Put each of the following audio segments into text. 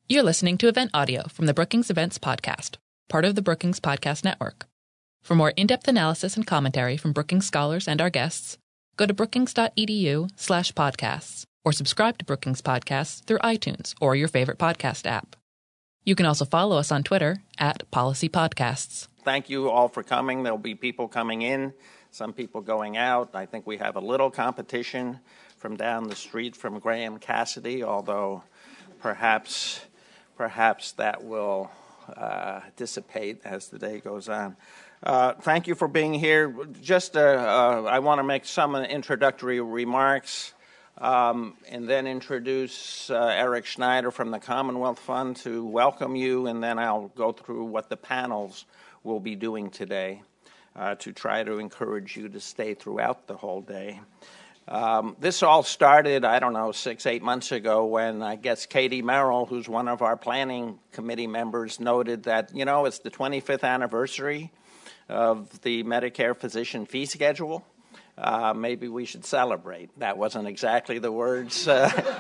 You're listening to event audio from the Brookings Events Podcast, part of the Brookings Podcast Network. For more in-depth analysis and commentary from Brookings scholars and our guests, go to brookings.edu/podcasts or subscribe to Brookings Podcasts through iTunes or your favorite podcast app. You can also follow us on Twitter @PolicyPodcasts. Thank you all for coming. There'll be people coming in, some people going out. I think we have a little competition from down the street from Graham Cassidy, although perhaps that will dissipate as the day goes on. Thank you for being here. I want to make some introductory remarks and then introduce Eric Schneider from the Commonwealth Fund to welcome you, and then I'll go through what the panels will be doing today to try to encourage you to stay throughout the whole day. This all started, 6-8 months ago when I guess Katie Merrill, who's one of our planning committee members, noted that, it's the 25th anniversary of the Medicare physician fee schedule. Maybe we should celebrate. That wasn't exactly the words.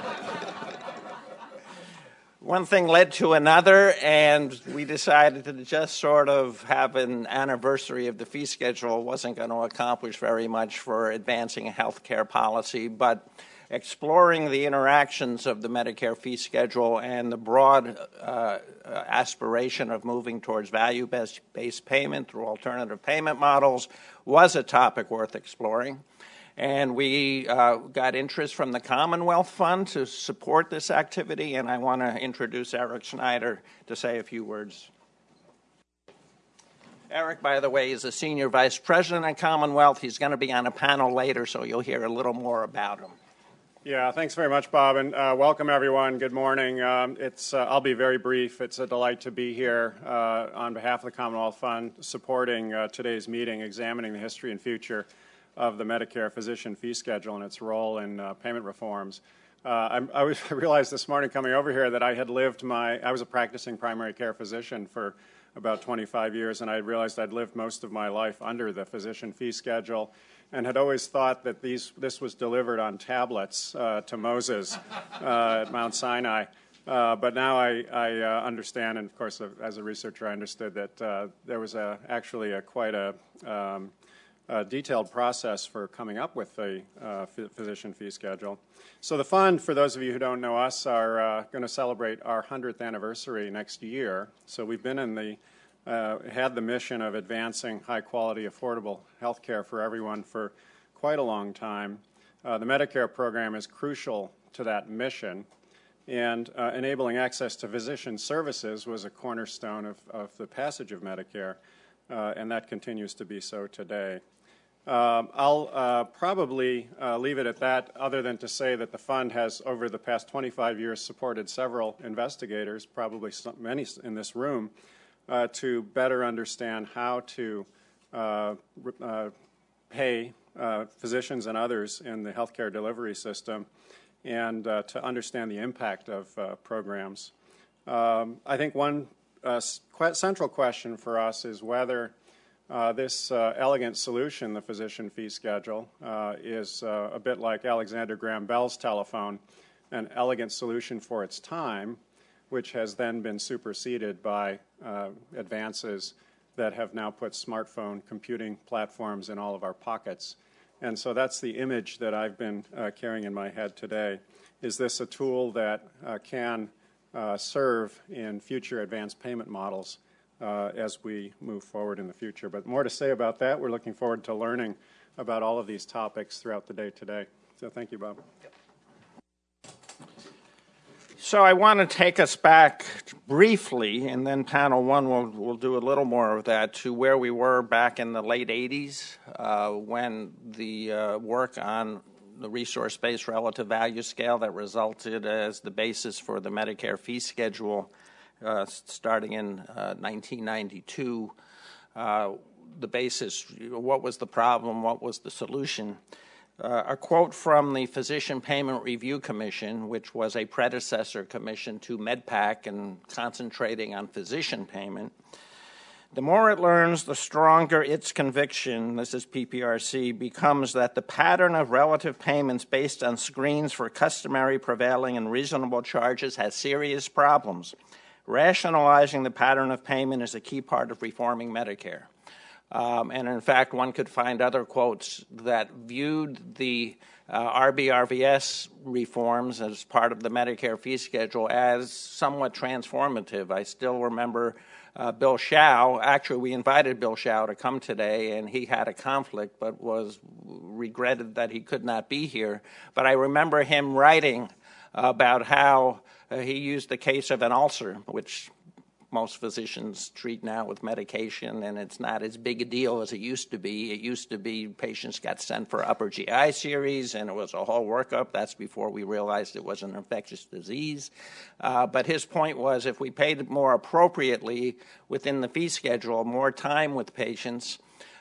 One thing led to another, and we decided to just sort of have an anniversary of the fee schedule. Wasn't going to accomplish very much for advancing a health care policy, but exploring the interactions of the Medicare fee schedule and the broad aspiration of moving towards value-based payment through alternative payment models was a topic worth exploring. And we got interest from the Commonwealth Fund to support this activity, and I want to introduce Eric Schneider to say a few words. Eric, by the way, is a senior vice president at Commonwealth. He's going to be on a panel later, so you'll hear a little more about him. Yeah, thanks very much, Bob, and welcome everyone. Good morning. I'll be very brief. It's a delight to be here on behalf of the Commonwealth Fund supporting today's meeting, examining the history and future of the Medicare physician fee schedule and its role in payment reforms. I realized this morning coming over here that I was a practicing primary care physician for about 25 years, and I realized I'd lived most of my life under the physician fee schedule and had always thought that this was delivered on tablets to Moses at Mount Sinai. But now I understand, and of course as a researcher I understood that there was actually quite a detailed process for coming up with a physician fee schedule. So the fund, for those of you who don't know us, are going to celebrate our 100th anniversary next year. So we've been had the mission of advancing high-quality, affordable health care for everyone for quite a long time. The Medicare program is crucial to that mission, and enabling access to physician services was a cornerstone of the passage of Medicare, and that continues to be so today. I'll probably leave it at that, other than to say that the fund has, over the past 25 years, supported several investigators, probably many in this room, to better understand how to pay physicians and others in the healthcare delivery system and to understand the impact of programs. I think one central question for us is whether this elegant solution, the physician fee schedule, is a bit like Alexander Graham Bell's telephone, an elegant solution for its time, which has then been superseded by advances that have now put smartphone computing platforms in all of our pockets. And so that's the image that I've been carrying in my head today. Is this a tool that can serve in future advanced payment models as we move forward in the future? But more to say about that. We're looking forward to learning about all of these topics throughout the day today. So thank you, Bob. So I want to take us back briefly, and then panel one will do a little more of that, to where we were back in the late 80s when the work on the resource-based relative value scale that resulted as the basis for the Medicare fee schedule starting in 1992, the basis, what was the problem, what was the solution. A quote from the Physician Payment Review Commission, which was a predecessor commission to MedPAC and concentrating on physician payment, The more it learns, the stronger its conviction, this is PPRC, becomes that the pattern of relative payments based on screens for customary, prevailing, and reasonable charges has serious problems. Rationalizing the pattern of payment is a key part of reforming Medicare. And in fact, one could find other quotes that viewed the RBRVS reforms as part of the Medicare fee schedule as somewhat transformative. I still remember Bill Shao. Actually, we invited Bill Shao to come today, and he had a conflict, but was regretted that he could not be here. But I remember him writing about how he used the case of an ulcer, which most physicians treat now with medication, and it's not as big a deal as it used to be. It used to be patients got sent for upper GI series, and it was a whole workup. That's before we realized it was an infectious disease. But his point was if we paid more appropriately within the fee schedule, more time with patients,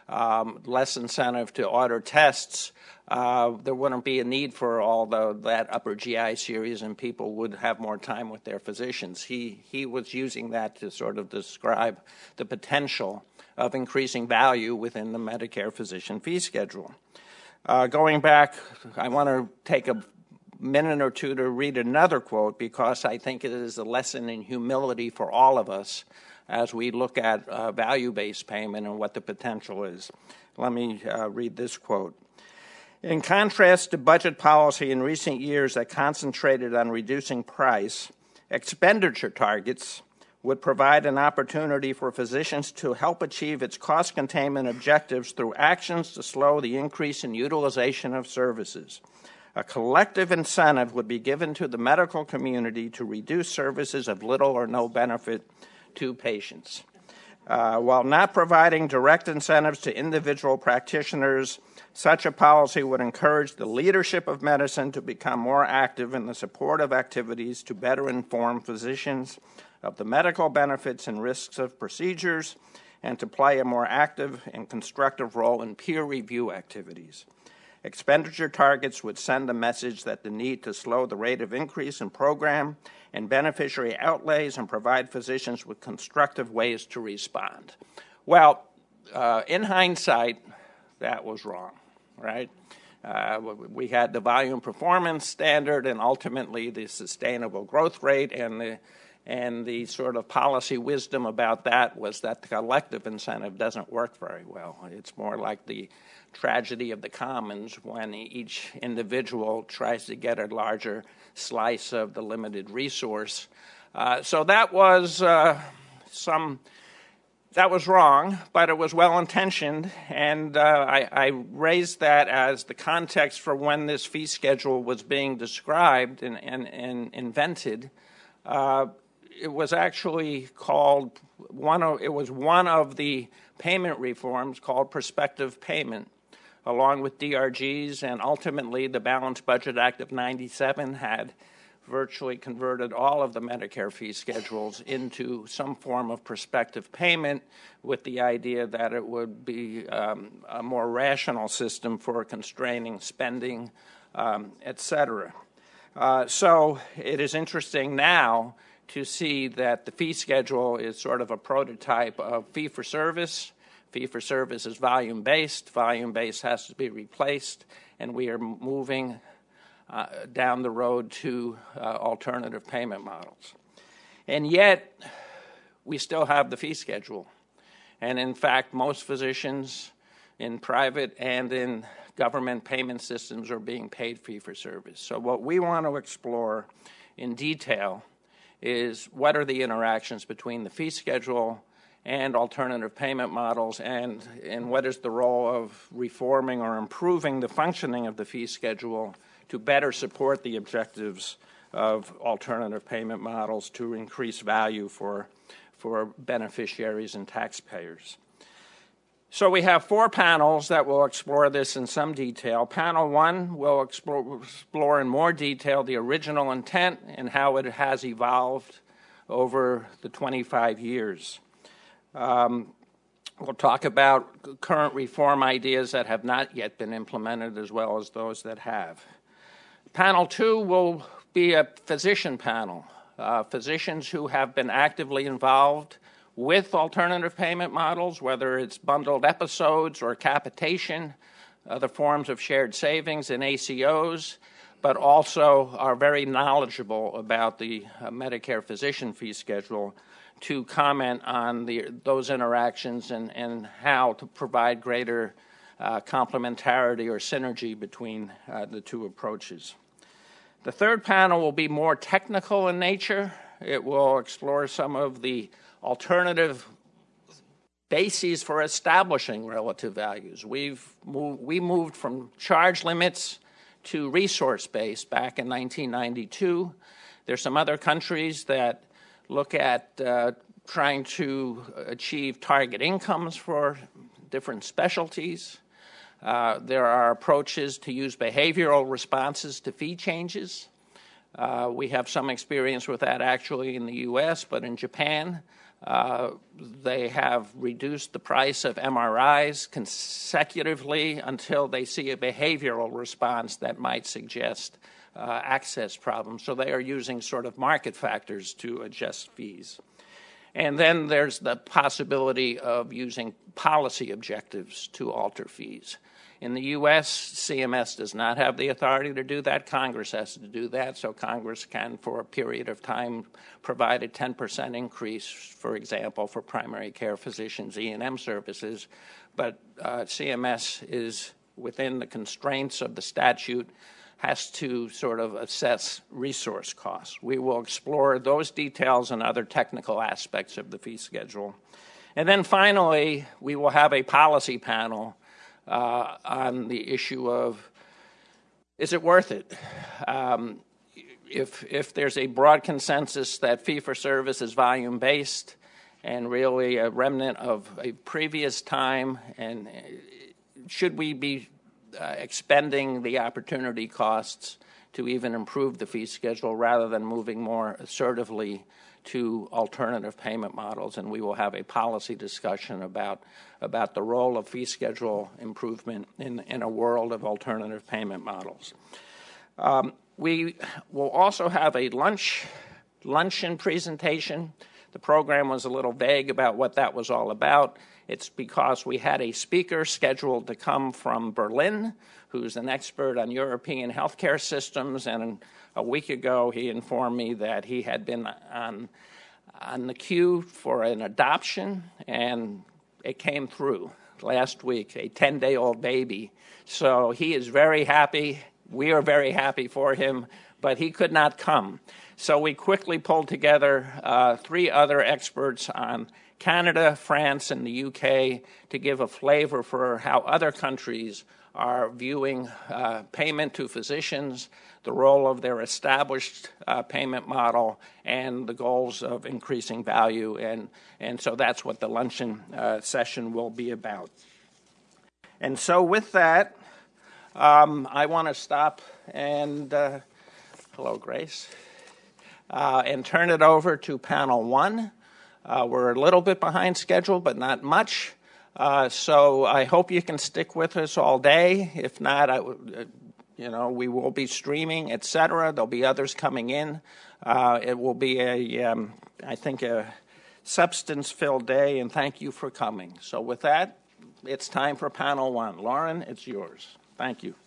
less incentive to order tests, there wouldn't be a need for all that upper GI series, and people would have more time with their physicians. He was using that to sort of describe the potential of increasing value within the Medicare physician fee schedule. Going back, I want to take a minute or two to read another quote because I think it is a lesson in humility for all of us as we look at value-based payment and what the potential is. Let me read this quote. In contrast to budget policy in recent years that concentrated on reducing price, expenditure targets would provide an opportunity for physicians to help achieve its cost containment objectives through actions to slow the increase in utilization of services. A collective incentive would be given to the medical community to reduce services of little or no benefit to patients. While not providing direct incentives to individual practitioners, such a policy would encourage the leadership of medicine to become more active in the support of activities to better inform physicians of the medical benefits and risks of procedures and to play a more active and constructive role in peer review activities. Expenditure targets would send a message that the need to slow the rate of increase in program and beneficiary outlays and provide physicians with constructive ways to respond. Well, in hindsight, that was wrong, right? We had the volume performance standard and ultimately the sustainable growth rate, and the sort of policy wisdom about that was that the collective incentive doesn't work very well. It's more like the tragedy of the commons when each individual tries to get a larger slice of the limited resource. So that was wrong, but it was well-intentioned, and I raised that as the context for when this fee schedule was being described and invented. It was actually called one of the payment reforms called prospective payment, along with DRGs, and ultimately the Balanced Budget Act of '97 had virtually converted all of the Medicare fee schedules into some form of prospective payment with the idea that it would be a more rational system for constraining spending, et cetera. So it is interesting now to see that the fee schedule is sort of a prototype of fee-for-service. Fee-for-service is volume-based. Volume-based has to be replaced, and we are moving down the road to alternative payment models. And yet, we still have the fee schedule. And in fact, most physicians in private and in government payment systems are being paid fee-for-service. So what we want to explore in detail is what are the interactions between the fee schedule and alternative payment models, and what is the role of reforming or improving the functioning of the fee schedule to better support the objectives of alternative payment models to increase value for beneficiaries and taxpayers. So we have 4 panels that will explore this in some detail. Panel 1 will explore in more detail the original intent and how it has evolved over the 25 years. We'll talk about current reform ideas that have not yet been implemented as well as those that have. Panel 2 will be a physician panel, physicians who have been actively involved with alternative payment models, whether it's bundled episodes or capitation, other forms of shared savings and ACOs, but also are very knowledgeable about the Medicare physician fee schedule to comment on those interactions and how to provide greater complementarity or synergy between the two approaches. The third panel will be more technical in nature. It will explore some of the alternative bases for establishing relative values. We moved from charge limits to resource-based back in 1992. There's some other countries that look at trying to achieve target incomes for different specialties. There are approaches to use behavioral responses to fee changes. We have some experience with that actually in the U.S., but in Japan, they have reduced the price of MRIs consecutively until they see a behavioral response that might suggest access problems. So they are using sort of market factors to adjust fees. And then there's the possibility of using policy objectives to alter fees. In the U.S., CMS does not have the authority to do that. Congress has to do that, so Congress can, for a period of time, provide a 10% increase, for example, for primary care physicians' E&M services. But CMS is within the constraints of the statute, has to sort of assess resource costs. We will explore those details and other technical aspects of the fee schedule. And then finally, we will have a policy panel on the issue of, is it worth it? If there's a broad consensus that fee-for-service is volume-based and really a remnant of a previous time, and should we be expending the opportunity costs to even improve the fee schedule rather than moving more assertively to alternative payment models? And we will have a policy discussion about the role of fee schedule improvement in a world of alternative payment models. We will also have a luncheon presentation. The program was a little vague about what that was all about. It's because we had a speaker scheduled to come from Berlin who's an expert on European healthcare systems, and a week ago he informed me that he had been on the queue for an adoption, and it came through last week, a 10-day-old baby. So he is very happy. We are very happy for him, but he could not come. So we quickly pulled together 3 other experts on Canada, France, and the UK to give a flavor for how other countries are viewing payment to physicians, the role of their established payment model, and the goals of increasing value. And so that's what the luncheon session will be about. And so with that, I want to stop and, hello, Grace, and turn it over to panel 1. We're a little bit behind schedule, but not much. So I hope you can stick with us all day. If not, we will be streaming, etc. There'll be others coming in. It will be I think, a substance-filled day, and thank you for coming. So with that, it's time for panel 1. Lauren, it's yours. Thank you.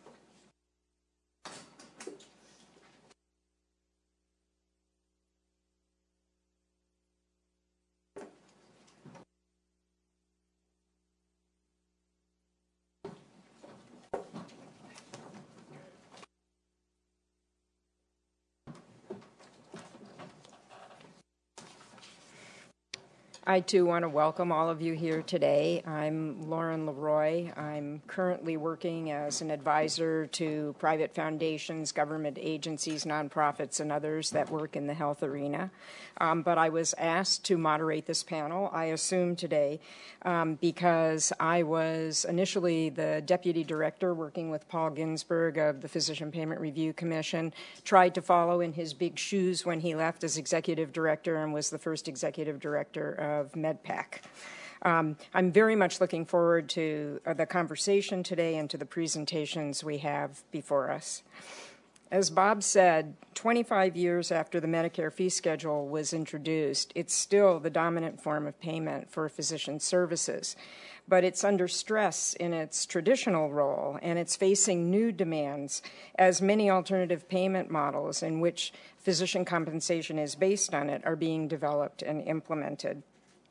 I, too, want to welcome all of you here today. I'm Lauren Leroy. I'm currently working as an advisor to private foundations, government agencies, nonprofits, and others that work in the health arena. But I was asked to moderate this panel, I assume today, because I was initially the deputy director working with Paul Ginsberg of the Physician Payment Review Commission, tried to follow in his big shoes when he left as executive director and was the first executive director of MedPAC. I'm very much looking forward to the conversation today and to the presentations we have before us. As Bob said, 25 years after the Medicare fee schedule was introduced, it's still the dominant form of payment for physician services. But it's under stress in its traditional role, and it's facing new demands as many alternative payment models in which physician compensation is based on it are being developed and implemented.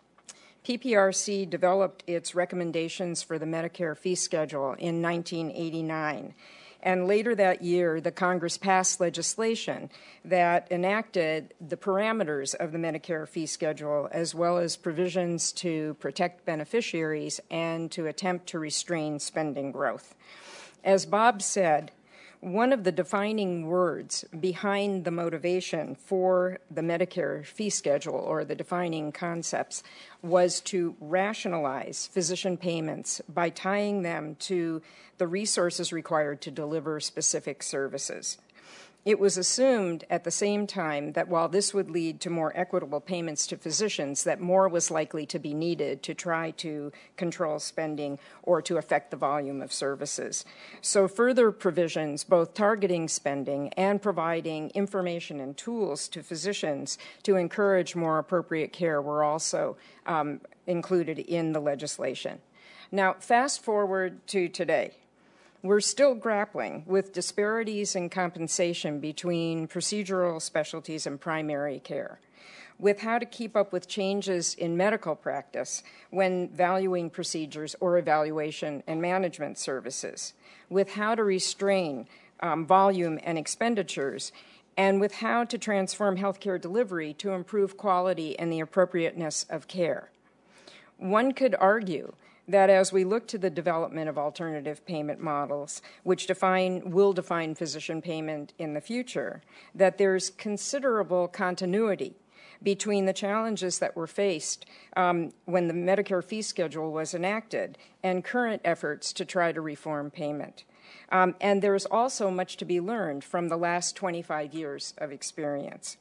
PPRC developed its recommendations for the Medicare fee schedule in 1989. And later that year, the Congress passed legislation that enacted the parameters of the Medicare fee schedule, as well as provisions to protect beneficiaries and to attempt to restrain spending growth. As Bob said, one of the defining words behind the motivation for the Medicare fee schedule, or the defining concepts, was to rationalize physician payments by tying them to the resources required to deliver specific services. It was assumed at the same time that while this would lead to more equitable payments to physicians, that more was likely to be needed to try to control spending or to affect the volume of services. So further provisions, both targeting spending and providing information and tools to physicians to encourage more appropriate care, were also included in the legislation. Now, fast forward to today. We're still grappling with disparities in compensation between procedural specialties and primary care, with how to keep up with changes in medical practice when valuing procedures or evaluation and management services, with how to restrain volume and expenditures, and with how to transform healthcare delivery to improve quality and the appropriateness of care. One could argue that as we look to the development of alternative payment models, which will define physician payment in the future, that there's considerable continuity between the challenges that were faced when the Medicare fee schedule was enacted and current efforts to try to reform payment. And there's also much to be learned from the last 25 years of experience.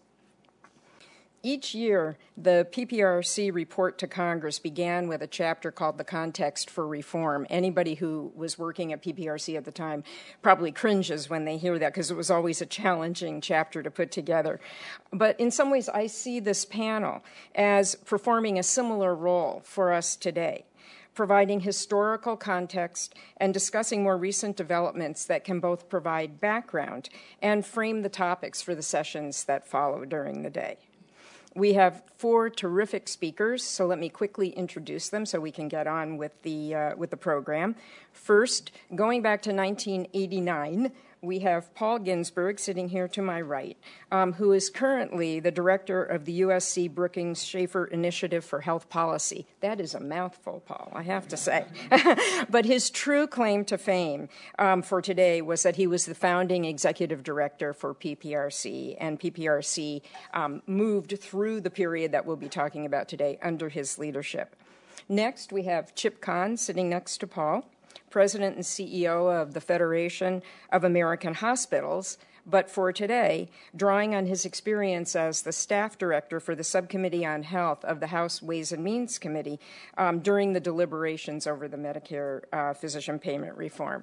Each year, the PPRC report to Congress began with a chapter called The Context for Reform. Anybody who was working at PPRC at the time probably cringes when they hear that, because it was always a challenging chapter to put together. But in some ways, I see this panel as performing a similar role for us today, providing historical context and discussing more recent developments that can both provide background and frame the topics for the sessions that follow during the day. We have 4 terrific speakers, so let me quickly introduce them so we can get on with the program. First, going back to 1989, we have Paul Ginsberg sitting here to my right, who is currently the director of the USC Brookings Schaefer Initiative for Health Policy. That is a mouthful, Paul, I have to say. But his true claim to fame for today was that he was the founding executive director for PPRC, and PPRC moved through the period that we'll be talking about today under his leadership. Next, we have Chip Kahn sitting next to Paul, President and CEO of the Federation of American Hospitals, but for today, drawing on his experience as the staff director for the Subcommittee on Health of the House Ways and Means Committee during the deliberations over the Medicare physician payment reform.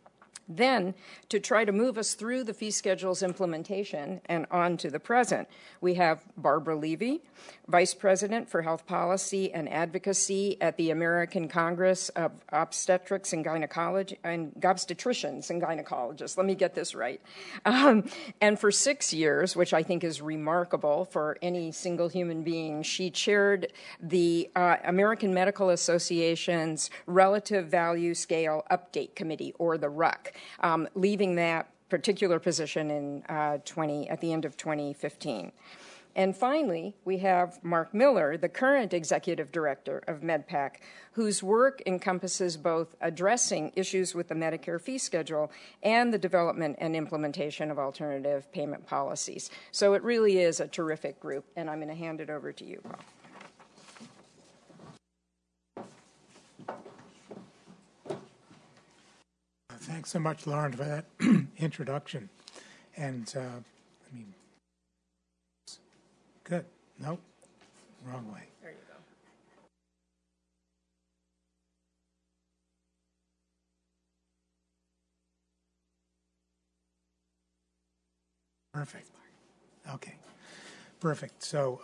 Then, to try to move us through the fee schedule's implementation and on to the present, we have Barbara Levy, Vice President for Health Policy and Advocacy at the American Congress of Obstetrics and Obstetricians and Gynecologists. Let me get this right. And for 6 years, which I think is remarkable for any single human being, she chaired the American Medical Association's Relative Value Scale Update Committee, or the RUC. Leaving that particular position in at the end of 2015. And finally, we have Mark Miller, the current executive director of MedPAC, whose work encompasses both addressing issues with the Medicare fee schedule and the development and implementation of alternative payment policies. So it really is a terrific group, and I'm going to hand it over to you, Paul. Thanks so much, Lauren, for that introduction. And, good. Nope, wrong way. There you go. Perfect. Okay. Perfect. So,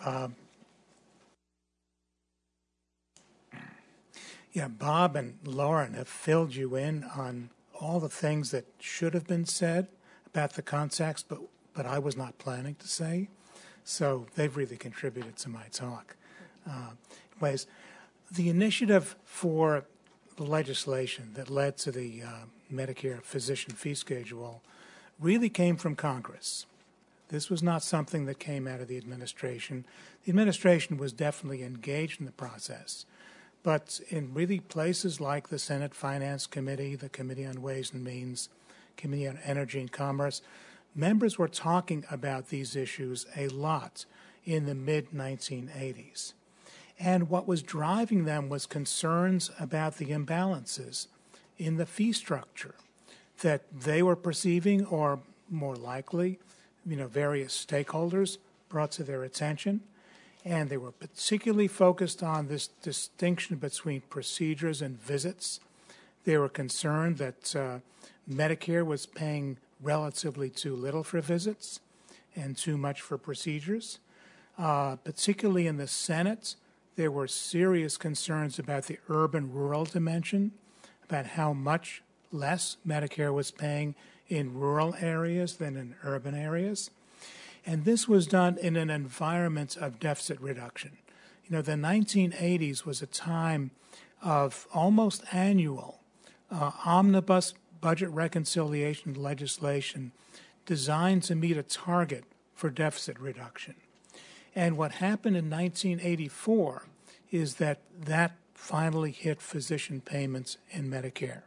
Bob and Lauren have filled you in on all the things that should have been said about the context, but I was not planning to say. So they've really contributed to my talk. Anyways, the initiative for the legislation that led to the Medicare physician fee schedule really came from Congress. This was not something that came out of the administration. The administration was definitely engaged in the process. But in really places like the Senate Finance Committee, the Committee on Ways and Means, Committee on Energy and Commerce, members were talking about these issues a lot in the mid-1980s. And what was driving them was concerns about the imbalances in the fee structure that they were perceiving, or more likely, various stakeholders brought to their attention. And they were particularly focused on this distinction between procedures and visits. They were concerned that Medicare was paying relatively too little for visits and too much for procedures. Particularly in the Senate, there were serious concerns about the urban-rural dimension, about how much less Medicare was paying in rural areas than in urban areas. And this was done in an environment of deficit reduction. The 1980s was a time of almost annual omnibus budget reconciliation legislation designed to meet a target for deficit reduction. And what happened in 1984 is that finally hit physician payments in Medicare,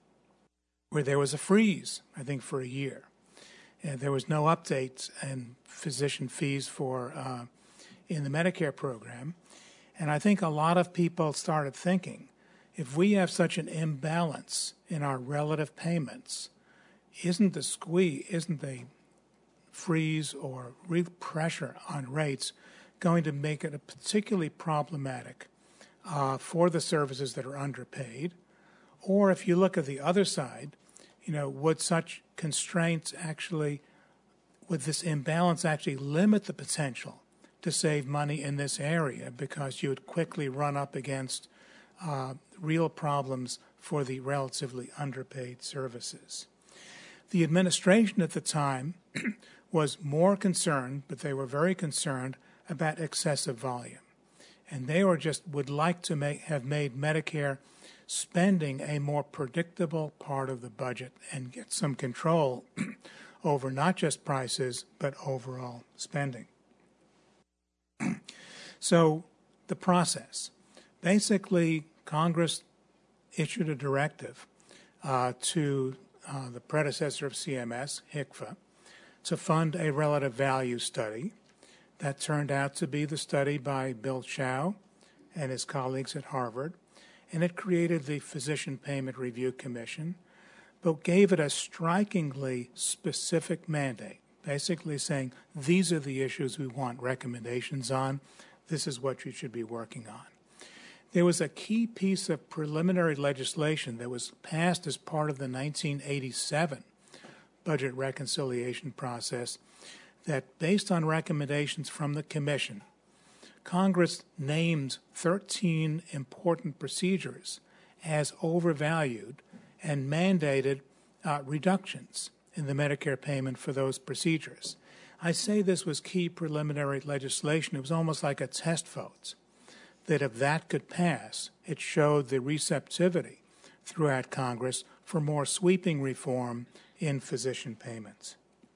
where there was a freeze, I think, for a year. And there was no updates in physician fees for in the Medicare program. And I think a lot of people started thinking, if we have such an imbalance in our relative payments, isn't the freeze or real pressure on rates going to make it particularly problematic for the services that are underpaid? Or if you look at the other side, would such constraints would this imbalance actually limit the potential to save money in this area, because you would quickly run up against real problems for the relatively underpaid services? The administration at the time was more concerned, but they were very concerned about excessive volume. And they would like to have made Medicare spending a more predictable part of the budget and get some control over not just prices, but overall spending. So the process. Basically, Congress issued a directive to the predecessor of CMS, HCFA, to fund a relative value study. That turned out to be the study by Bill Chao and his colleagues at Harvard, and it created the Physician Payment Review Commission, but gave it a strikingly specific mandate, basically saying, these are the issues we want recommendations on, this is what you should be working on. There was a key piece of preliminary legislation that was passed as part of the 1987 budget reconciliation process that, based on recommendations from the Commission, Congress named 13 important procedures as overvalued and mandated reductions in the Medicare payment for those procedures. I say this was key preliminary legislation. It was almost like a test vote, that if that could pass, it showed the receptivity throughout Congress for more sweeping reform in physician payments.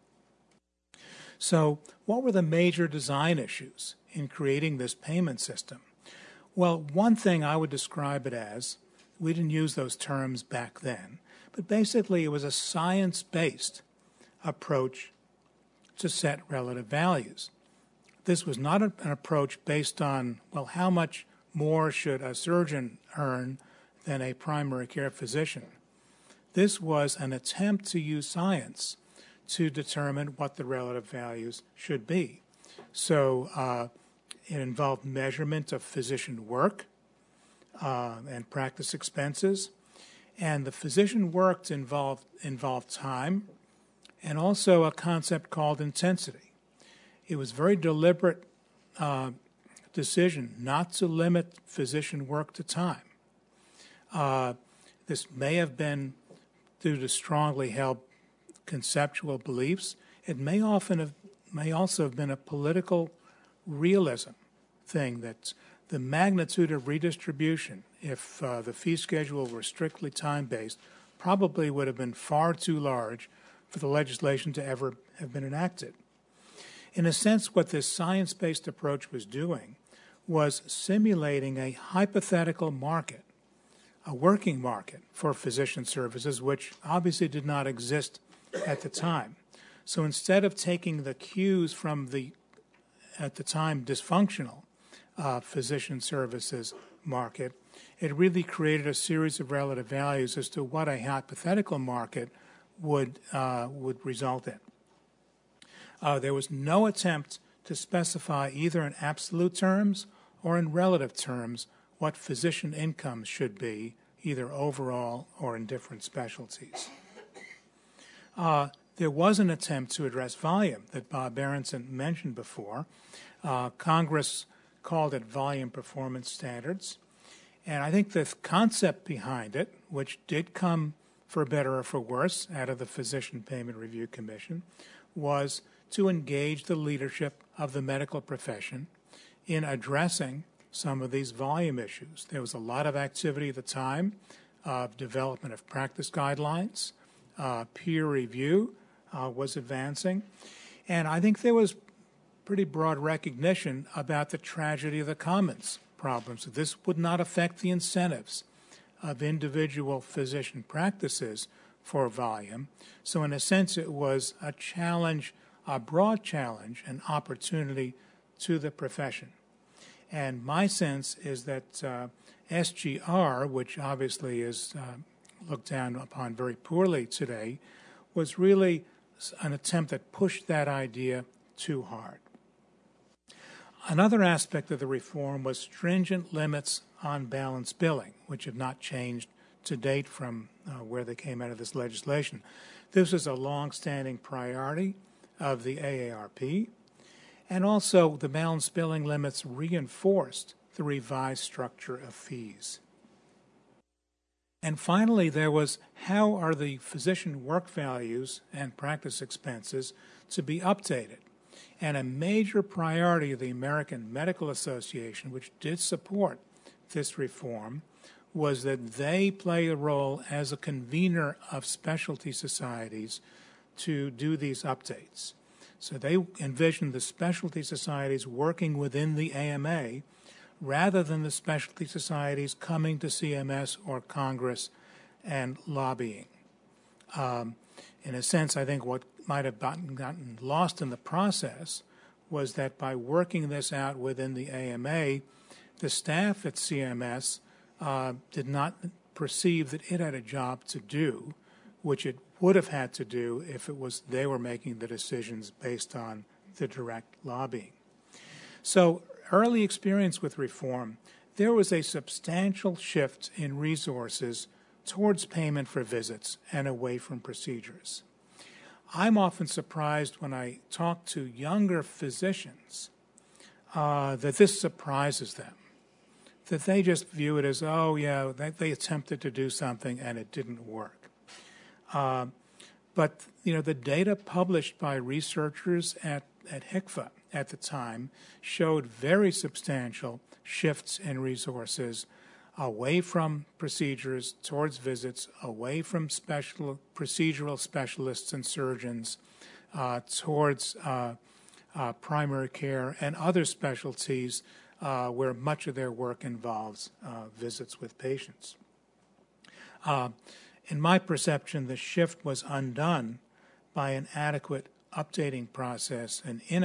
So what were the major design issues in creating this payment system? Well, one thing I would describe it as, we didn't use those terms back then, but basically it was a science-based approach to set relative values. This was not an approach based on, well, how much more should a surgeon earn than a primary care physician. This was an attempt to use science to determine what the relative values should be. So it involved measurement of physician work and practice expenses. And the physician work involved time and also a concept called intensity. It was a very deliberate decision not to limit physician work to time. This may have been due to strongly held conceptual beliefs. It may also have been a political realism thing, that the magnitude of redistribution, if the fee schedule were strictly time-based, probably would have been far too large for the legislation to ever have been enacted. In a sense, what this science-based approach was doing was simulating a hypothetical market, a working market for physician services, which obviously did not exist at the time. So instead of taking the cues from the, at the time, dysfunctional physician services market, it really created a series of relative values as to what a hypothetical market would result in. There was no attempt to specify either in absolute terms or in relative terms what physician incomes should be, either overall or in different specialties. There was an attempt to address volume that Bob Berenson mentioned before. Congress called it volume performance standards. And I think the concept behind it, which did come for better or for worse out of the Physician Payment Review Commission, was to engage the leadership of the medical profession in addressing some of these volume issues. There was a lot of activity at the time of development of practice guidelines. Peer review was advancing. And I think there was pretty broad recognition about the tragedy of the commons problems. This would not affect the incentives of individual physician practices for volume. So in a sense, it was a challenge, a broad challenge, an opportunity to the profession. And my sense is that SGR, which obviously is looked down upon very poorly today, was really an attempt that pushed that idea too hard. Another aspect of the reform was stringent limits on balance billing, which have not changed to date from where they came out of this legislation. This was a long-standing priority of the AARP, and also the balance billing limits reinforced the revised structure of fees. And finally, there was how are the physician work values and practice expenses to be updated? And a major priority of the American Medical Association, which did support this reform, was that they play a role as a convener of specialty societies to do these updates. So they envisioned the specialty societies working within the AMA rather than the specialty societies coming to CMS or Congress and lobbying. In a sense, I think what might have gotten lost in the process was that by working this out within the AMA, the staff at CMS did not perceive that it had a job to do, which it would have had to do if it was they were making the decisions based on the direct lobbying. So early experience with reform, there was a substantial shift in resources towards payment for visits and away from procedures. I'm often surprised when I talk to younger physicians that this surprises them, that they just view it as, oh, yeah, they attempted to do something and it didn't work. But, you know, the data published by researchers at HCFA at the time showed very substantial shifts in resources away from procedures towards visits, away from procedural specialists and surgeons, towards primary care and other specialties where much of their work involves visits with patients. In my perception, the shift was undone by an inadequate updating process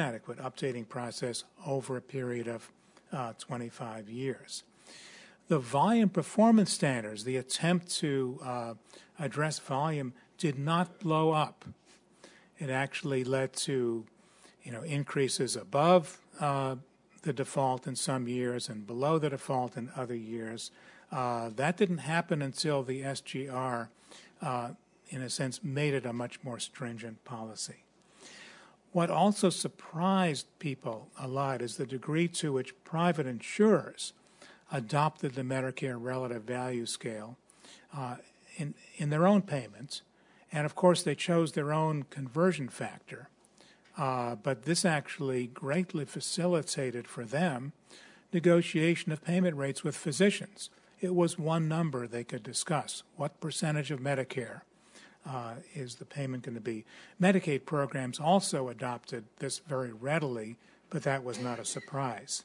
over a period of 25 years. The volume performance standards, the attempt to address volume, did not blow up. It actually led to, increases above the default in some years and below the default in other years. That didn't happen until the SGR in a sense, made it a much more stringent policy. What also surprised people a lot is the degree to which private insurers adopted the Medicare relative value scale in their own payments. And of course, they chose their own conversion factor. But this actually greatly facilitated for them negotiation of payment rates with physicians. It was one number they could discuss. What percentage of Medicare is the payment going to be? Medicaid programs also adopted this very readily, but that was not a surprise.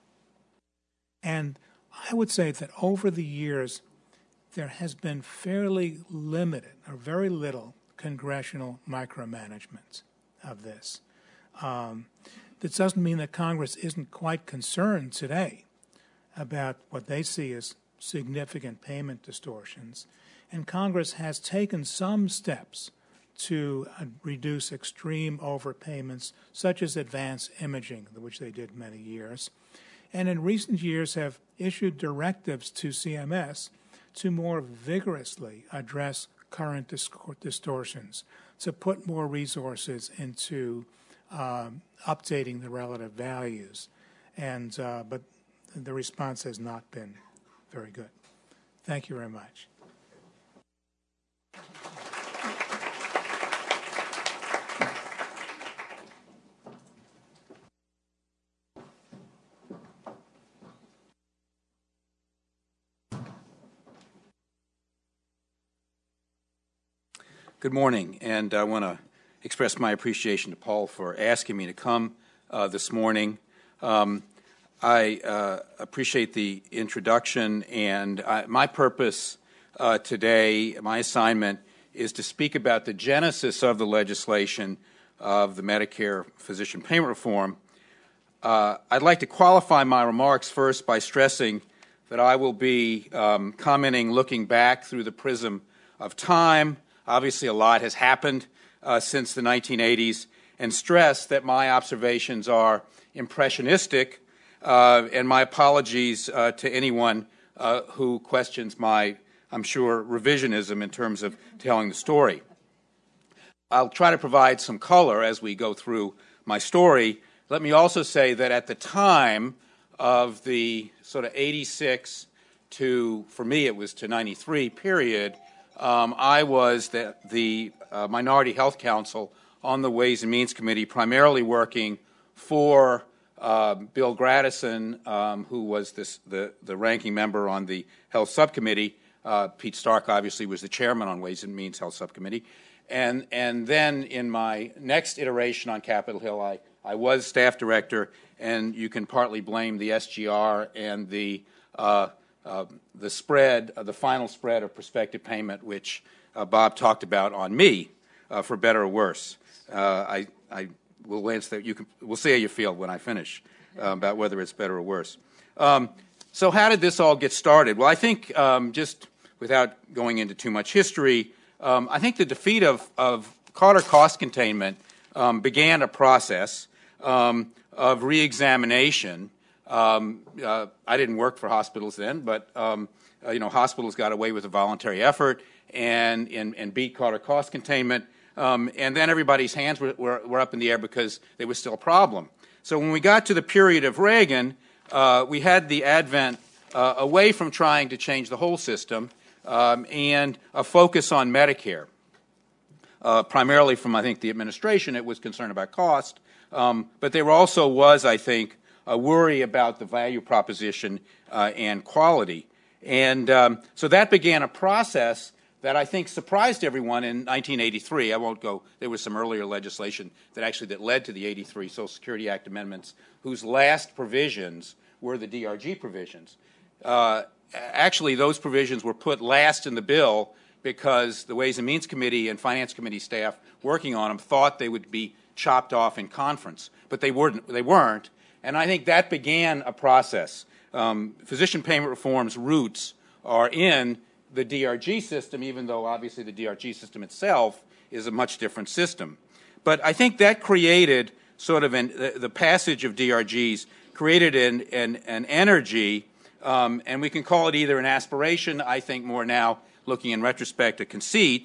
And I would say that over the years, there has been fairly limited or very little congressional micromanagement of this. This doesn't mean that Congress isn't quite concerned today about what they see as significant payment distortions, and Congress has taken some steps to reduce extreme overpayments, such as advanced imaging, which they did many years, and in recent years have issued directives to CMS to more vigorously address current distortions, to put more resources into updating the relative values, but the response has not been very good. Thank you very much. Good morning, and I want to express my appreciation to Paul for asking me to come this morning. I appreciate the introduction, and my purpose today, my assignment, is to speak about the genesis of the legislation of the Medicare physician payment reform. I'd like to qualify my remarks first by stressing that I will be commenting looking back through the prism of time. Obviously, a lot has happened since the 1980s, and stress that my observations are impressionistic, and my apologies to anyone who questions my, I'm sure, revisionism in terms of telling the story. I'll try to provide some color as we go through my story. Let me also say that at the time of the sort of 86 to, for me it was to 93 period, I was the Minority Health Counsel on the Ways and Means Committee, primarily working for Bill Gradison, who was the ranking member on the Health Subcommittee. Pete Stark obviously was the chairman on Ways and Means Health Subcommittee. And then in my next iteration on Capitol Hill, I was staff director, and you can partly blame the SGR and the spread, the final spread of prospective payment, which Bob talked about on me, for better or worse. I will answer that. We'll see how you feel when I finish about whether it's better or worse. So how did this all get started? Well, I think just without going into too much history, I think the defeat of Carter cost containment began a process of reexamination. I didn't work for hospitals then, but hospitals got away with a voluntary effort and beat Carter cost containment, and then everybody's hands were up in the air because there was still a problem. So when we got to the period of Reagan, we had the advent away from trying to change the whole system and a focus on Medicare. Primarily from, I think, the administration, it was concerned about cost, but there also was, I think, a worry about the value proposition and quality. And so that began a process that I think surprised everyone in 1983. I won't go, there was some earlier legislation that led to the 83 Social Security Act amendments, whose last provisions were the DRG provisions. Actually, those provisions were put last in the bill because the Ways and Means Committee and Finance Committee staff working on them thought they would be chopped off in conference, but they weren't. And I think that began a process. Physician payment reform's roots are in the DRG system, even though obviously the DRG system itself is a much different system. But I think that created sort of the passage of DRGs created an energy, and we can call it either an aspiration, I think more now, looking in retrospect, a conceit,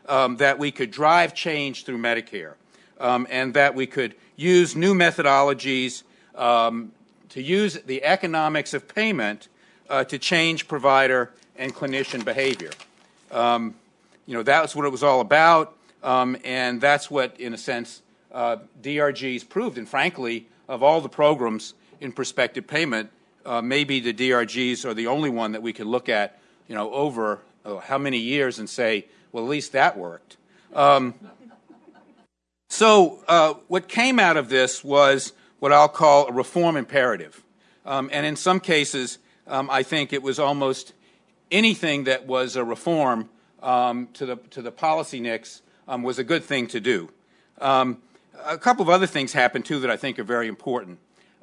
that we could drive change through Medicare, and that we could use new methodologies to use the economics of payment to change provider and clinician behavior. That's what it was all about, and that's what, in a sense, DRGs proved. And frankly, of all the programs in prospective payment, maybe the DRGs are the only one that we can look at, over how many years and say, well, at least that worked. So what came out of this was what I'll call a reform imperative. And in some cases, I think it was almost anything that was a reform to the policy nix was a good thing to do. A couple of other things happened, too, that I think are very important.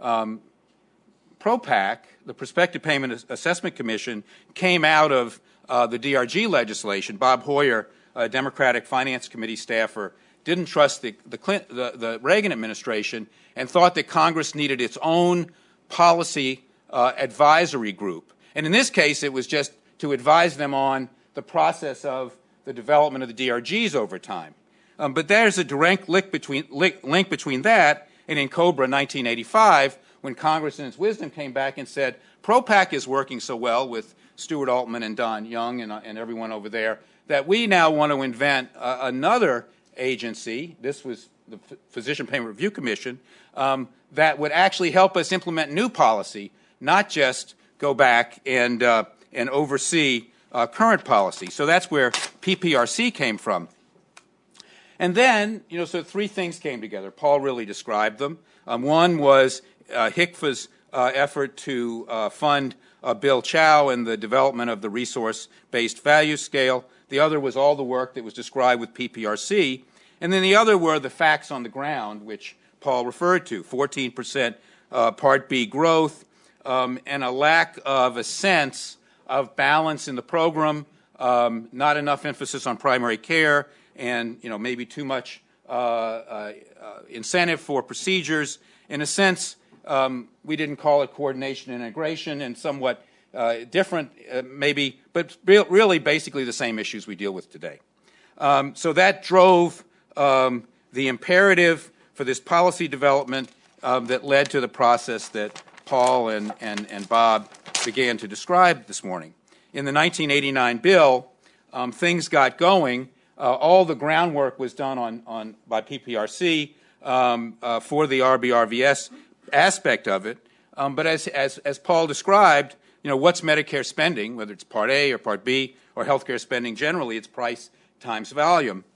PROPAC, the Prospective Payment Assessment Commission, came out of the DRG legislation. Bob Hoyer, a Democratic Finance Committee staffer, didn't trust the Reagan administration and thought that Congress needed its own policy advisory group. And in this case, it was just to advise them on the process of the development of the DRGs over time. But there's a direct link between that and in COBRA 1985, when Congress in its wisdom came back and said, PROPAC is working so well with Stuart Altman and Don Young and everyone over there that we now want to invent another agency, this was the Physician Payment Review Commission, that would actually help us implement new policy, not just go back and oversee current policy. So that's where PPRC came from. And then, so three things came together. Paul really described them. One was HCFA's effort to fund Bill Chow and the development of the resource-based value scale. The other was all the work that was described with PPRC. And then the other were the facts on the ground, which Paul referred to, 14% Part B growth, and a lack of a sense of balance in the program, not enough emphasis on primary care, and maybe too much incentive for procedures. In a sense, we didn't call it coordination and integration, and somewhat different maybe, but really basically the same issues we deal with today. So that drove the imperative for this policy development that led to the process that Paul and Bob began to describe this morning. In the 1989 bill, things got going. All the groundwork was done by PPRC for the RBRVS aspect of it. But as Paul described, what's Medicare spending, whether it's Part A or Part B or healthcare spending generally, it's price times volume.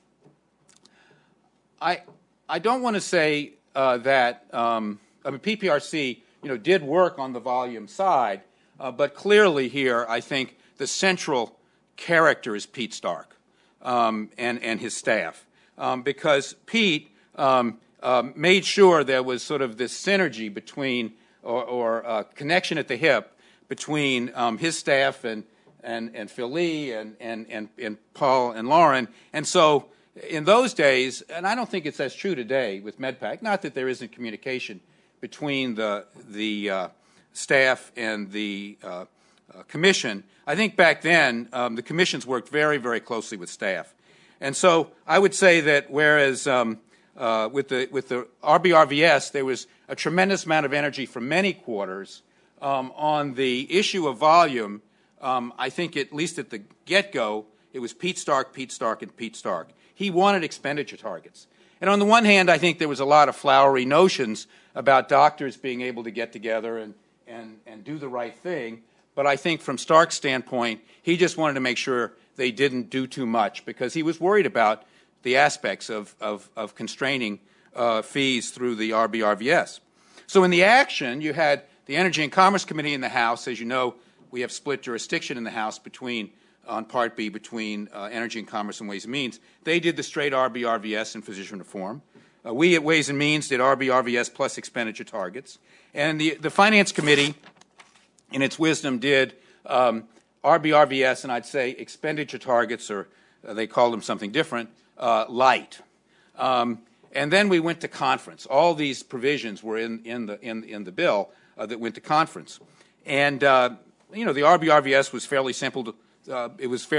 I don't want to say that PPRC did work on the volume side, but clearly here I think the central character is Pete Stark and his staff, because Pete made sure there was sort of this synergy between or connection at the hip between his staff and Phil Lee and Paul and Lauren. And so in those days, and I don't think it's as true today with MedPAC, not that there isn't communication between the staff and the commission. I think back then the commissions worked very, very closely with staff. And so I would say that whereas with the RBRVS there was a tremendous amount of energy for many quarters on the issue of volume, I think at least at the get-go it was Pete Stark, and Pete Stark. He wanted expenditure targets. And on the one hand, I think there was a lot of flowery notions about doctors being able to get together and do the right thing. But I think from Stark's standpoint, he just wanted to make sure they didn't do too much because he was worried about the aspects of constraining fees through the RBRVS. So in the action, you had the Energy and Commerce Committee in the House. As you know, we have split jurisdiction in the House on Part B between Energy and Commerce and Ways and Means. They did the straight RBRVS and physician reform. We at Ways and Means did RBRVS plus expenditure targets. And the Finance Committee, in its wisdom, did RBRVS and I'd say expenditure targets, or they called them something different, light. And then we went to conference. All these provisions were in the bill that went to conference. And the RBRVS was fairly simple. It was fairly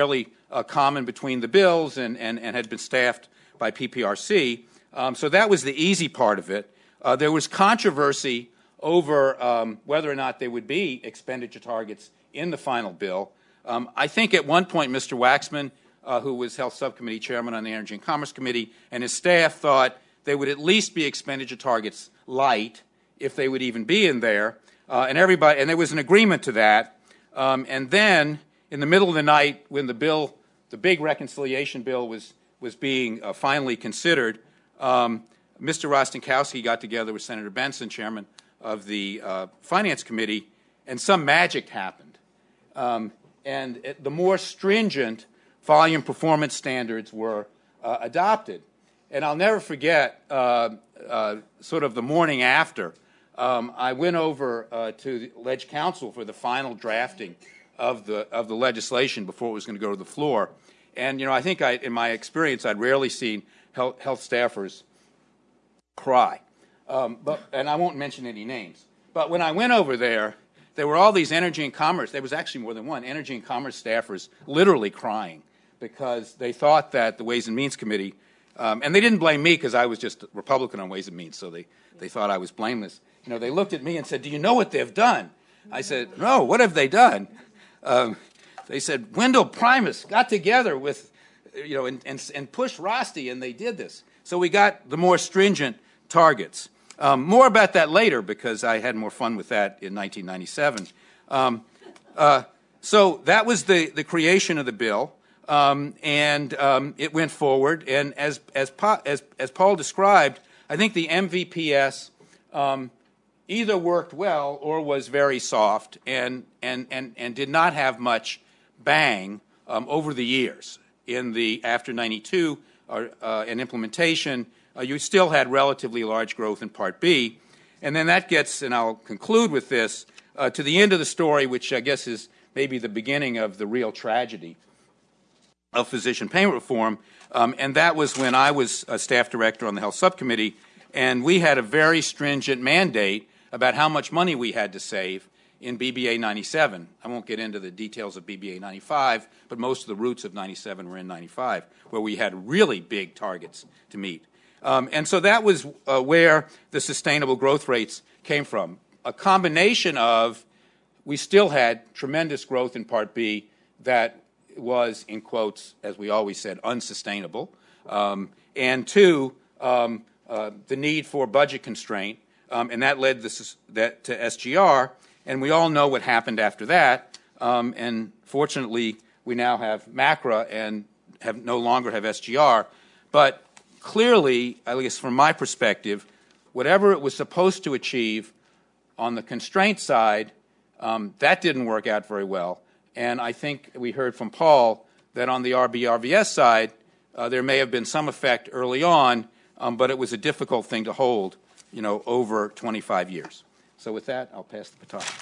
common between the bills and had been staffed by PPRC. So that was the easy part of it. There was controversy over whether or not there would be expenditure targets in the final bill. I think at one point Mr. Waxman, who was Health Subcommittee Chairman on the Energy and Commerce Committee, and his staff thought they would at least be expenditure targets light, if they would even be in there. And there was an agreement to that. And then, in the middle of the night, when the big reconciliation bill was being finally considered, Mr. Rostenkowski got together with Senator Benson, chairman of the Finance Committee, and some magic happened. The more stringent volume performance standards were adopted. And I'll never forget, sort of the morning after, I went over to the Ledge Council for the final drafting of the legislation before it was going to go to the floor. And, I think in my experience, I'd rarely seen health staffers cry. And I won't mention any names. But when I went over there were all these Energy and Commerce, there was actually more than one, Energy and Commerce staffers literally crying because they thought that the Ways and Means Committee, and they didn't blame me because I was just a Republican on Ways and Means, so they thought I was blameless. They looked at me and said, "Do you know what they've done?" I said, "No, what have they done?" They said, "Wendell Primus got together with, and pushed Rosti, and they did this." So we got the more stringent targets. More about that later because I had more fun with that in 1997. So that was the creation of the bill, and it went forward. And as Paul described, I think the MVPS either worked well or was very soft and did not have much bang over the years. After 92 and implementation, you still had relatively large growth in Part B. And then that gets, and I'll conclude with this, to the end of the story, which I guess is maybe the beginning of the real tragedy of physician payment reform. And that was when I was a staff director on the Health Subcommittee, and we had a very stringent mandate about how much money we had to save in BBA 97. I won't get into the details of BBA 95, but most of the roots of 97 were in 95, where we had really big targets to meet. And so that was where the sustainable growth rates came from. A combination of, we still had tremendous growth in Part B that was, in quotes, as we always said, unsustainable. And two, the need for budget constraint, and that led to SGR. And we all know what happened after that. And fortunately, we now have MACRA and no longer have SGR. But clearly, at least from my perspective, whatever it was supposed to achieve on the constraint side, that didn't work out very well. And I think we heard from Paul that on the RBRVS side, there may have been some effect early on, but it was a difficult thing to hold, over 25 years. So with that, I'll pass the baton.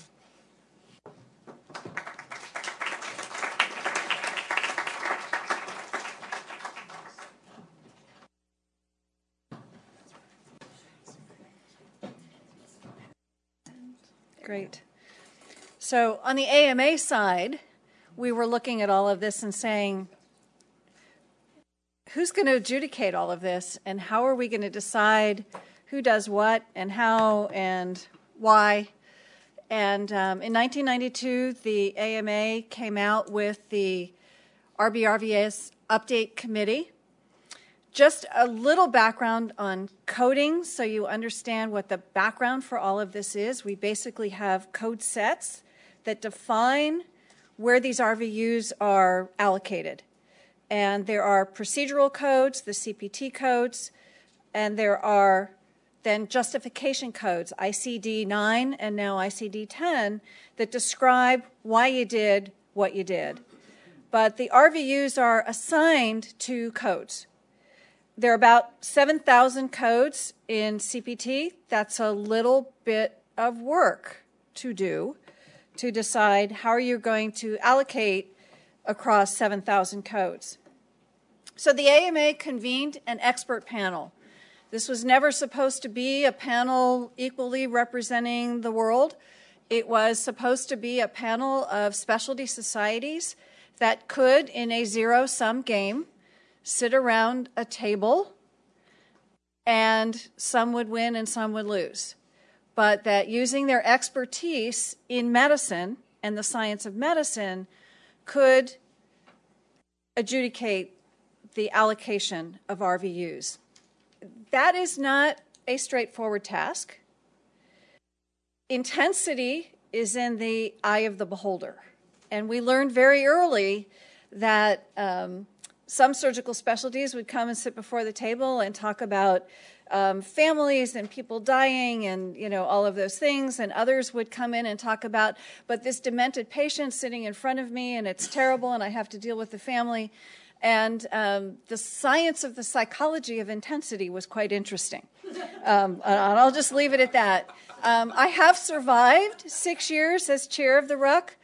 Great. So on the AMA side, we were looking at all of this and saying, who's going to adjudicate all of this, and how are we going to decide who does what and how and why? And in 1992, the AMA came out with the RBRVS Update Committee. Just a little background on coding so you understand what the background for all of this is. We basically have code sets that define where these RVUs are allocated. And there are procedural codes, the CPT codes, and there are then justification codes, ICD-9 and now ICD-10, that describe why you did what you did. But the RVUs are assigned to codes. There are about 7,000 codes in CPT. That's a little bit of work to do to decide how you're going to allocate across 7,000 codes. So the AMA convened an expert panel. This was never supposed to be a panel equally representing the world. It was supposed to be a panel of specialty societies that could, in a zero-sum game, sit around a table and some would win and some would lose. But that using their expertise in medicine and the science of medicine could adjudicate the allocation of RVUs. That is not a straightforward task. Intensity is in the eye of the beholder. And we learned very early that some surgical specialties would come and sit before the table and talk about families and people dying and, all of those things. And others would come in and talk about, but this demented patient sitting in front of me and it's terrible and I have to deal with the family. And the science of the psychology of intensity was quite interesting. And I'll just leave it at that. I have survived 6 years as chair of the RUC.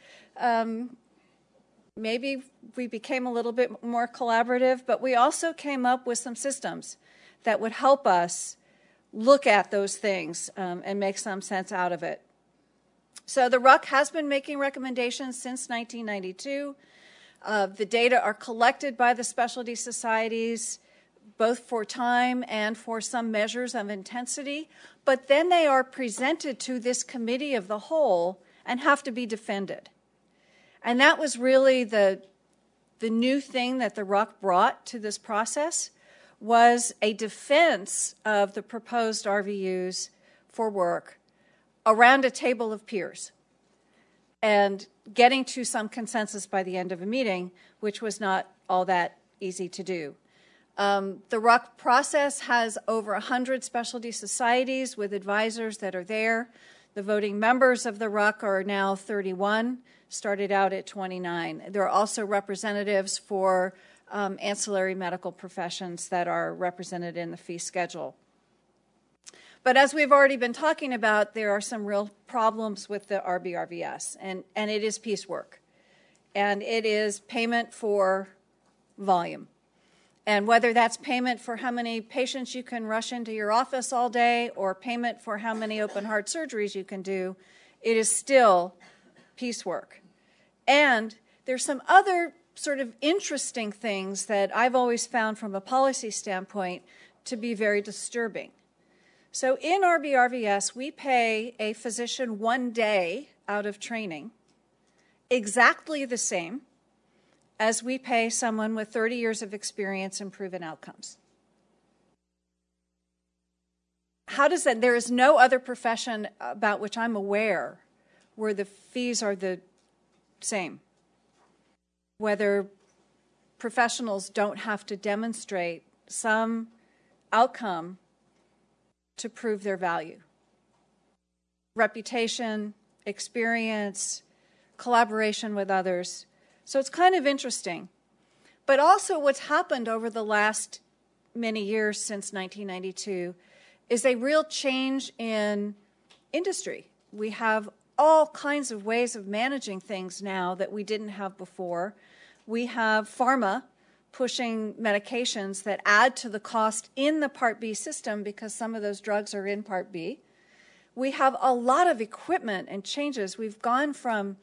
Maybe we became a little bit more collaborative, but we also came up with some systems that would help us look at those things and make some sense out of it. So the RUC has been making recommendations since 1992. The data are collected by the specialty societies, both for time and for some measures of intensity, but then they are presented to this committee of the whole and have to be defended. And that was really the new thing that the RUC brought to this process, was a defense of the proposed RVUs for work around a table of peers and getting to some consensus by the end of a meeting, which was not all that easy to do. The RUC process has over 100 specialty societies with advisors that are there. The voting members of the RUC are now 31, started out at 29. There are also representatives for ancillary medical professions that are represented in the fee schedule. But as we've already been talking about, there are some real problems with the RBRVS, and it is piecework. And it is payment for volume. And whether that's payment for how many patients you can rush into your office all day or payment for how many open heart surgeries you can do, it is still piecework. And there's some other sort of interesting things that I've always found from a policy standpoint to be very disturbing. So in RBRVS, we pay a physician 1 day out of training exactly the same as we pay someone with 30 years of experience and proven outcomes. How does that? There is no other profession about which I'm aware where the fees are the same. Whether professionals don't have to demonstrate some outcome to prove their value. Reputation, experience, collaboration with others. So it's kind of interesting. But also what's happened over the last many years since 1992 is a real change in industry. We have all kinds of ways of managing things now that we didn't have before. We have pharma pushing medications that add to the cost in the Part B system because some of those drugs are in Part B. We have a lot of equipment and changes. We've gone from,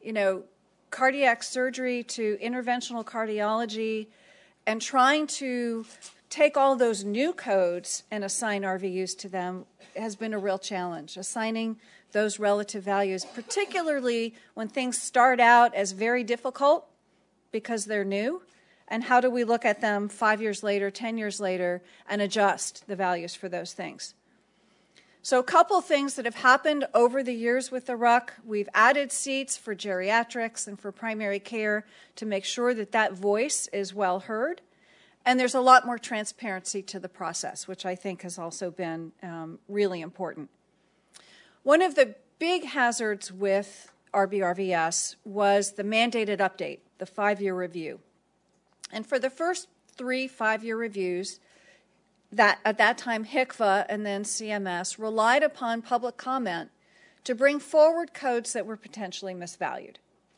cardiac surgery to interventional cardiology and trying to take all those new codes and assign RVUs to them has been a real challenge. Assigning those relative values, particularly when things start out as very difficult because they're new, and how do we look at them 5 years later, 10 years later, and adjust the values for those things. So a couple things that have happened over the years with the RUC. We've added seats for geriatrics and for primary care to make sure that that voice is well heard. And there's a lot more transparency to the process, which I think has also been really important. One of the big hazards with RBRVS was the mandated update, the 5-year review. And for the first 3 5-year reviews, that at that time HCFA and then CMS relied upon public comment to bring forward codes that were potentially misvalued.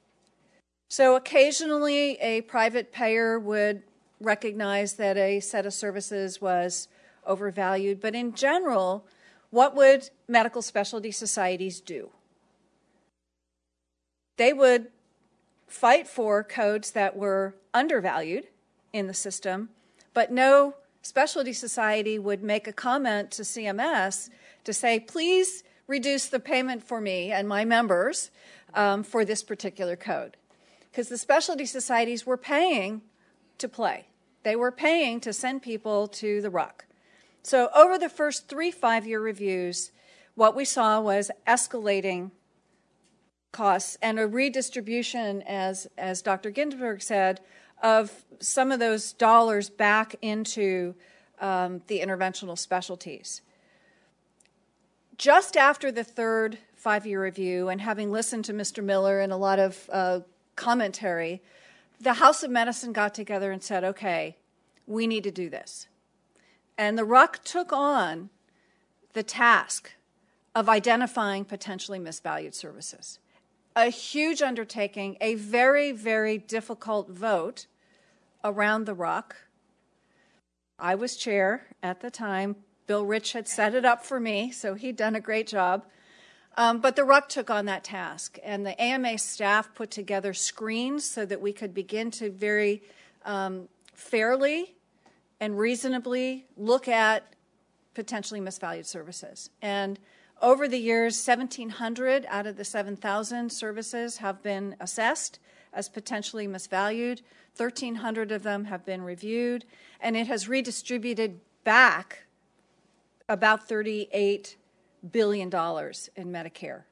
So occasionally a private payer would recognize that a set of services was overvalued, but in general, what would medical specialty societies do? They would fight for codes that were undervalued in the system, but no specialty society would make a comment to CMS to say, please reduce the payment for me and my members for this particular code. Because the specialty societies were paying to play. They were paying to send people to the ruck. So over the first 3 5-year reviews, what we saw was escalating costs and a redistribution, as Dr. Ginsburg said, of some of those dollars back into the interventional specialties. Just after the third 5-year review, and having listened to Mr. Miller and a lot of commentary, the House of Medicine got together and said, okay, we need to do this. And the RUC took on the task of identifying potentially misvalued services. A huge undertaking, a very, very difficult vote around the RUC. I was chair at the time. Bill Rich had set it up for me, so he'd done a great job. But the RUC took on that task, and the AMA staff put together screens so that we could begin to very fairly and reasonably look at potentially misvalued services. And over the years, 1,700 out of the 7,000 services have been assessed as potentially misvalued. 1,300 of them have been reviewed, and it has redistributed back about $38 billion in Medicare.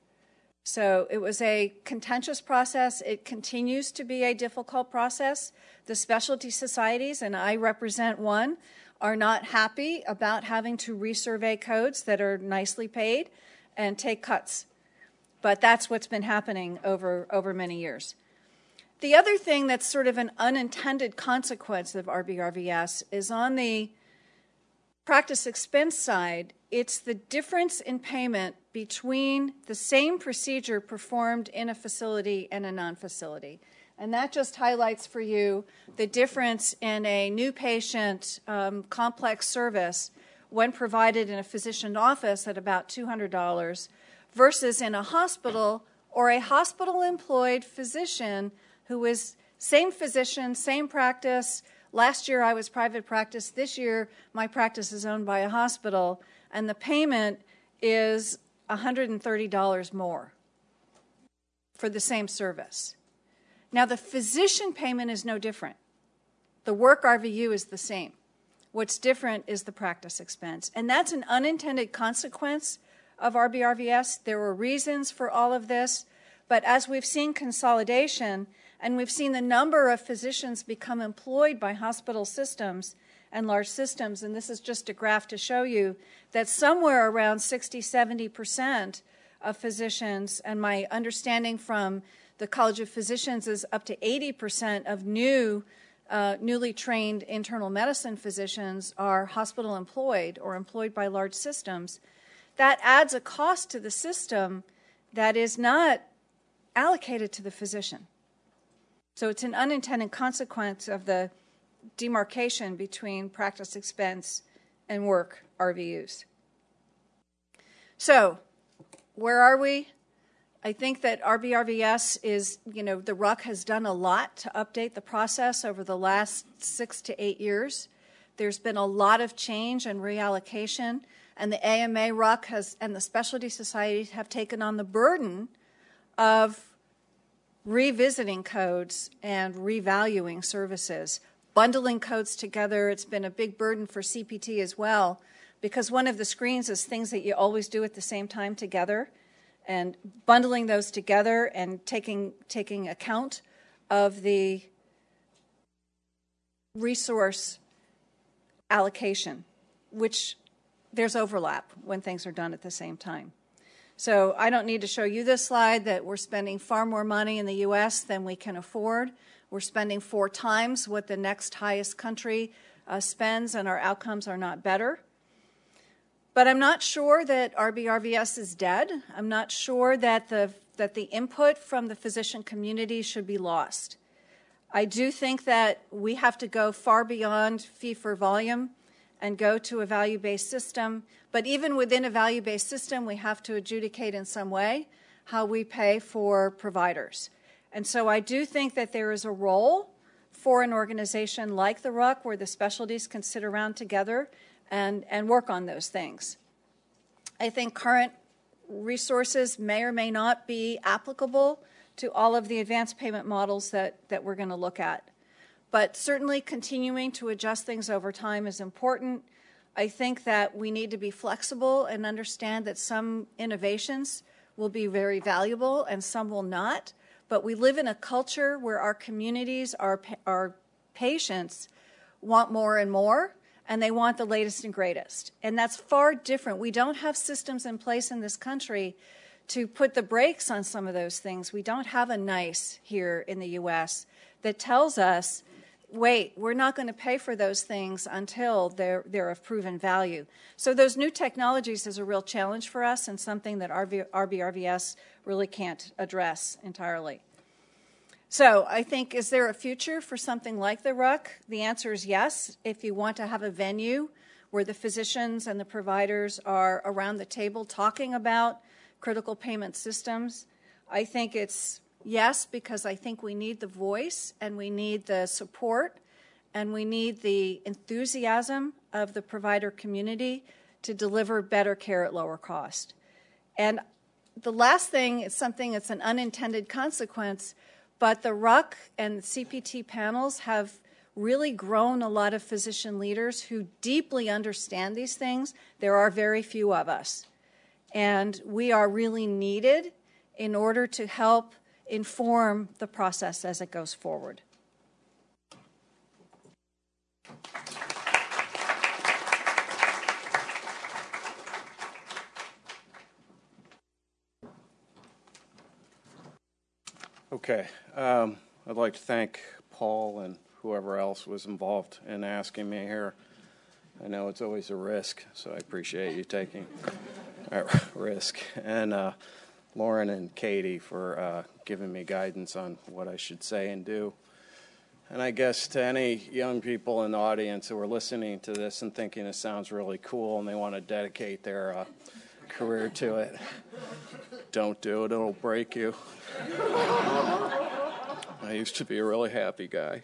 So it was a contentious process. It continues to be a difficult process. The specialty societies, and I represent one, are not happy about having to resurvey codes that are nicely paid and take cuts. But that's what's been happening over many years. The other thing that's sort of an unintended consequence of RBRVS is on the practice expense side, it's the difference in payment between the same procedure performed in a facility and a non-facility. And that just highlights for you the difference in a new patient complex service when provided in a physician office at about $200 versus in a hospital or a hospital-employed physician who is same physician, same practice. Last year I was private practice. This year my practice is owned by a hospital, and the payment is $130 more for the same service. Now, the physician payment is no different. The work RVU is the same. What's different is the practice expense. And that's an unintended consequence of RBRVS. There were reasons for all of this, but as we've seen consolidation and we've seen the number of physicians become employed by hospital systems and large systems, and this is just a graph to show you that somewhere around 60-70% of physicians, and my understanding from the College of Physicians is up to 80% of newly trained internal medicine physicians are hospital employed or employed by large systems. That adds a cost to the system that is not allocated to the physician. So it's an unintended consequence of the demarcation between practice expense and work RVUs. So where are we? I think that RBRVS is, the RUC has done a lot to update the process over the last 6 to 8 years. There's been a lot of change and reallocation, and the AMA RUC and the specialty societies have taken on the burden of revisiting codes and revaluing services, bundling codes together. It's been a big burden for CPT as well, because one of the screens is things that you always do at the same time together, and bundling those together and taking account of the resource allocation, which there's overlap when things are done at the same time. So I don't need to show you this slide that we're spending far more money in the U.S. than we can afford. We're spending 4 times what the next highest country spends, and our outcomes are not better. But I'm not sure that RBRVS is dead. I'm not sure that the input from the physician community should be lost. I do think that we have to go far beyond fee for volume and go to a value-based system. But even within a value-based system, we have to adjudicate in some way how we pay for providers. And so I do think that there is a role for an organization like the RUC where the specialties can sit around together and work on those things. I think current resources may or may not be applicable to all of the advanced payment models that we're going to look at. But certainly continuing to adjust things over time is important. I think that we need to be flexible and understand that some innovations will be very valuable and some will not. But we live in a culture where our communities, our patients want more and more, and they want the latest and greatest. And that's far different. We don't have systems in place in this country to put the brakes on some of those things. We don't have a NICE here in the U.S. that tells us, wait, we're not going to pay for those things until they're of proven value. So those new technologies is a real challenge for us and something that RBRVS really can't address entirely. So I think, is there a future for something like the RUC? The answer is yes. If you want to have a venue where the physicians and the providers are around the table talking about critical payment systems, I think it's yes, because I think we need the voice and we need the support and we need the enthusiasm of the provider community to deliver better care at lower cost. And the last thing is something that's an unintended consequence, but the RUC and the CPT panels have really grown a lot of physician leaders who deeply understand these things. There are very few of us. And we are really needed in order to help inform the process as it goes forward. Okay. I'd like to thank Paul and whoever else was involved in asking me here. I know it's always a risk, so I appreciate you taking that risk. And Lauren and Katie for giving me guidance on what I should say and do. And I guess to any young people in the audience who are listening to this and thinking it sounds really cool and they want to dedicate their career to it, don't do it. It'll break you. I used to be a really happy guy.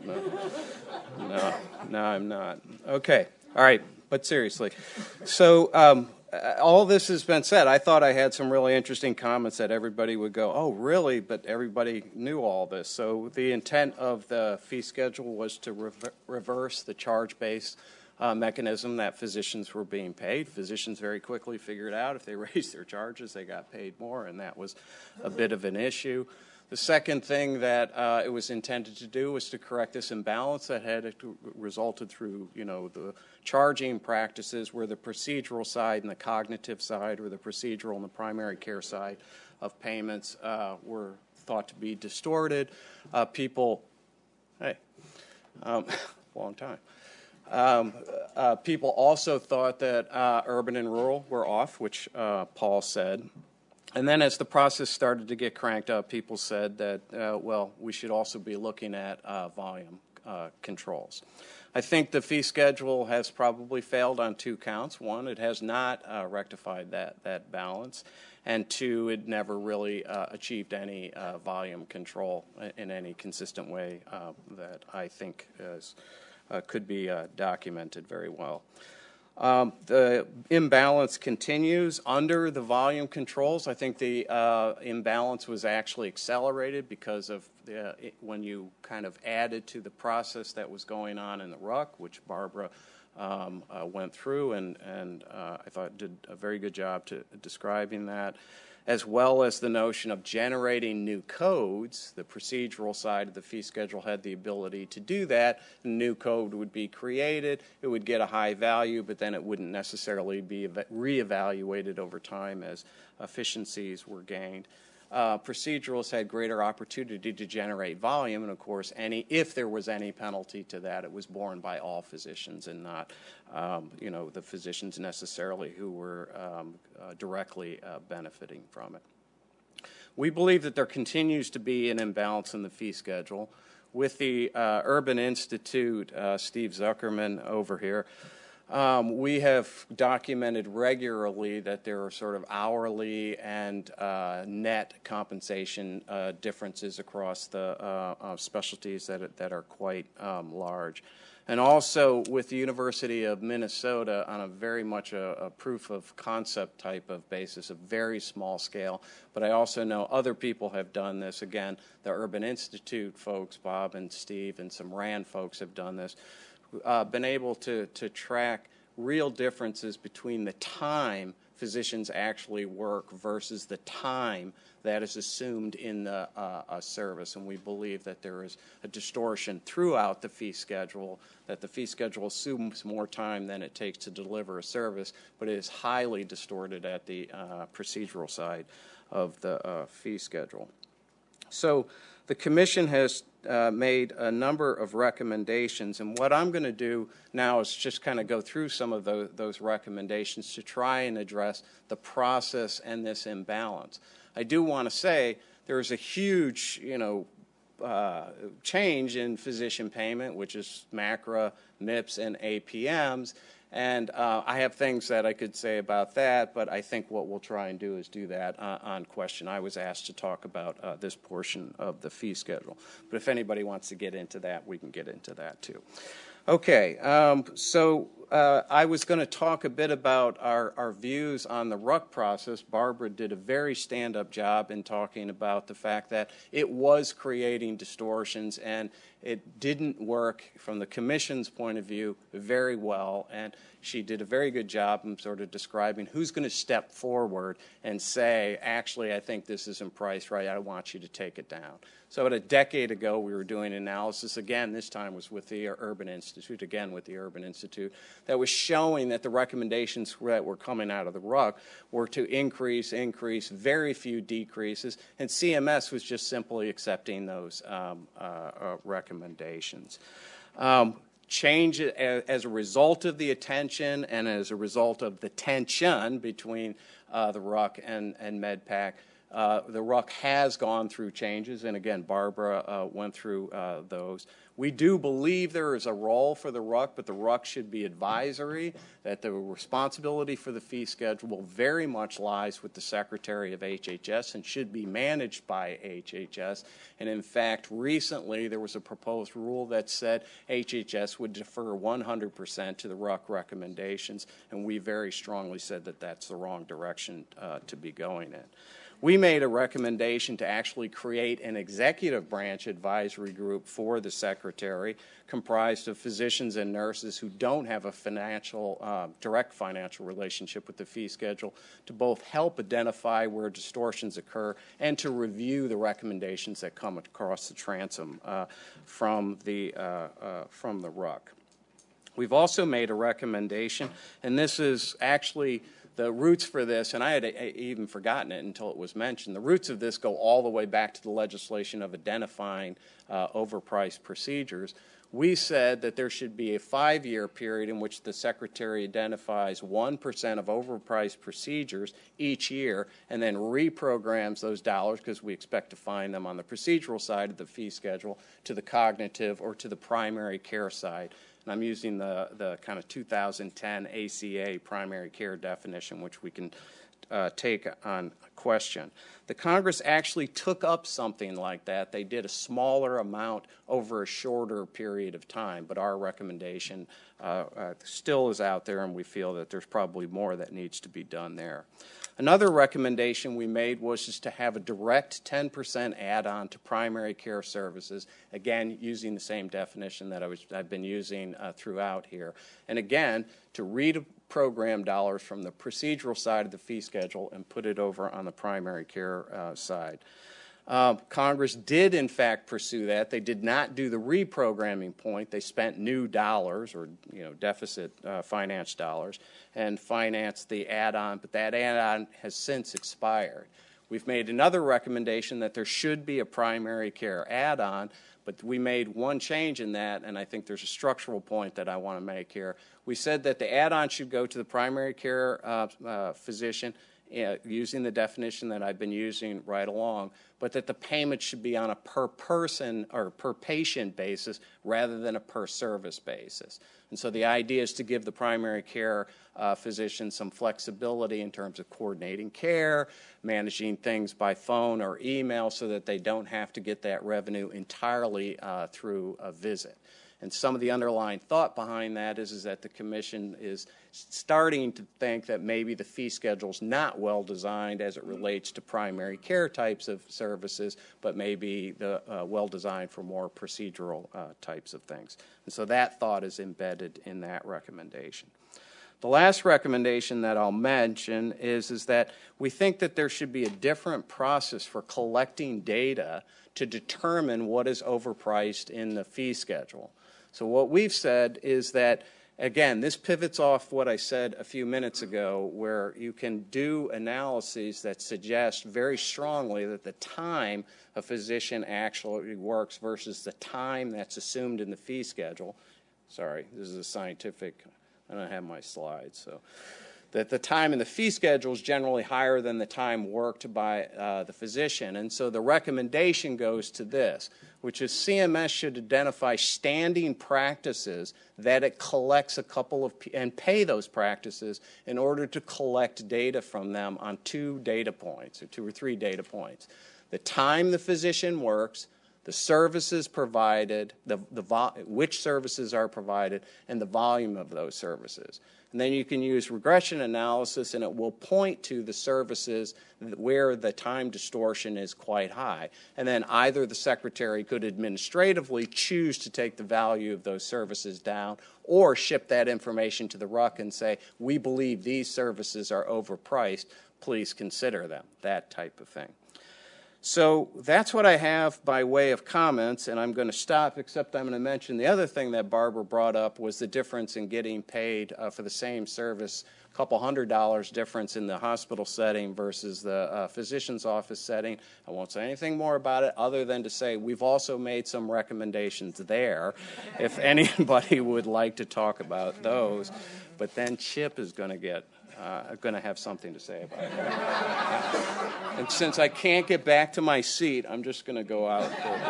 No, I'm not. Okay. All right. But seriously. So all this has been said. I thought I had some really interesting comments that everybody would go, oh, really? But everybody knew all this. So the intent of the fee schedule was to reverse the charge-based mechanism that physicians were being paid. Physicians very quickly figured out if they raised their charges, they got paid more, and that was a bit of an issue. The second thing that it was intended to do was to correct this imbalance that had resulted through, the charging practices where the procedural side and the cognitive side, or the procedural and the primary care side of payments were thought to be distorted. People also thought that urban and rural were off, which Paul said. And then as the process started to get cranked up, people said that, we should also be looking at volume controls. I think the fee schedule has probably failed on two counts. One, it has not rectified that balance. And two, it never really achieved any volume control in any consistent way that I think could be documented very well. The imbalance continues under the volume controls. I think the imbalance was actually accelerated because of when you kind of added to the process that was going on in the RUC, which Barbara went through, and I thought did a very good job to describing that, as well as the notion of generating new codes. The procedural side of the fee schedule had the ability to do that. A new code would be created. It would get a high value, but then it wouldn't necessarily be reevaluated over time as efficiencies were gained. Procedurals had greater opportunity to generate volume, and of course, if there was any penalty to that, it was borne by all physicians and not, the physicians necessarily who were directly benefiting from it. We believe that there continues to be an imbalance in the fee schedule. With the Urban Institute, Steve Zuckerman over here, We have documented regularly that there are sort of hourly and net compensation differences across the specialties that are quite large. And also with the University of Minnesota on a very much a proof of concept type of basis, a very small scale. But I also know other people have done this. Again, the Urban Institute folks, Bob and Steve, and some RAND folks have done this. Been able to track real differences between the time physicians actually work versus the time that is assumed in the service. And we believe that there is a distortion throughout the fee schedule, that the fee schedule assumes more time than it takes to deliver a service, but it is highly distorted at the procedural side of the fee schedule. So the Commission has made a number of recommendations, and what I'm going to do now is just kind of go through some of those recommendations to try and address the process and this imbalance. I do want to say there is a huge, change in physician payment, which is MACRA, MIPS, and APMs. And I have things that I could say about that, but I think what we'll try and do is do that on question. I was asked to talk about this portion of the fee schedule. But if anybody wants to get into that, we can get into that too. Okay, so I was going to talk a bit about our views on the RUC process. Barbara did a very stand-up job in talking about the fact that it was creating distortions and it didn't work from the Commission's point of view very well, and she did a very good job in sort of describing who's going to step forward and say, actually, I think this isn't priced right, I want you to take it down. So about a decade ago, we were doing analysis, again, this time was with the Urban Institute, that was showing that the recommendations that were coming out of the RUC were to increase, very few decreases, and CMS was just simply accepting those recommendations. Change as a result of the attention and as a result of the tension between the RUC and MedPAC, the RUC has gone through changes, and again, Barbara went through those. We do believe there is a role for the RUC, but the RUC should be advisory, that the responsibility for the fee schedule very much lies with the Secretary of HHS and should be managed by HHS. And in fact, recently there was a proposed rule that said HHS would defer 100% to the RUC recommendations, and we very strongly said that that's the wrong direction to be going in. We made a recommendation to actually create an executive branch advisory group for the Secretary comprised of physicians and nurses who don't have a direct financial relationship with the fee schedule to both help identify where distortions occur and to review the recommendations that come across the transom from the RUC. We've also made a recommendation, and this is actually the roots for this, and I had even forgotten it until it was mentioned. The roots of this go all the way back to the legislation of identifying overpriced procedures. We said that there should be a 5-year period in which the Secretary identifies 1% of overpriced procedures each year and then reprograms those dollars, because we expect to find them on the procedural side of the fee schedule, to the cognitive or to the primary care side. And I'm using the kind of 2010 ACA primary care definition, which we can take on question. The Congress actually took up something like that. They did a smaller amount over a shorter period of time, but our recommendation still is out there, and we feel that there's probably more that needs to be done there. Another recommendation we made was just to have a direct 10% add-on to primary care services, again, using the same definition that I've been using throughout here. And again, to reprogram dollars from the procedural side of the fee schedule and put it over on the primary care side. Congress did, in fact, pursue that. They did not do the reprogramming point. They spent new dollars, or deficit finance dollars, and financed the add-on, but that add-on has since expired. We've made another recommendation that there should be a primary care add-on, but we made one change in that, and I think there's a structural point that I want to make here. We said that the add-on should go to the primary care physician using the definition that I've been using right along, but that the payment should be on a per person or per patient basis rather than a per service basis. And so the idea is to give the primary care physician some flexibility in terms of coordinating care, managing things by phone or email so that they don't have to get that revenue entirely through a visit. And some of the underlying thought behind that is that the Commission is starting to think that maybe the fee schedule is not well designed as it relates to primary care types of services, but maybe well designed for more procedural types of things. And so that thought is embedded in that recommendation. The last recommendation that I'll mention is that we think that there should be a different process for collecting data to determine what is overpriced in the fee schedule. So what we've said is that, again, this pivots off what I said a few minutes ago, where you can do analyses that suggest very strongly that the time a physician actually works versus the time that's assumed in the fee schedule. Sorry, this is a scientific, I don't have my slides, so that the time in the fee schedule is generally higher than the time worked by the physician. And so the recommendation goes to this, which is CMS should identify standing practices that it collects and pay those practices in order to collect data from them on 2 data points, or 2 or 3 data points. The time the physician works, the services provided, which services are provided, and the volume of those services. And then you can use regression analysis, and it will point to the services where the time distortion is quite high. And then either the Secretary could administratively choose to take the value of those services down or ship that information to the RUC and say, we believe these services are overpriced, please consider them, that type of thing. So that's what I have by way of comments, and I'm going to stop, except I'm going to mention the other thing that Barbara brought up was the difference in getting paid for the same service, a couple $100 difference in the hospital setting versus the physician's office setting. I won't say anything more about it other than to say we've also made some recommendations there if anybody would like to talk about those. But then Chip is going to have something to say about it. And since I can't get back to my seat, I'm just going to go out.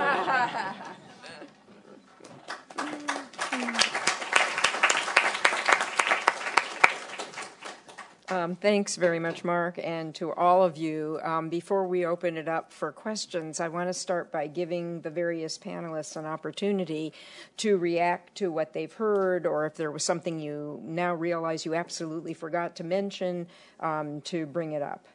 Thanks very much, Mark, and to all of you. Before we open it up for questions, I want to start by giving the various panelists an opportunity to react to what they've heard, or if there was something you now realize you absolutely forgot to mention, to bring it up.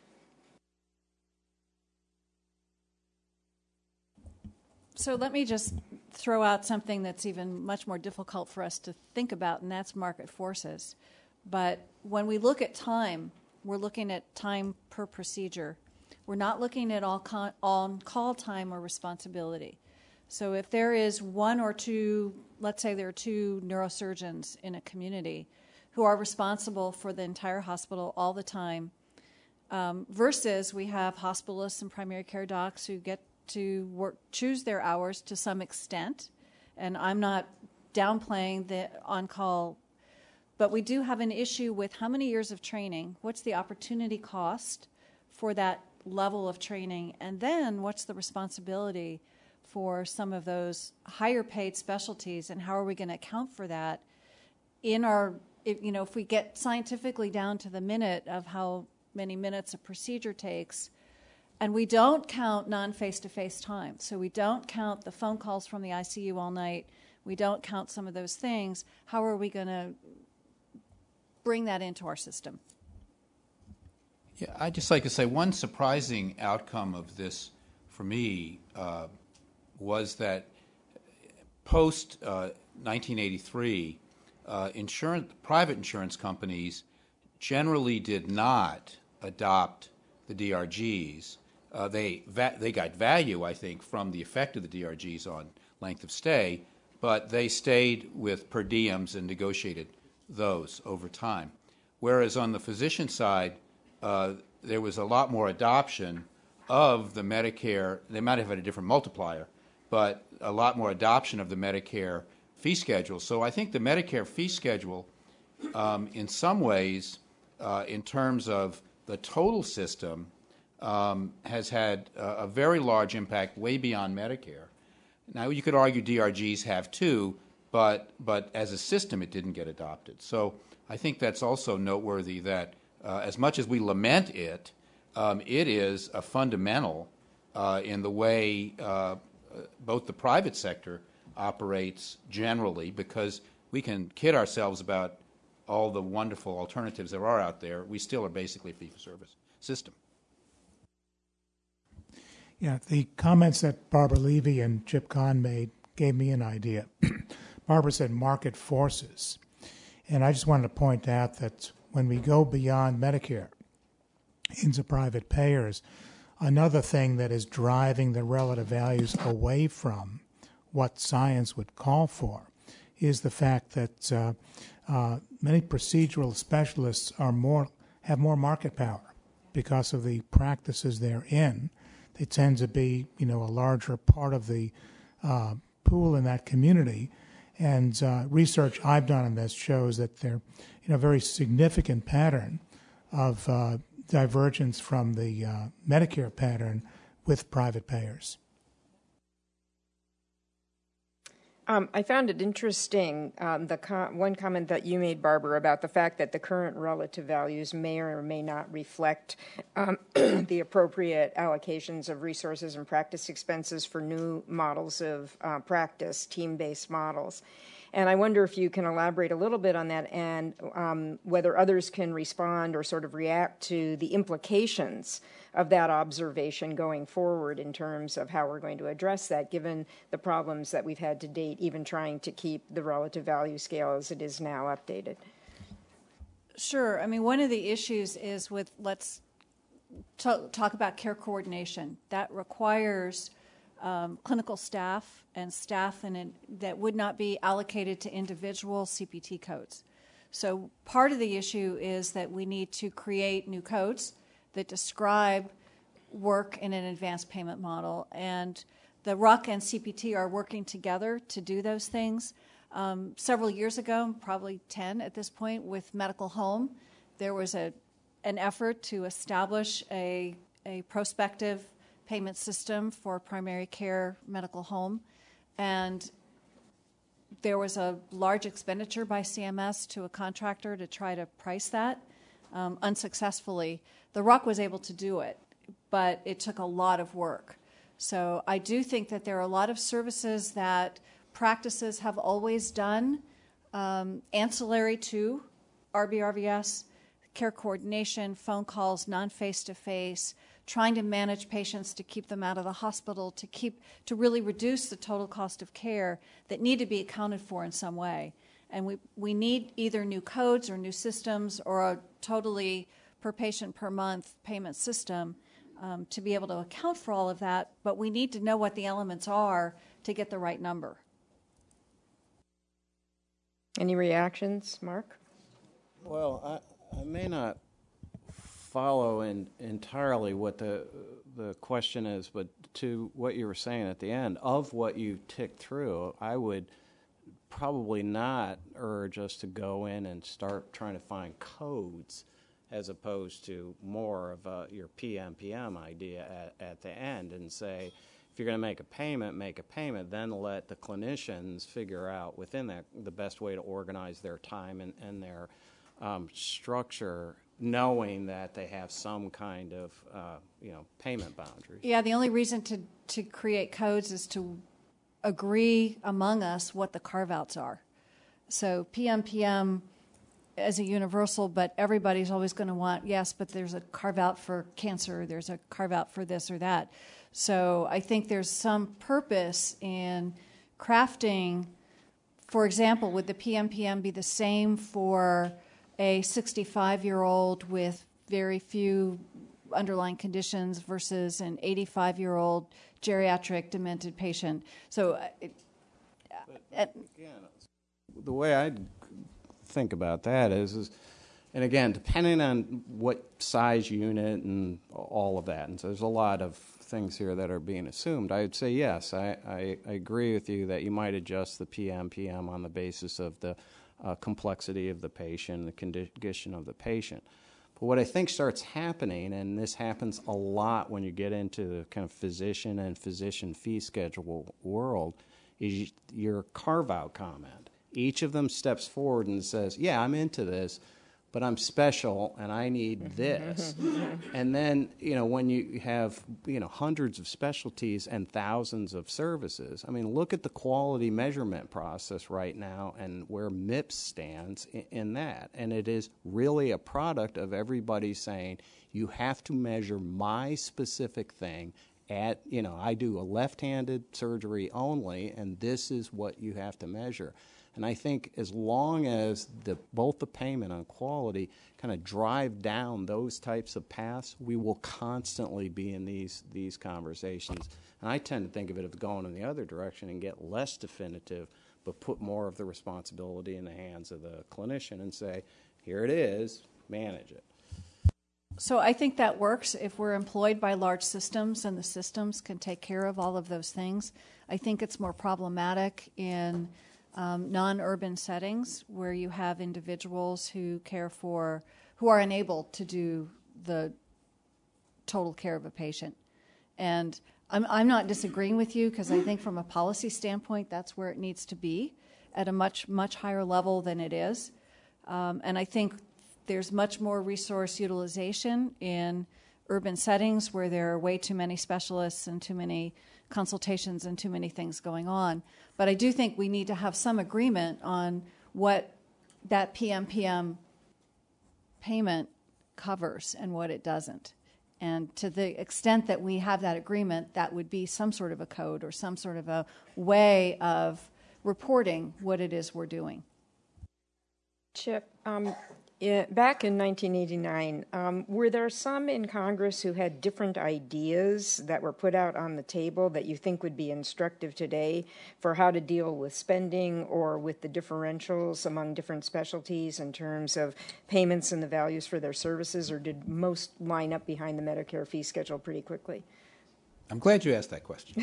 So let me just throw out something that's even much more difficult for us to think about, and that's market forces. But when we look at time, we're looking at time per procedure. We're not looking at on-call time or responsibility. So if there is 1 or 2, let's say there are 2 neurosurgeons in a community who are responsible for the entire hospital all the time, versus we have hospitalists and primary care docs who get to choose their hours to some extent, and I'm not downplaying the on-call, but we do have an issue with how many years of training, what's the opportunity cost for that level of training, and then what's the responsibility for some of those higher paid specialties, and how are we going to account for that in our, if we get scientifically down to the minute of how many minutes a procedure takes. And we don't count non-face-to-face time. So we don't count the phone calls from the ICU all night. We don't count some of those things. How are we going to bring that into our system? Yeah, I'd just like to say one surprising outcome of this for me was that post 1983, private insurance companies generally did not adopt the DRGs. They got value, I think, from the effect of the DRGs on length of stay, but they stayed with per diems and negotiated those over time. Whereas on the physician side, there was a lot more adoption of the Medicare. They might have had a different multiplier, but a lot more adoption of the Medicare fee schedule. So I think the Medicare fee schedule, in some ways, in terms of the total system has had a very large impact way beyond Medicare. Now, you could argue DRGs have too, but as a system, it didn't get adopted. So I think that's also noteworthy that as much as we lament it, it is a fundamental in the way both the private sector operates generally, because we can kid ourselves about all the wonderful alternatives there are out there. We still are basically a fee-for-service system. Yeah, the comments that Barbara Levy and Chip Kahn made gave me an idea. Barbara said market forces. And I just wanted to point out that when we go beyond Medicare into private payers, another thing that is driving the relative values away from what science would call for is the fact that many procedural specialists have more market power because of the practices they're in. They tend to be, a larger part of the pool in that community. And research I've done on this shows that there's a very significant pattern of divergence from the Medicare pattern with private payers. I found it interesting, one comment that you made, Barbara, about the fact that the current relative values may or may not reflect the appropriate allocations of resources and practice expenses for new models of practice, team-based models. And I wonder if you can elaborate a little bit on that and whether others can respond or sort of react to the implications of that observation going forward in terms of how we're going to address that, given the problems that we've had to date, even trying to keep the relative value scale as it is now updated. Sure. I mean, one of the issues is with, let's talk about care coordination. That requires clinical staff and staff that would not be allocated to individual CPT codes. So part of the issue is that we need to create new codes that describe work in an advanced payment model. And the RUC and CPT are working together to do those things. Several years ago, probably 10 at this point, with Medical Home, there was an effort to establish a prospective payment system for primary care medical home. And there was a large expenditure by CMS to a contractor to try to price that. Unsuccessfully. The RUC was able to do it, but it took a lot of work. So I do think that there are a lot of services that practices have always done, ancillary to RBRVS, care coordination, phone calls, non-face-to-face, trying to manage patients to keep them out of the hospital, to really reduce the total cost of care, that need to be accounted for in some way. And we need either new codes or new systems or a totally per patient per month payment system to be able to account for all of that, but we need to know what the elements are to get the right number. Any reactions, Mark? Well, I may not follow entirely what the question is, but to what you were saying at the end, of what you ticked through, I would probably not urge us to go in and start trying to find codes as opposed to more of your PMPM idea at the end and say, if you're going to make a payment, then let the clinicians figure out within that the best way to organize their time and their structure, knowing that they have some kind of payment boundaries. Yeah, the only reason to create codes is to agree among us what the carve-outs are. So PMPM as a universal, but everybody's always going to want, yes, but there's a carve-out for cancer, there's a carve-out for this or that. So I think there's some purpose in crafting, for example, would the PMPM be the same for a 65-year-old with very few underlying conditions versus an 85-year-old geriatric demented patient? So the way I think about that is, and again, depending on what size unit and all of that, and so there's a lot of things here that are being assumed, I would say yes, I agree with you that you might adjust the PMPM on the basis of the complexity of the patient, the condition of the patient. But what I think starts happening, and this happens a lot when you get into the kind of physician and physician fee schedule world, is your carve-out comment. Each of them steps forward and says, yeah, I'm into this, but I'm special and I need this. And then, when you have, hundreds of specialties and thousands of services, I mean, look at the quality measurement process right now and where MIPS stands in that. And it is really a product of everybody saying, you have to measure my specific thing at, I do a left-handed surgery only, and this is what you have to measure. And I think as long as both the payment and quality kind of drive down those types of paths, we will constantly be in these conversations. And I tend to think of it as going in the other direction and get less definitive, but put more of the responsibility in the hands of the clinician and say, here it is, manage it. So I think that works if we're employed by large systems and the systems can take care of all of those things. I think it's more problematic in non-urban settings where you have individuals who are unable to do the total care of a patient. And I'm not disagreeing with you because I think from a policy standpoint that's where it needs to be at a much, much higher level than it is. And I think there's much more resource utilization in urban settings where there are way too many specialists and too many consultations and too many things going on. But I do think we need to have some agreement on what that PMPM payment covers and what it doesn't. And to the extent that we have that agreement, that would be some sort of a code or some sort of a way of reporting what it is we're doing. Chip, back in 1989, were there some in Congress who had different ideas that were put out on the table that you think would be instructive today for how to deal with spending or with the differentials among different specialties in terms of payments and the values for their services, or did most line up behind the Medicare fee schedule pretty quickly? I'm glad you asked that question.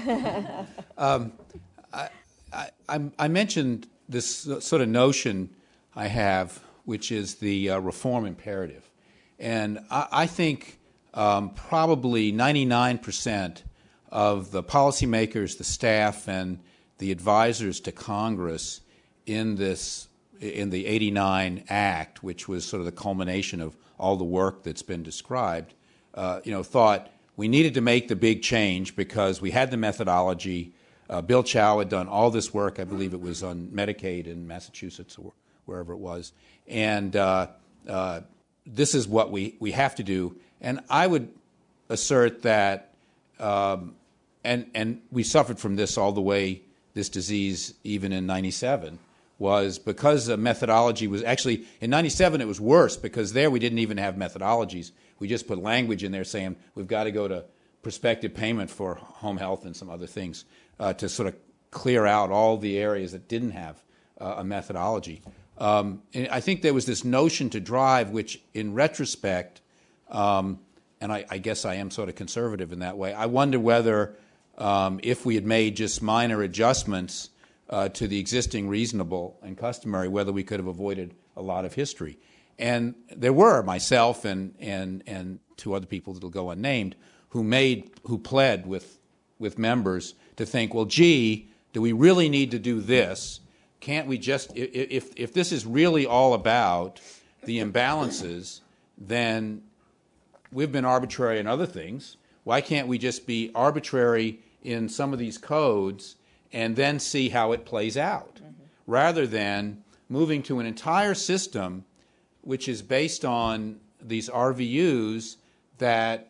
I mentioned this sort of notion I have, which is the reform imperative. And I think probably 99% of the policymakers, the staff, and the advisors to Congress in the 89 Act, which was sort of the culmination of all the work that's been described, thought we needed to make the big change because we had the methodology. Bill Chow had done all this work. I believe it was on Medicaid in Massachusetts or wherever it was. And this is what we have to do. And I would assert that, and we suffered from this all the way, this disease, even in 97, was because the methodology was actually, in 97 it was worse because there we didn't even have methodologies. We just put language in there saying we've got to go to prospective payment for home health and some other things to sort of clear out all the areas that didn't have a methodology. And I think there was this notion to drive, which in retrospect, and I guess I am sort of conservative in that way, I wonder whether if we had made just minor adjustments to the existing reasonable and customary, whether we could have avoided a lot of history. And there were, myself and two other people that will go unnamed, who pled with members to think, well, gee, do we really need to do this? Can't we just, if this is really all about the imbalances, then we've been arbitrary in other things. Why can't we just be arbitrary in some of these codes and then see how it plays out, rather than moving to an entire system which is based on these RVUs that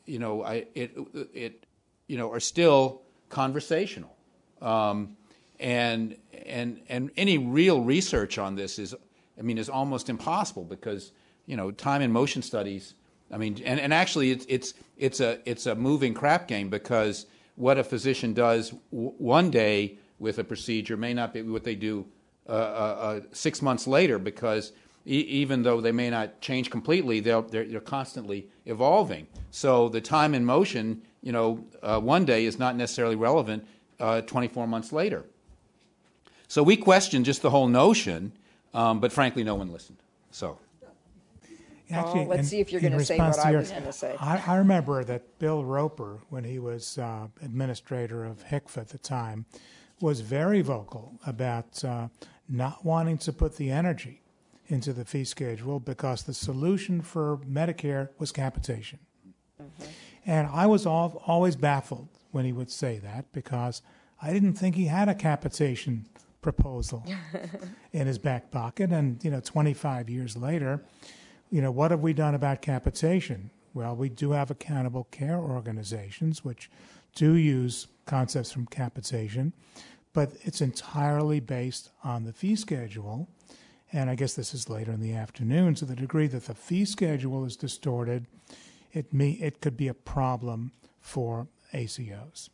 are still conversational. And any real research on this is almost impossible because, time and motion studies, and actually it's a moving crap game because what a physician does one day with a procedure may not be what they do 6 months later because even though they may not change completely, they're constantly evolving. So the time and motion, one day is not necessarily relevant 24 months later. So we questioned just the whole notion, but frankly, no one listened. So, Actually, let's see if you're going to say what I was going to say. I remember that Bill Roper, when he was administrator of HCFA at the time, was very vocal about not wanting to put the energy into the fee schedule because the solution for Medicare was capitation. Mm-hmm. And I was always baffled when he would say that because I didn't think he had a capitation proposal in his back pocket. And, 25 years later, what have we done about capitation? Well, we do have accountable care organizations which do use concepts from capitation, but it's entirely based on the fee schedule. And I guess this is later in the afternoon. To the degree that the fee schedule is distorted, it could be a problem for ACOs.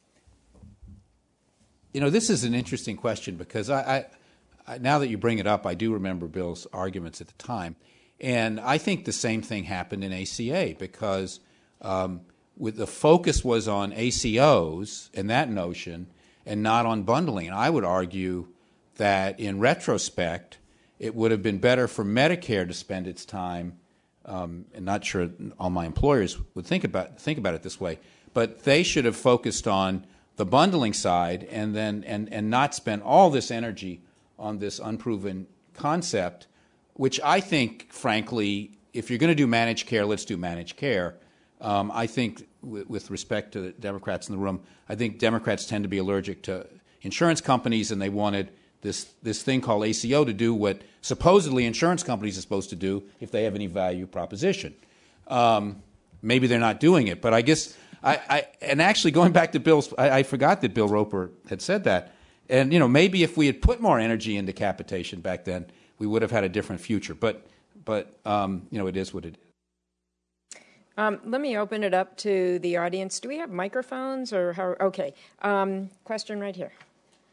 This is an interesting question because I now that you bring it up, I do remember Bill's arguments at the time. And I think the same thing happened in ACA because the focus was on ACOs and that notion and not on bundling. And I would argue that in retrospect, it would have been better for Medicare to spend its time, and not sure all my employers would think about it this way, but they should have focused on the bundling side and not spend all this energy on this unproven concept, which I think, frankly, if you're going to do managed care, let's do managed care. I think, with respect to the Democrats in the room, I think Democrats tend to be allergic to insurance companies, and they wanted this thing called ACO to do what supposedly insurance companies are supposed to do if they have any value proposition. Maybe they're not doing it, but I guess and actually going back to Bill's, I forgot that Bill Roper had said that, and maybe if we had put more energy into capitation back then, we would have had a different future. But it is what it is. Let me open it up to the audience. Do we have microphones or how? Okay. Question right here.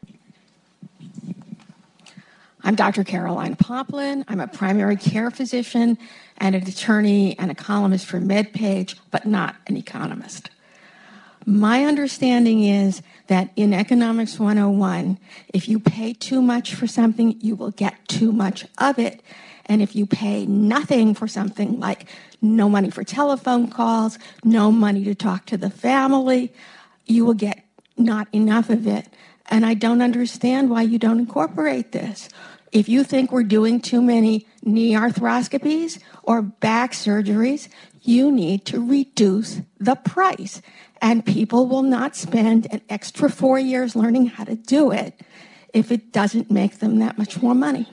I'm Dr. Caroline Poplin. I'm a primary care physician and an attorney and a columnist for MedPage, but not an economist. My understanding is that in Economics 101, if you pay too much for something, you will get too much of it. And if you pay nothing for something like no money for telephone calls, no money to talk to the family, you will get not enough of it. And I don't understand why you don't incorporate this. If you think we're doing too many knee arthroscopies or back surgeries, you need to reduce the price. And people will not spend an extra 4 years learning how to do it if it doesn't make them that much more money.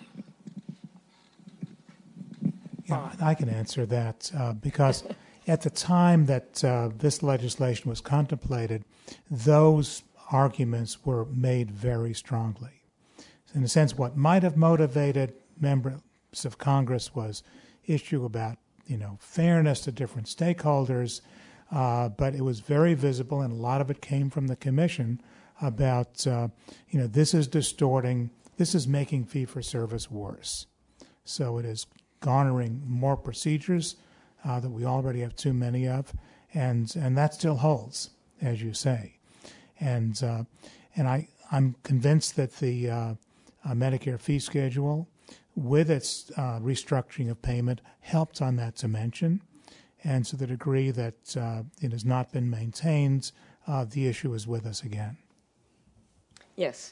Yeah, I can answer that because at the time that this legislation was contemplated, those arguments were made very strongly. In a sense, what might have motivated members of Congress was issue about, fairness to different stakeholders, but it was very visible, and a lot of it came from the commission about, this is distorting, this is making fee-for-service worse. So it is garnering more procedures that we already have too many of, and that still holds, as you say. And I'm convinced that the Medicare fee schedule, with its restructuring of payment, helped on that dimension. And to the degree that it has not been maintained, the issue is with us again. Yes.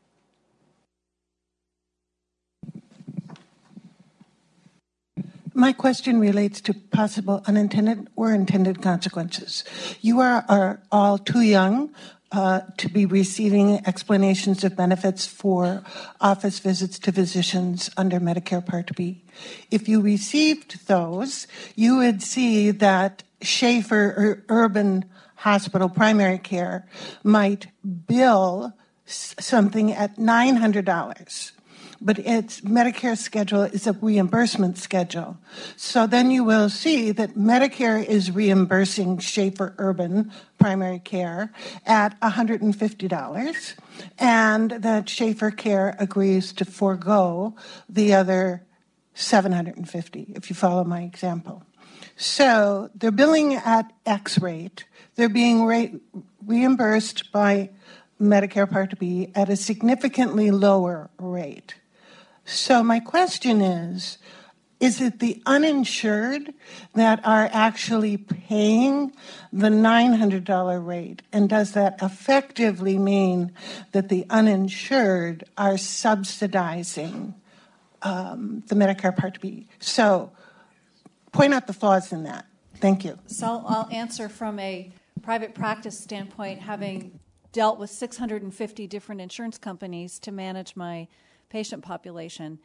My question relates to possible unintended or intended consequences. You are all too young to be receiving explanations of benefits for office visits to physicians under Medicare Part B. If you received those, you would see that Schaefer Urban Hospital Primary Care might bill something at $900. But its Medicare schedule is a reimbursement schedule. So then you will see that Medicare is reimbursing Schaefer Urban Primary Care at $150, and that Schaefer Care agrees to forego the other $750, if you follow my example. So they're billing at X rate. They're being reimbursed by Medicare Part B at a significantly lower rate. So my question is, is it the uninsured that are actually paying the $900 rate? And does that effectively mean that the uninsured are subsidizing the Medicare Part B? So point out the flaws in that. Thank you. So I'll answer from a private practice standpoint, having dealt with 650 different insurance companies to manage my patient population.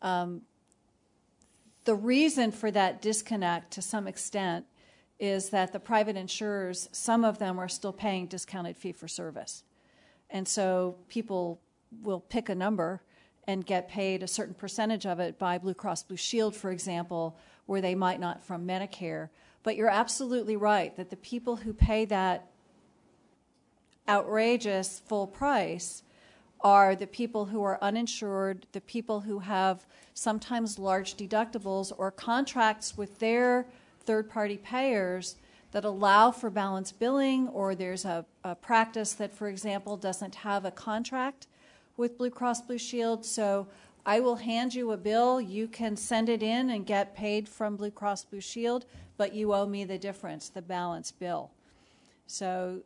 The reason for that disconnect to some extent is that the private insurers, some of them are still paying discounted fee for service. And so people will pick a number and get paid a certain percentage of it by Blue Cross Blue Shield, for example, where they might not from Medicare. But you're absolutely right that the people who pay that outrageous full price are the people who are uninsured, the people who have sometimes large deductibles or contracts with their third-party payers that allow for balance billing, or there's a practice that, for example, doesn't have a contract with Blue Cross Blue Shield. So I will hand you a bill. You can send it in and get paid from Blue Cross Blue Shield, but you owe me the difference, the balance bill. So,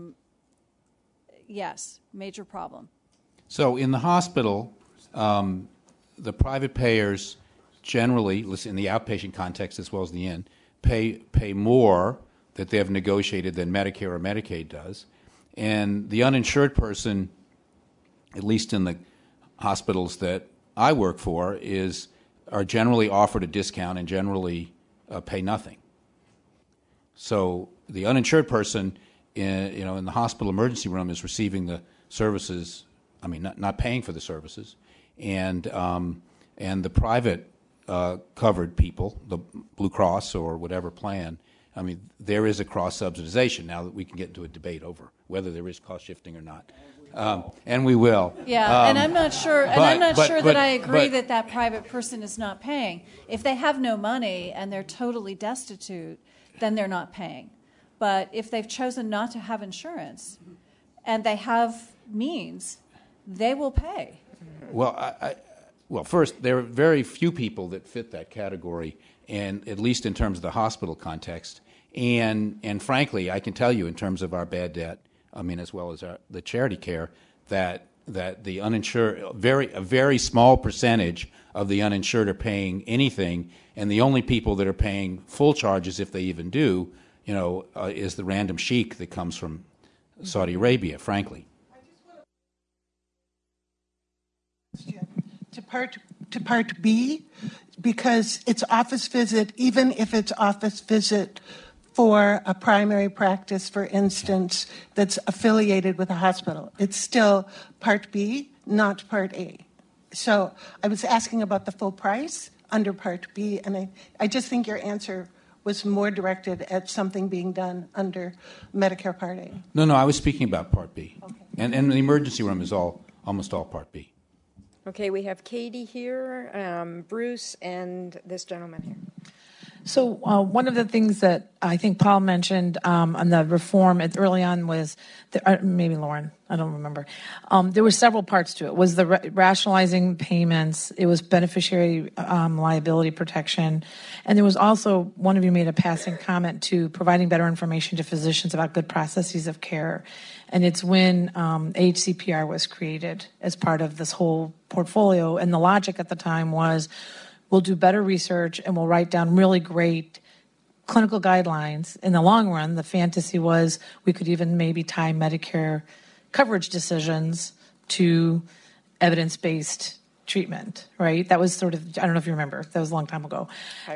yes, major problem. So in the hospital, the private payers generally, in the outpatient context as well as the in, pay more that they have negotiated than Medicare or Medicaid does. And the uninsured person, at least in the hospitals that I work for, are generally offered a discount and generally pay nothing. So the uninsured person in the hospital emergency room is receiving the services, not paying for the services, and the private covered people, the Blue Cross or whatever plan, there is a cross-subsidization. Now that we can get into a debate over whether there is cost shifting or not, and we will. Yeah, and I'm not sure. That I agree that private person is not paying. If they have no money and they're totally destitute, then they're not paying. But if they've chosen not to have insurance and they have means, they will pay. Well, first, there are very few people that fit that category, and at least in terms of the hospital context. And frankly, I can tell you in terms of our bad debt, as well as the charity care, that the uninsured, a very small percentage of the uninsured are paying anything, and the only people that are paying full charges, if they even do, is the random sheik that comes from Saudi Arabia, frankly. To part B, because it's office visit, even if it's office visit for a primary practice, for instance, that's affiliated with a hospital, it's still Part B, not Part A. So I was asking about the full price under Part B, and I just think your answer was more directed at something being done under Medicare Part A. No, I was speaking about Part B. Okay. And the emergency room is almost all Part B. Okay, we have Katie here, Bruce, and this gentleman here. So one of the things that I think Paul mentioned on the reform early on was, maybe Lauren, I don't remember. There were several parts to it. It was the rationalizing payments. It was beneficiary liability protection. And there was also, one of you made a passing comment to providing better information to physicians about good processes of care. And it's when HCPR was created as part of this whole portfolio. And the logic at the time was, we'll do better research and we'll write down really great clinical guidelines. In the long run, the fantasy was we could even maybe tie Medicare coverage decisions to evidence-based treatment, right? That was sort of, I don't know if you remember, that was a long time ago.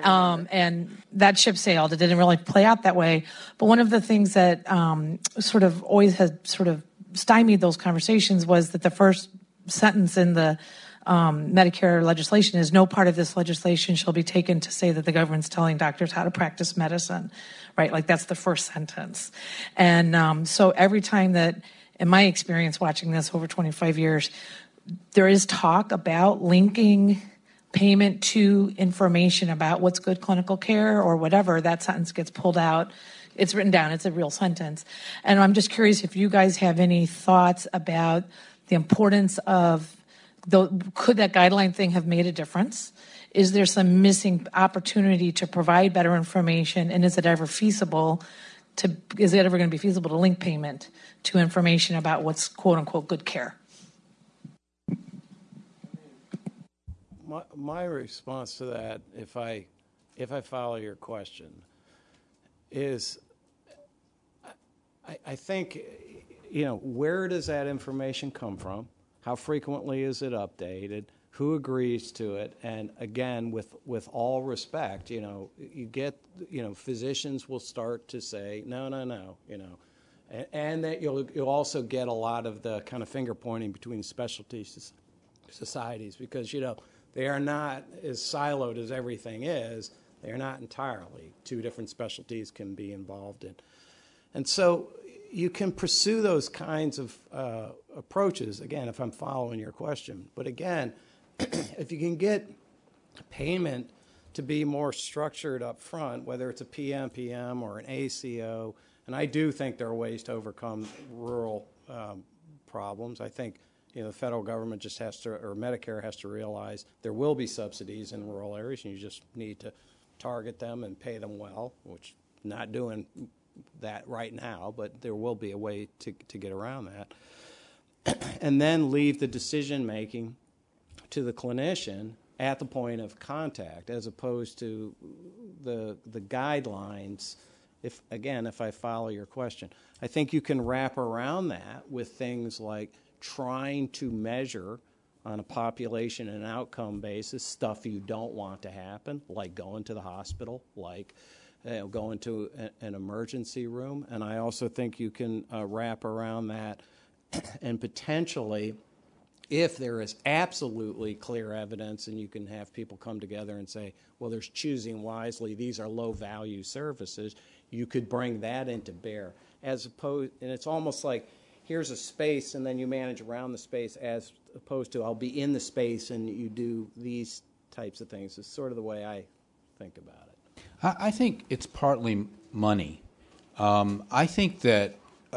And that ship sailed. It didn't really play out that way. But one of the things that sort of always had sort of stymied those conversations was that the first sentence in the Medicare legislation is no part of this legislation shall be taken to say that the government's telling doctors how to practice medicine, right? Like that's the first sentence. And so every time that, in my experience watching this over 25 years, there is talk about linking payment to information about what's good clinical care or whatever, that sentence gets pulled out. It's written down. It's a real sentence. And I'm just curious if you guys have any thoughts about the importance of could that guideline thing have made a difference? Is there some missing opportunity to provide better information? And is it ever feasible is it ever going to be feasible to link payment to information about what's quote unquote good care? My response to that, if I follow your question, is I think, where does that information come from? How frequently is it updated? Who agrees to it? And again, with all respect, you get, physicians will start to say, no, and that you'll also get a lot of the kind of finger pointing between specialty societies because, they are not as siloed as everything is. They are not entirely. Two different specialties can be involved in. And so you can pursue those kinds of approaches, again, if I'm following your question. But again, if you can get payment to be more structured up front, whether it's a PMPM or an ACO, and I do think there are ways to overcome rural problems. I think the federal government just has to, or Medicare has to realize there will be subsidies in rural areas, and you just need to target them and pay them well, which not doing that right now, but there will be a way to get around that. And then leave the decision-making to the clinician at the point of contact, as opposed to the guidelines. If I follow your question, I think you can wrap around that with things like trying to measure on a population and outcome basis stuff you don't want to happen, like going to the hospital, like going to an emergency room. And I also think you can wrap around that and potentially, if there is absolutely clear evidence and you can have people come together and say, well, there's choosing wisely, these are low-value services, you could bring that into bear. And it's almost like, here's a space, and then you manage around the space, as opposed to I'll be in the space and you do these types of things. It's sort of the way I think about it. I think it's partly money. I think that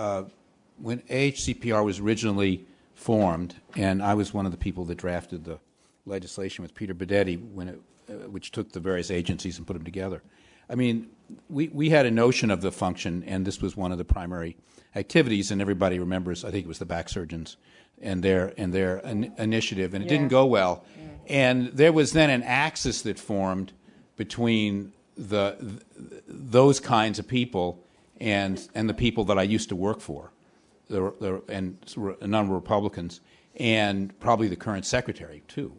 when AHCPR was originally formed, and I was one of the people that drafted the legislation with Peter Bedetti, which took the various agencies and put them together. I mean, we had a notion of the function, and this was one of the primary activities, and everybody remembers, I think it was the back surgeons and their initiative, and it didn't go well. And there was then an axis that formed between those kinds of people and the people that I used to work for, and a number of Republicans, and probably the current secretary, too.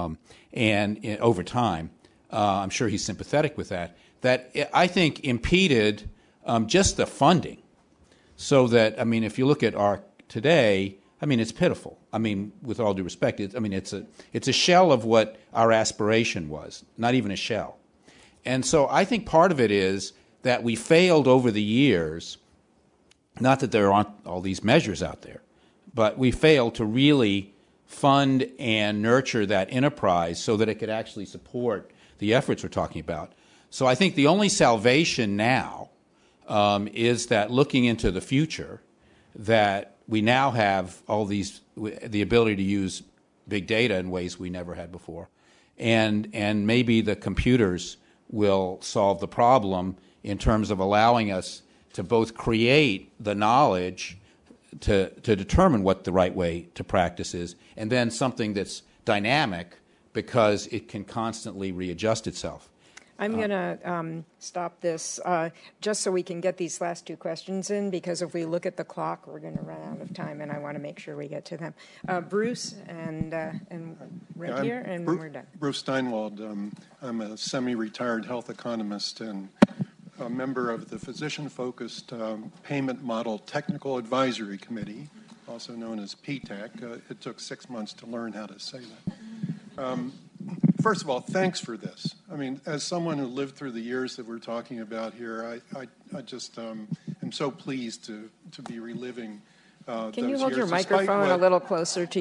And over time, I'm sure he's sympathetic with that I think impeded just the funding. So that, if you look at AHRQ today, it's pitiful. With all due respect, it's a shell of what our aspiration was, not even a shell. And so I think part of it is that we failed over the years, not that there aren't all these measures out there, but we failed to really fund and nurture that enterprise so that it could actually support the efforts we're talking about. So I think the only salvation now is that looking into the future, that we now have the ability to use big data in ways we never had before, and maybe the computers will solve the problem in terms of allowing us to both create the knowledge to determine what the right way to practice is, and then something that's dynamic because it can constantly readjust itself. I'm going to stop this just so we can get these last two questions in, because if we look at the clock, we're going to run out of time, and I want to make sure we get to them. Bruce and right here, and when we're done. Bruce Steinwald. I'm a semi-retired health economist and a member of the Physician-Focused Payment Model Technical Advisory Committee, also known as PTAC. It took 6 months to learn how to say that. First of all, thanks for this. As someone who lived through the years that we're talking about here, I just am so pleased to be reliving those years. Can you hold your microphone a little closer to you?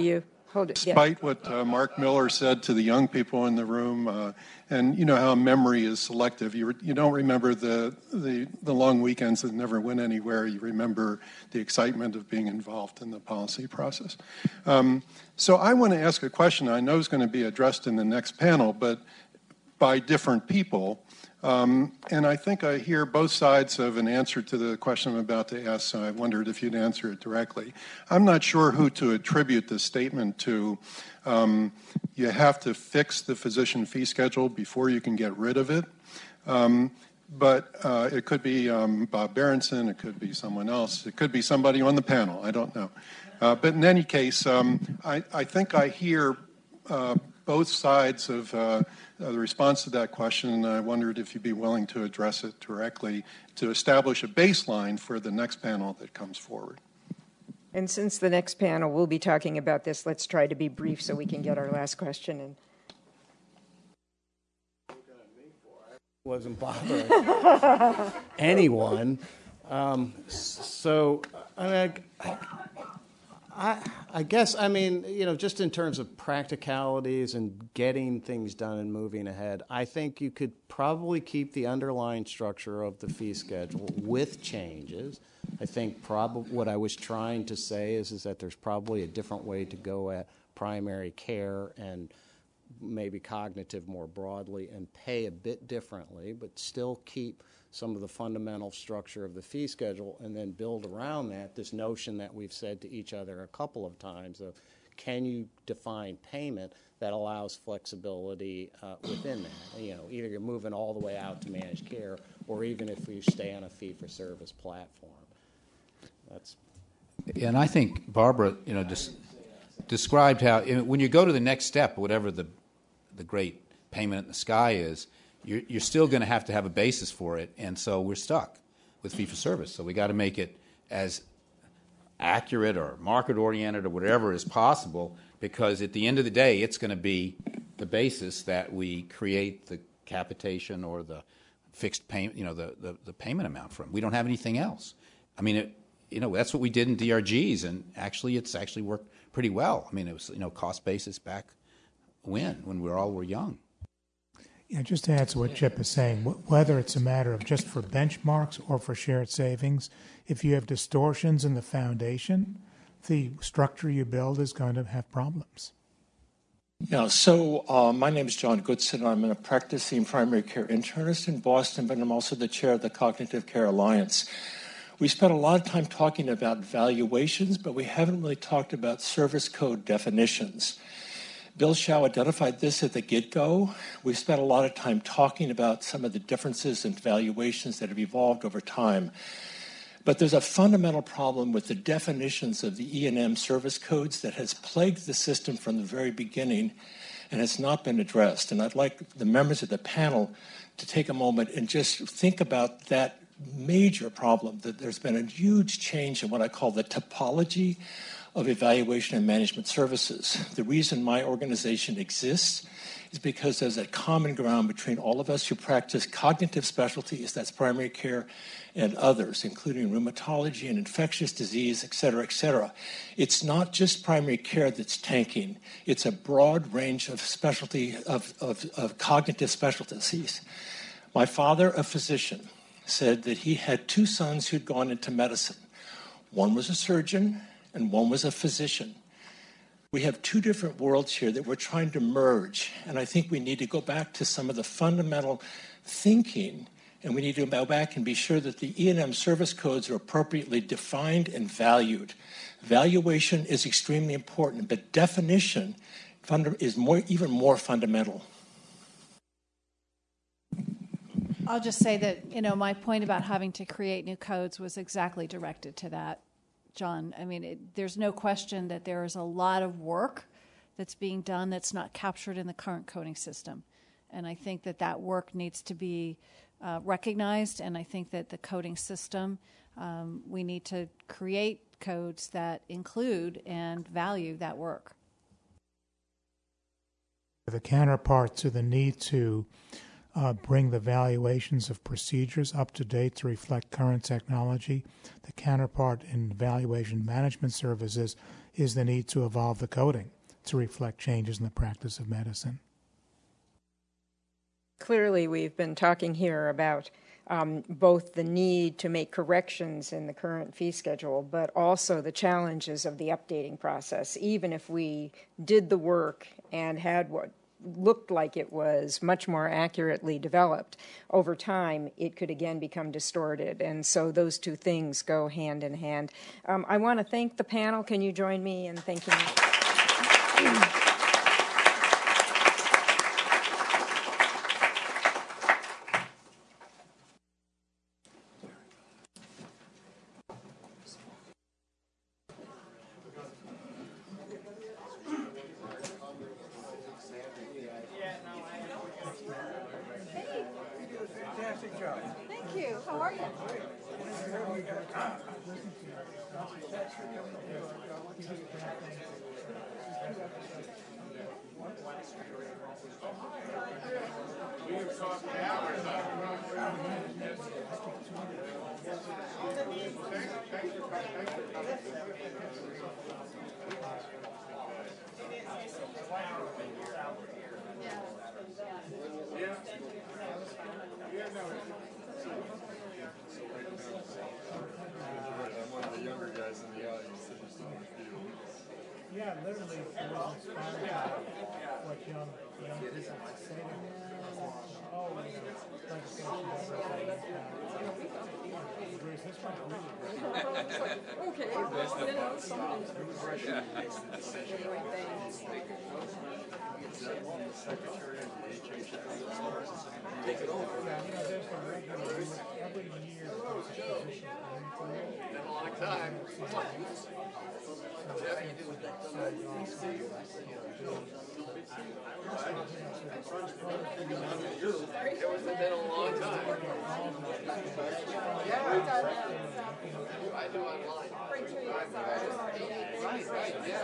Hold it. Despite what Mark Miller said to the young people in the room, and you know how memory is selective. You don't remember the long weekends that never went anywhere. You remember the excitement of being involved in the policy process. So I want to ask a question I know is going to be addressed in the next panel, but by different people. And I think I hear both sides of an answer to the question I'm about to ask, so I wondered if you'd answer it directly. I'm not sure who to attribute this statement to. You have to fix the physician fee schedule before you can get rid of it. But it could be Bob Berenson, it could be someone else, it could be somebody on the panel, I don't know. But in any case, I think I hear both sides of the response to that question, and I wondered if you'd be willing to address it directly to establish a baseline for the next panel that comes forward. And since the next panel will be talking about this, let's try to be brief so we can get our last question in. Wasn't bothering anyone. So I guess, I mean, you know, just in terms of practicalities and getting things done and moving ahead, I think you could probably keep the underlying structure of the fee schedule with changes. I think probably what I was trying to say is that there's probably a different way to go at primary care and maybe cognitive more broadly and pay a bit differently, but still keep some of the fundamental structure of the fee schedule and then build around that this notion that we've said to each other a couple of times of can you define payment that allows flexibility within that. You know, either you're moving all the way out to managed care or even if you stay on a fee-for-service platform. That's. And I think Barbara, you know, described how when you go to the next step, whatever the great payment in the sky is, you're still going to have a basis for it, and so we're stuck with fee-for-service. So we got to make it as accurate or market-oriented or whatever as possible, because at the end of the day, it's going to be the basis that we create the capitation or the fixed payment, you know, the payment amount from. We don't have anything else. I mean, that's what we did in DRGs, and it's actually worked pretty well. I mean, it was, cost basis back when we all were young. Yeah, just to add to what Chip is saying, whether it's a matter of just for benchmarks or for shared savings, if you have distortions in the foundation, the structure you build is going to have problems. Yeah, so my name is John Goodson. I'm a practicing primary care internist in Boston, but I'm also the chair of the Cognitive Care Alliance. We spent a lot of time talking about valuations, but we haven't really talked about service code definitions. Bill Shao identified this at the get-go. We've spent a lot of time talking about some of the differences in valuations that have evolved over time. But there's a fundamental problem with the definitions of the E&M service codes that has plagued the system from the very beginning and has not been addressed. And I'd like the members of the panel to take a moment and just think about that major problem, that there's been a huge change in what I call the topology of evaluation and management services. The reason my organization exists is because there's a common ground between all of us who practice cognitive specialties, that's primary care, and others, including rheumatology and infectious disease, et cetera, et cetera. It's not just primary care that's tanking. It's a broad range of specialty, of cognitive specialties. My father, a physician, said that he had two sons who'd gone into medicine. One was a surgeon and one was a physician. We have two different worlds here that we're trying to merge, and I think we need to go back to some of the fundamental thinking, and we need to go back and be sure that the E&M service codes are appropriately defined and valued. Valuation is extremely important, but definition is even more fundamental. I'll just say that, my point about having to create new codes was exactly directed to that, John. I mean, there's no question that there is a lot of work that's being done that's not captured in the current coding system. And I think that work needs to be recognized, and I think that the coding system, we need to create codes that include and value that work. The counterpart to the need to bring the valuations of procedures up to date to reflect current technology. The counterpart in valuation management services is the need to evolve the coding to reflect changes in the practice of medicine. Clearly, we've been talking here about both the need to make corrections in the current fee schedule, but also the challenges of the updating process. Even if we did the work and had what looked like it was much more accurately developed, over time it could again become distorted. And so those two things go hand in hand. I want to thank the panel. Can you join me in thanking Thank you. How are you? I'm one of the younger guys in the audience. Yeah, literally, it was inspired by what young people say to me. Oh, legislation Grace, this one's really great. Okay. Take it over. Yeah, there's a regular every year. Been a long time. It was been a long time. Yeah, I do online. Right, yeah.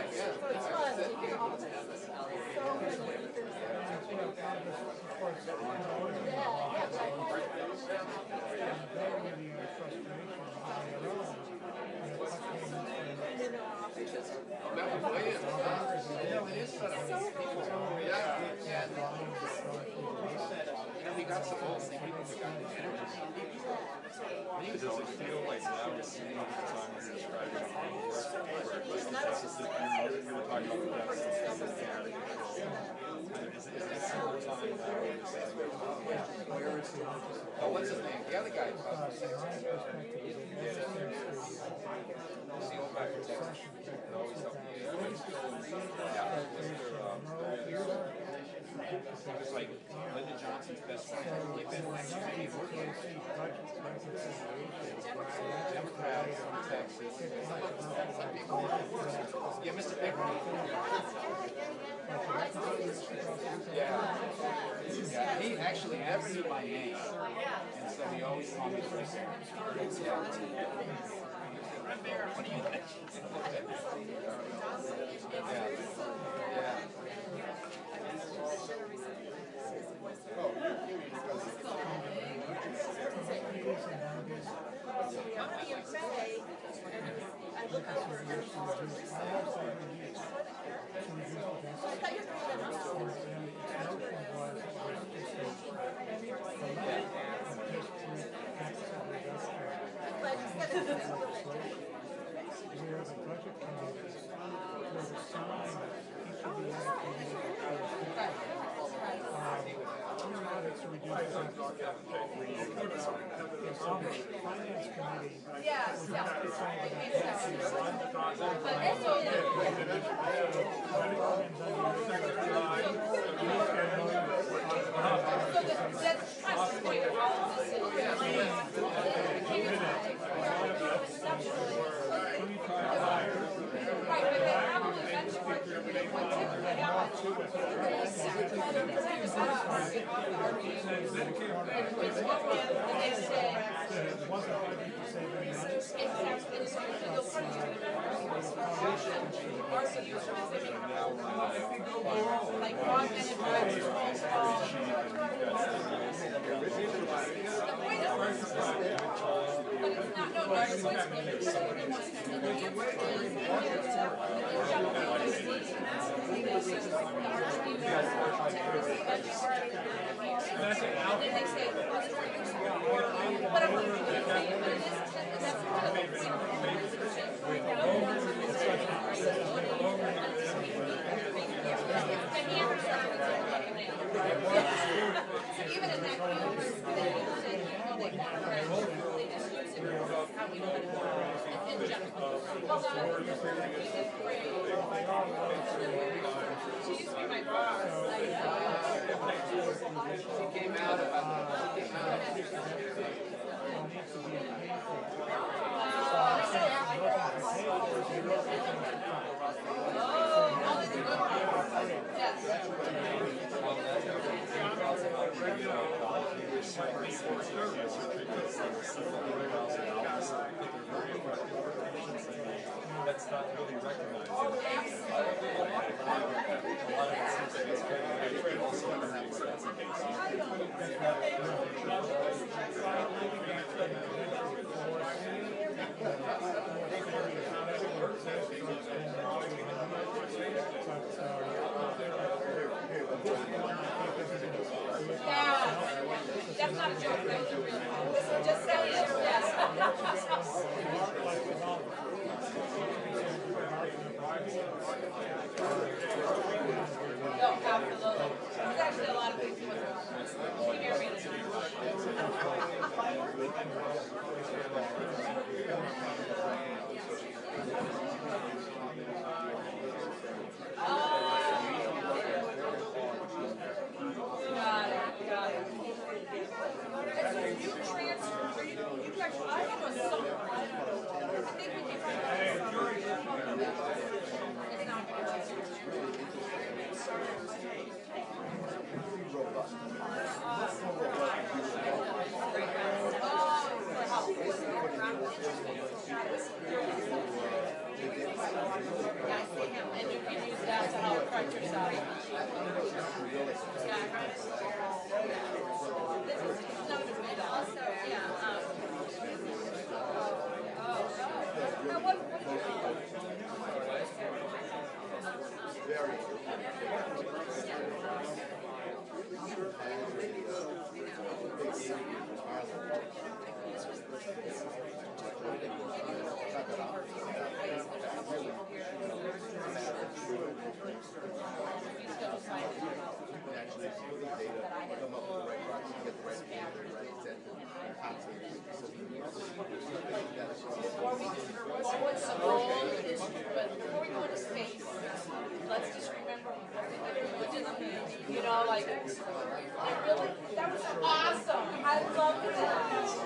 We got some old people who got the energy. Does it feel like now is the time you're describing you were talking about the deficits in the area? Is it similar time now? Where is it? Oh, what's his name? The other guy. See, old guy from Texas. Always helped me. It was like Lyndon Johnson's best friend. Democrats from Texas. Yeah, Mr. Pickering. Yeah, he actually never knew my name. And so he always called me first. What do you think? That's not really recognized. That's not a joke. That was a real one. Just say it. Yes. No, absolutely. There's actually a lot of things he wasn't on. Give me a reading. Got it. And so you transfer, you actually, I don't know something. I think we can find Yeah, I see him, and you can use that to help correct yourself. Also, before we go into space, let's just remember you know, like, it really, that was awesome. I love that.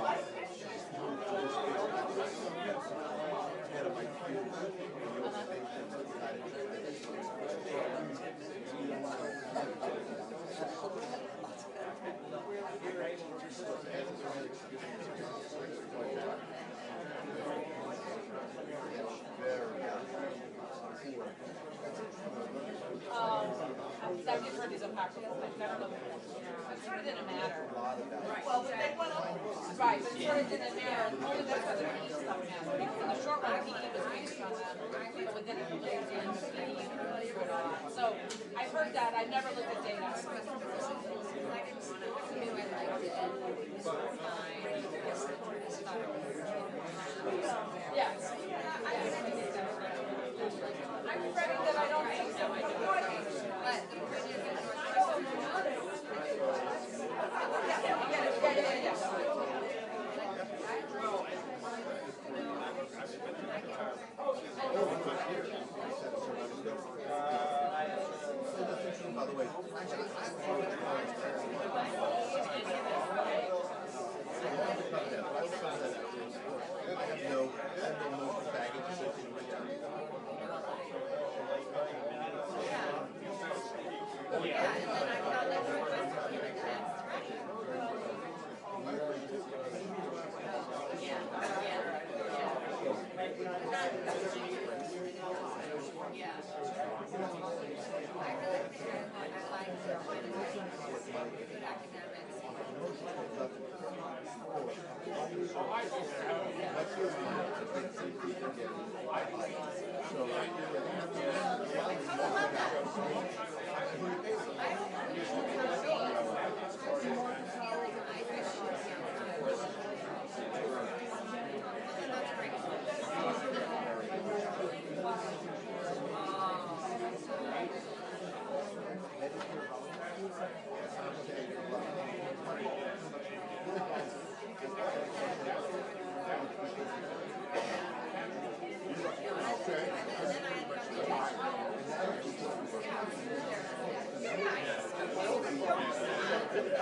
I've heard these cocktails. I've never looked at them. It sort of didn't matter. Well, but they went up. Right, but it sort of didn't matter. Only that's why the PE stuff mattered. Because in the short run, PE was based on that. But within it, PE so I've heard that. I've never looked at data. Yes. I'm regretting that I don't think so. I do. By the way,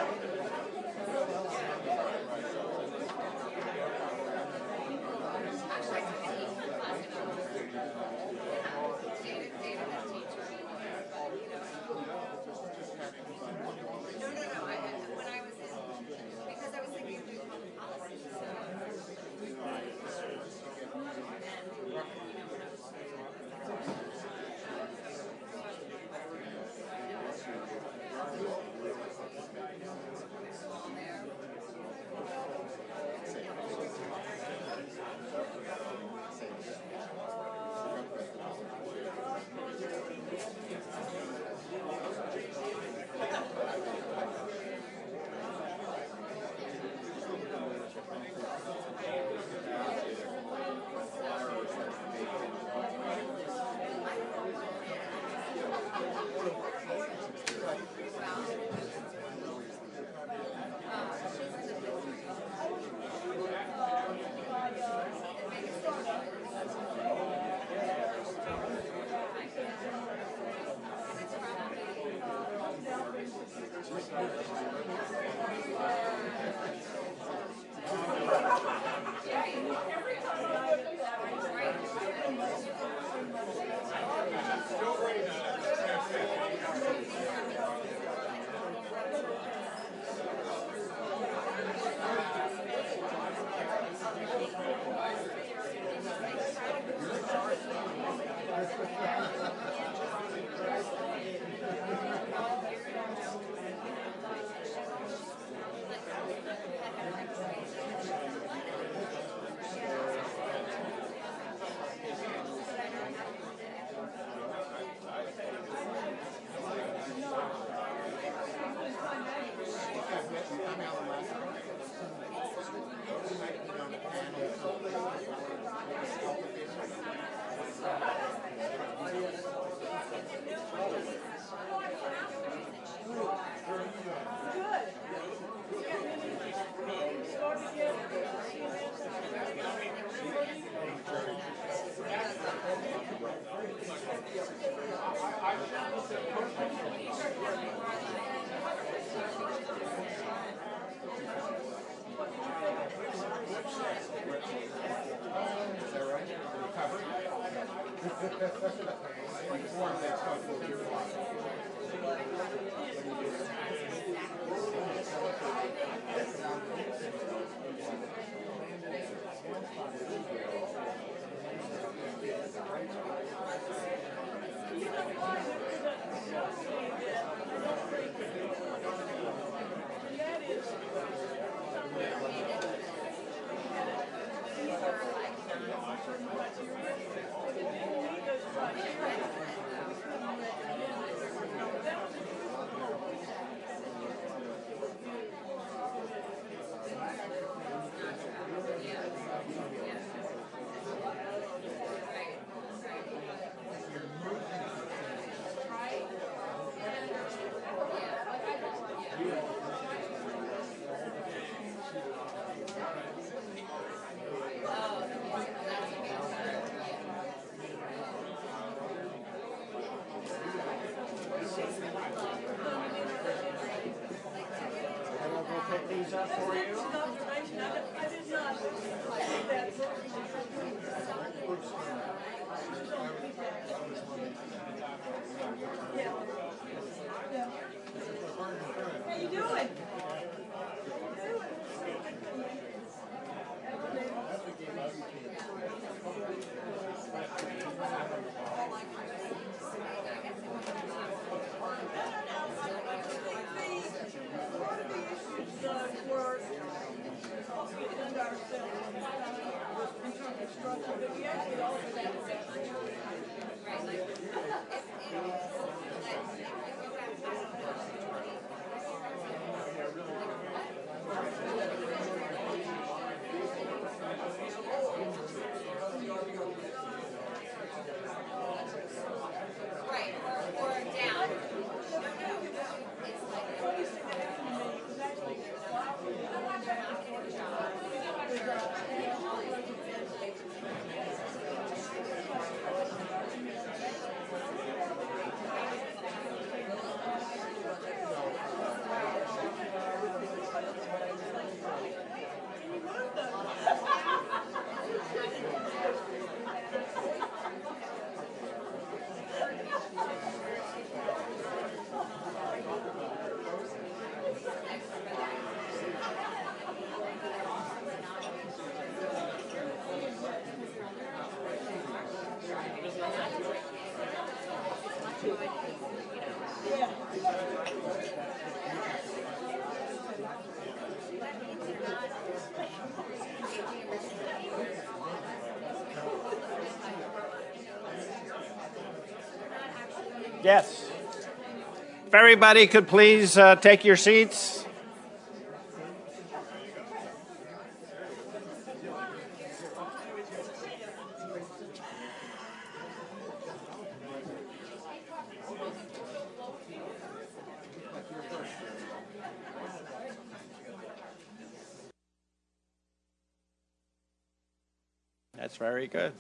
these up for you. I did not take that. Yeah. How you doing? Yes. If everybody could please take your seats. That's very good.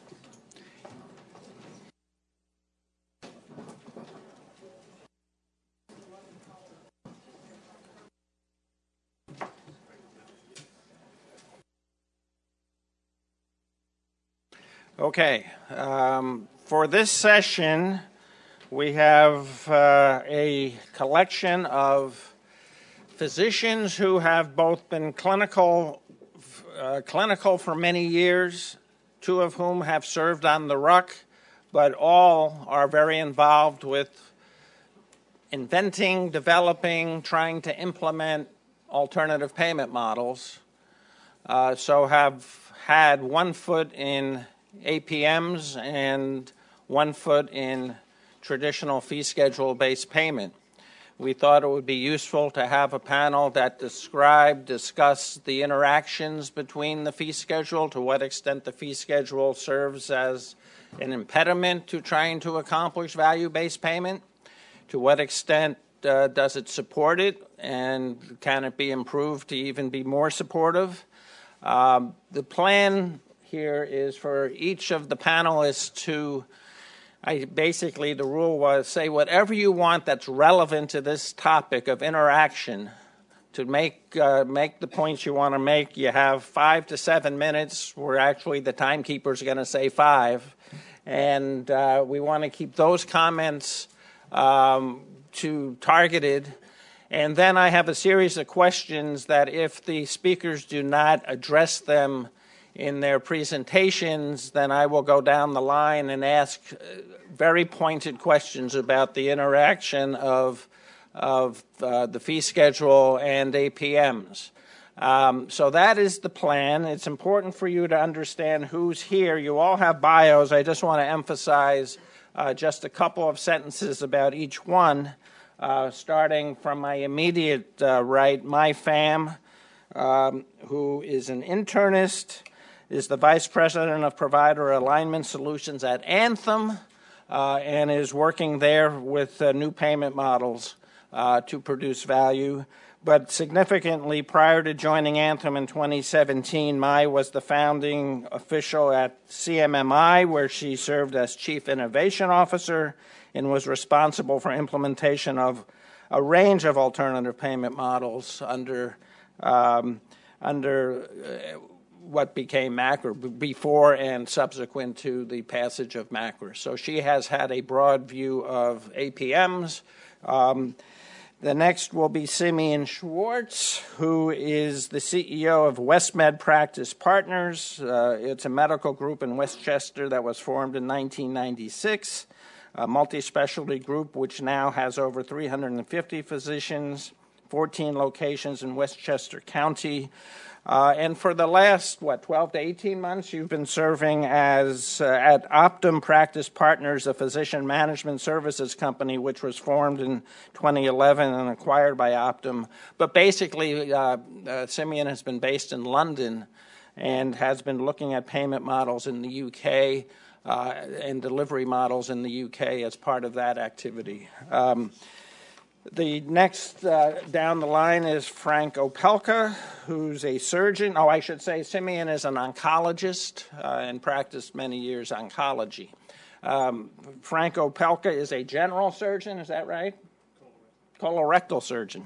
Okay. For this session, we have a collection of physicians who have both been clinical for many years, two of whom have served on the RUC, but all are very involved with inventing, developing, trying to implement alternative payment models. So have had 1 foot in APMs and 1 foot in traditional fee schedule-based payment. We thought it would be useful to have a panel that discuss the interactions between the fee schedule, to what extent the fee schedule serves as an impediment to trying to accomplish value-based payment, to what extent does it support it, and can it be improved to even be more supportive. The plan here is for each of the panelists to basically, the rule was say whatever you want that's relevant to this topic of interaction to make the points you want to make. You have 5 to 7 minutes, where actually the timekeeper's going to say 5. And we want to keep those comments targeted. And then I have a series of questions that if the speakers do not address them in their presentations, then I will go down the line and ask very pointed questions about the interaction of the fee schedule and APMs. So that is the plan. It's important for you to understand who's here. You all have bios. I just want to emphasize just a couple of sentences about each one, starting from my immediate right. My Pham, who is an internist, is the Vice President of Provider Alignment Solutions at Anthem, and is working there with new payment models to produce value. But significantly, prior to joining Anthem in 2017, Mai was the founding official at CMMI, where she served as Chief Innovation Officer and was responsible for implementation of a range of alternative payment models under what became MACRA, before and subsequent to the passage of MACRA. So she has had a broad view of APMs. The next will be Simeon Schwartz, who is the CEO of WestMed Practice Partners. It's a medical group in Westchester that was formed in 1996, a multi-specialty group which now has over 350 physicians, 14 locations in Westchester County. And for the last, 12 to 18 months, you've been serving as at Optum Practice Partners, a physician management services company, which was formed in 2011 and acquired by Optum. But basically, Simeon has been based in London and has been looking at payment models in the UK and delivery models in the UK as part of that activity. The next down the line is Frank Opelka, who's a surgeon. Oh, I should say Simeon is an oncologist and practiced many years oncology. Frank Opelka is a general surgeon, is that right? Colorectal surgeon,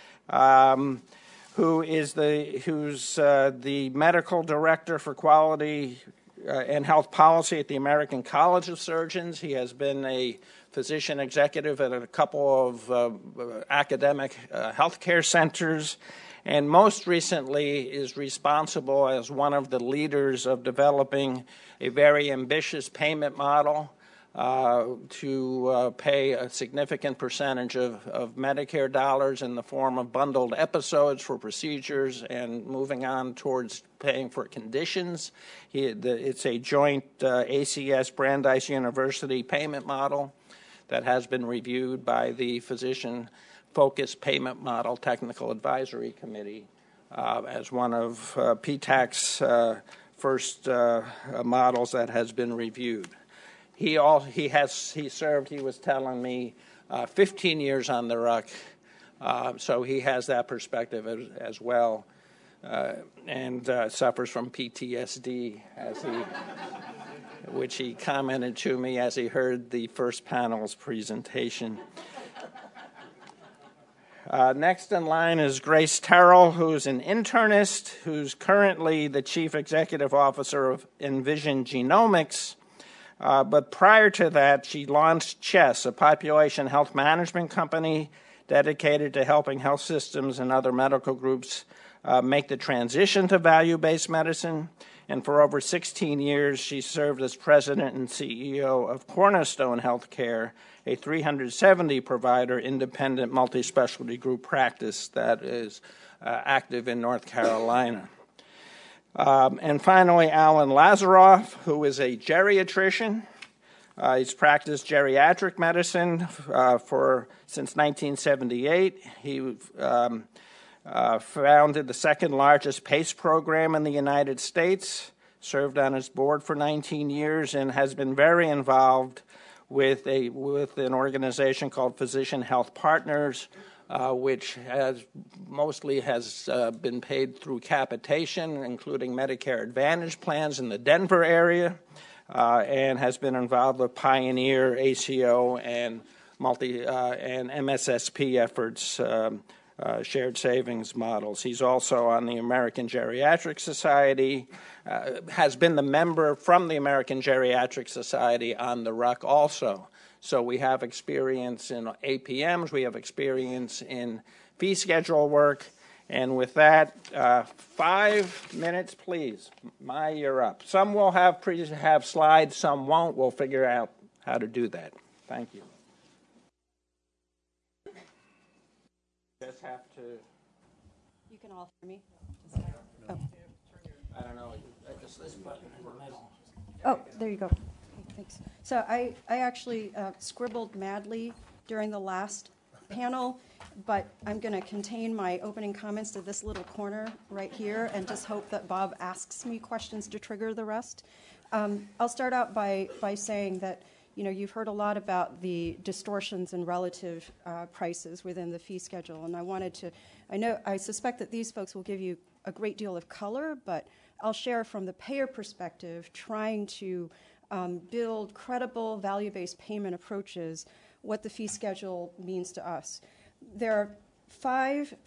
who's the medical director for quality and health policy at the American College of Surgeons. He has been a physician executive at a couple of academic healthcare centers, and most recently is responsible as one of the leaders of developing a very ambitious payment model to pay a significant percentage of Medicare dollars in the form of bundled episodes for procedures and moving on towards paying for conditions. It's a joint ACS Brandeis University payment model that has been reviewed by the Physician-Focused Payment Model Technical Advisory Committee as one of PTAC's first models that has been reviewed. He served, he was telling me, 15 years on the RUC, so he has that perspective as well, and suffers from PTSD, which he commented to me as he heard the first panel's presentation. Next in line is Grace Terrell, who's an internist, who's currently the Chief Executive Officer of Envision Genomics. But prior to that, she launched CHESS, a population health management company dedicated to helping health systems and other medical groups make the transition to value-based medicine. And for over 16 years, she served as president and CEO of Cornerstone Healthcare, a 370-provider independent multi-specialty group practice that is active in North Carolina. And finally, Alan Lazaroff, who is a geriatrician. He's practiced geriatric medicine since 1978. He founded the second largest PACE program in the United States, served on its board for 19 years, and has been very involved with an organization called Physician Health Partners, which mostly has been paid through capitation, including Medicare Advantage plans in the Denver area, and has been involved with Pioneer, ACO, and and MSSP efforts, shared savings models. He's also on the American Geriatric Society, has been the member from the American Geriatric Society on the RUC also. So we have experience in APMs, we have experience in fee schedule work, and with that, 5 minutes, please. Maya, you're up. Some will have slides, some won't. We'll figure out how to do that. Thank you. Just have to. You can all hear me. Oh. I don't know. Just this button in the middle. Oh, there you go. Okay, thanks. So I actually scribbled madly during the last panel, but I'm going to contain my opening comments to this little corner right here and just hope that Bob asks me questions to trigger the rest. I'll start out by saying that you've heard a lot about the distortions in relative prices within the fee schedule, and I suspect that these folks will give you a great deal of color, but I'll share from the payer perspective, trying to build credible value-based payment approaches, what the fee schedule means to us. There are 5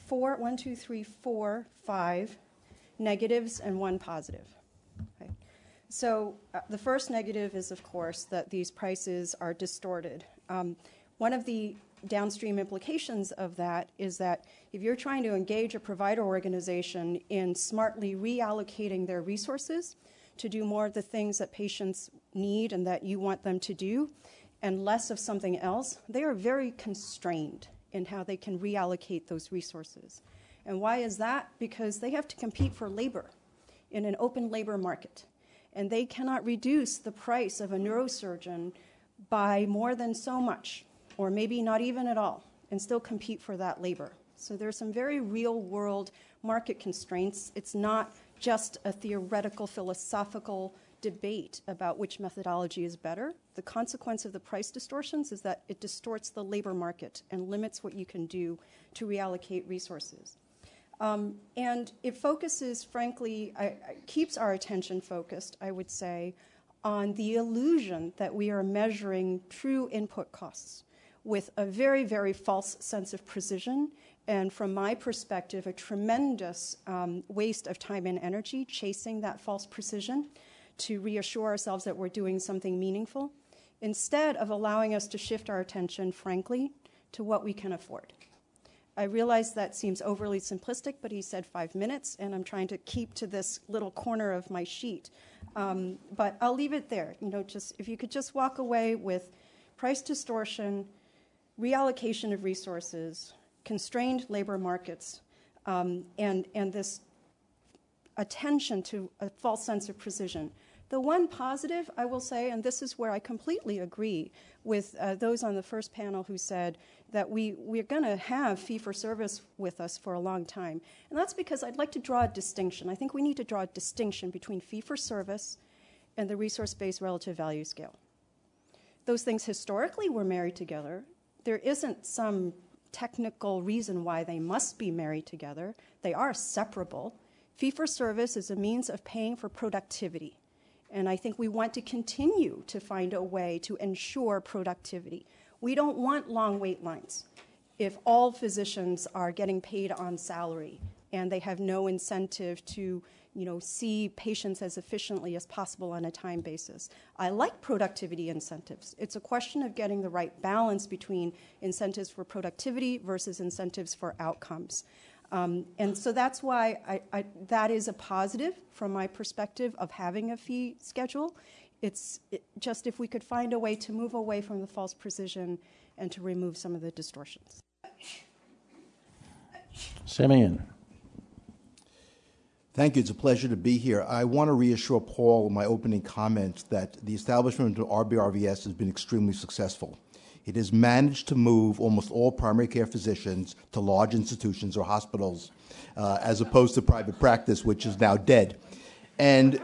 negatives and 1 positive. Okay. So the first negative is, of course, that these prices are distorted. One of the downstream implications of that is that if you're trying to engage a provider organization in smartly reallocating their resources to do more of the things that patients need and that you want them to do, and less of something else, they are very constrained in how they can reallocate those resources. And why is that? Because they have to compete for labor in an open labor market. And they cannot reduce the price of a neurosurgeon by more than so much, or maybe not even at all, and still compete for that labor. So there's some very real-world market constraints. It's not just a theoretical, philosophical debate about which methodology is better. The consequence of the price distortions is that it distorts the labor market and limits what you can do to reallocate resources. And it focuses, frankly, keeps our attention focused, I would say, on the illusion that we are measuring true input costs with a very, very false sense of precision, and from my perspective, a tremendous waste of time and energy chasing that false precision to reassure ourselves that we're doing something meaningful, instead of allowing us to shift our attention, frankly, to what we can afford. I realize that seems overly simplistic, but he said 5 minutes, and I'm trying to keep to this little corner of my sheet. But I'll leave it there. Just if you could just walk away with price distortion, reallocation of resources, constrained labor markets, and this attention to a false sense of precision. The one positive, I will say, and this is where I completely agree with those on the first panel who said that we're going to have fee-for-service with us for a long time. And that's because I'd like to draw a distinction. I think we need to draw a distinction between fee-for-service and the resource-based relative value scale. Those things historically were married together. There isn't some technical reason why they must be married together. They are separable. Fee-for-service is a means of paying for productivity. And I think we want to continue to find a way to ensure productivity. We don't want long wait lines if all physicians are getting paid on salary and they have no incentive to see patients as efficiently as possible on a time basis. I like productivity incentives. It's a question of getting the right balance between incentives for productivity versus incentives for outcomes. And so that's why that is a positive from my perspective of having a fee schedule. It's just if we could find a way to move away from the false precision and to remove some of the distortions. Simeon. Thank you. It's a pleasure to be here. I want to reassure Paul in my opening comments that the establishment of RBRVS has been extremely successful. It has managed to move almost all primary care physicians to large institutions or hospitals, as opposed to private practice, which is now dead. And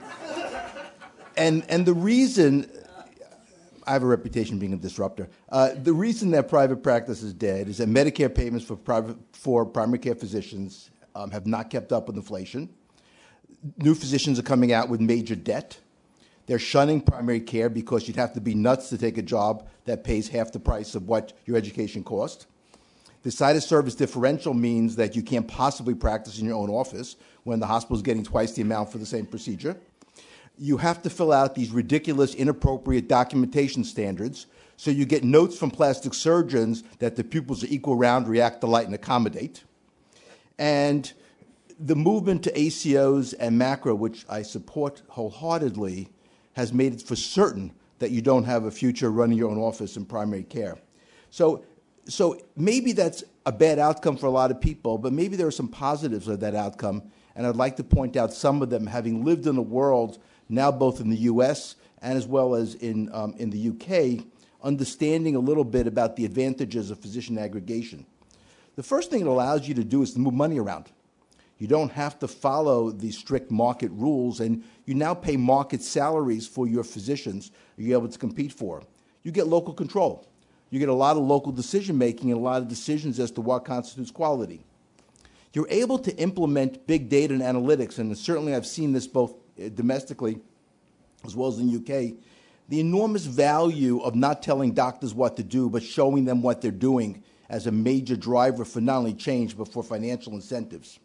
the reason, I have a reputation of being a disruptor, the reason that private practice is dead is that Medicare payments for primary care physicians have not kept up with inflation. New physicians are coming out with major debt. They're shunning primary care because you'd have to be nuts to take a job that pays half the price of what your education cost. The site of service differential means that you can't possibly practice in your own office when the hospital is getting twice the amount for the same procedure. You have to fill out these ridiculous, inappropriate documentation standards, so you get notes from plastic surgeons that the pupils are equal, round, react, delight, and accommodate. And the movement to ACOs and macro, which I support wholeheartedly, has made it for certain that you don't have a future running your own office in primary care. So maybe that's a bad outcome for a lot of people, but maybe there are some positives of that outcome, and I'd like to point out some of them, having lived in the world, now both in the U.S. and as well as in the U.K., understanding a little bit about the advantages of physician aggregation. The first thing it allows you to do is to move money around. You don't have to follow the strict market rules, and you now pay market salaries for your physicians you're able to compete for. You get local control. You get a lot of local decision-making and a lot of decisions as to what constitutes quality. You're able to implement big data and analytics, and certainly I've seen this both domestically as well as in the UK, the enormous value of not telling doctors what to do, but showing them what they're doing as a major driver for not only change, but for financial incentives.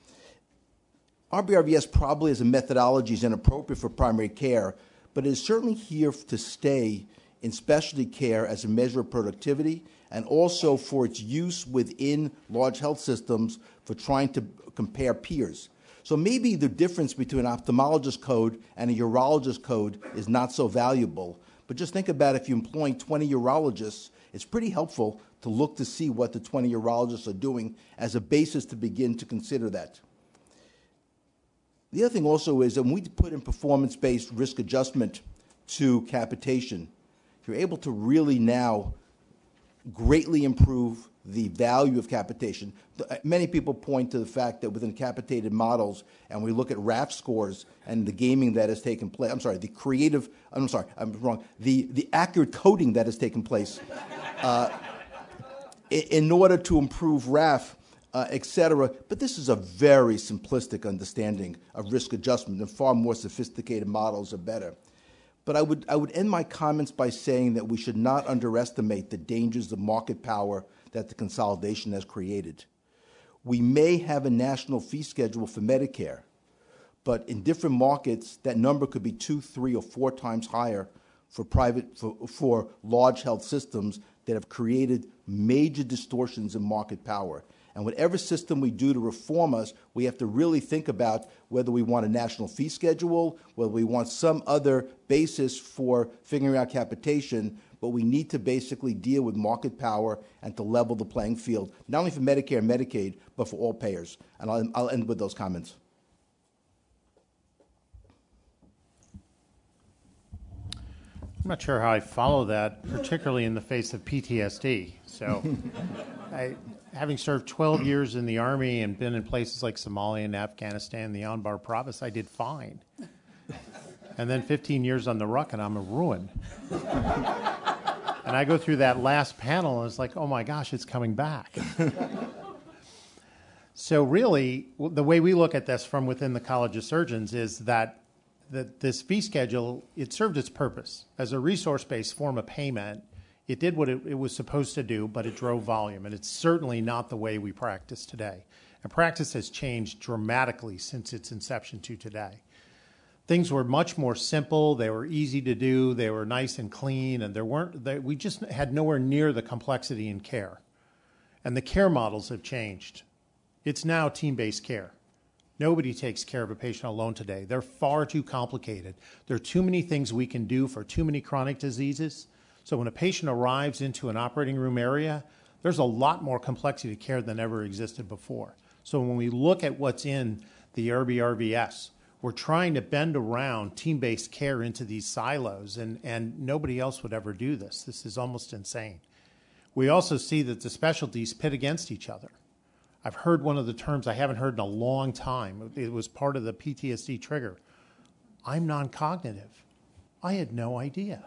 RBRVS probably as a methodology is inappropriate for primary care, but it is certainly here to stay in specialty care as a measure of productivity and also for its use within large health systems for trying to compare peers. So maybe the difference between an ophthalmologist code and a urologist code is not so valuable, but just think about if you're employing 20 urologists, it's pretty helpful to look to see what the 20 urologists are doing as a basis to begin to consider that. The other thing also is that when we put in performance-based risk adjustment to capitation, you're able to really now greatly improve the value of capitation. Many people point to the fact that within capitated models, and we look at RAF scores and the gaming that has taken place, the accurate coding that has taken place in order to improve RAF, et cetera. But this is a very simplistic understanding of risk adjustment, and far more sophisticated models are better. But I would end my comments by saying that we should not underestimate the dangers of market power that the consolidation has created. We may have a national fee schedule for Medicare, but in different markets, that number could be 2, 3, or 4 times higher for large health systems that have created major distortions in market power. And whatever system we do to reform us, we have to really think about whether we want a national fee schedule, whether we want some other basis for figuring out capitation, but we need to basically deal with market power and to level the playing field, not only for Medicare and Medicaid, but for all payers. And I'll end with those comments. I'm not sure how I follow that, particularly in the face of PTSD. So, having served 12 years in the Army and been in places like Somalia and Afghanistan, the Anbar province, I did fine. And then 15 years on the ruck, and I'm a ruin. And I go through that last panel, and it's like, oh my gosh, it's coming back. So really, the way we look at this from within the College of Surgeons is that this fee schedule, it served its purpose. As a resource-based form of payment, it did what it was supposed to do, but it drove volume, and it's certainly not the way we practice today. And practice has changed dramatically since its inception to today. Things were much more simple, they were easy to do, they were nice and clean, and we just had nowhere near the complexity in care. And the care models have changed. It's now team-based care. Nobody takes care of a patient alone today. They're far too complicated. There are too many things we can do for too many chronic diseases. So when a patient arrives into an operating room area, there's a lot more complexity to care than ever existed before. So when we look at what's in the IRB-RVS, we're trying to bend around team-based care into these silos, and nobody else would ever do this. This is almost insane. We also see that the specialties pit against each other. I've heard one of the terms I haven't heard in a long time. It was part of the PTSD trigger. I'm non-cognitive. I had no idea.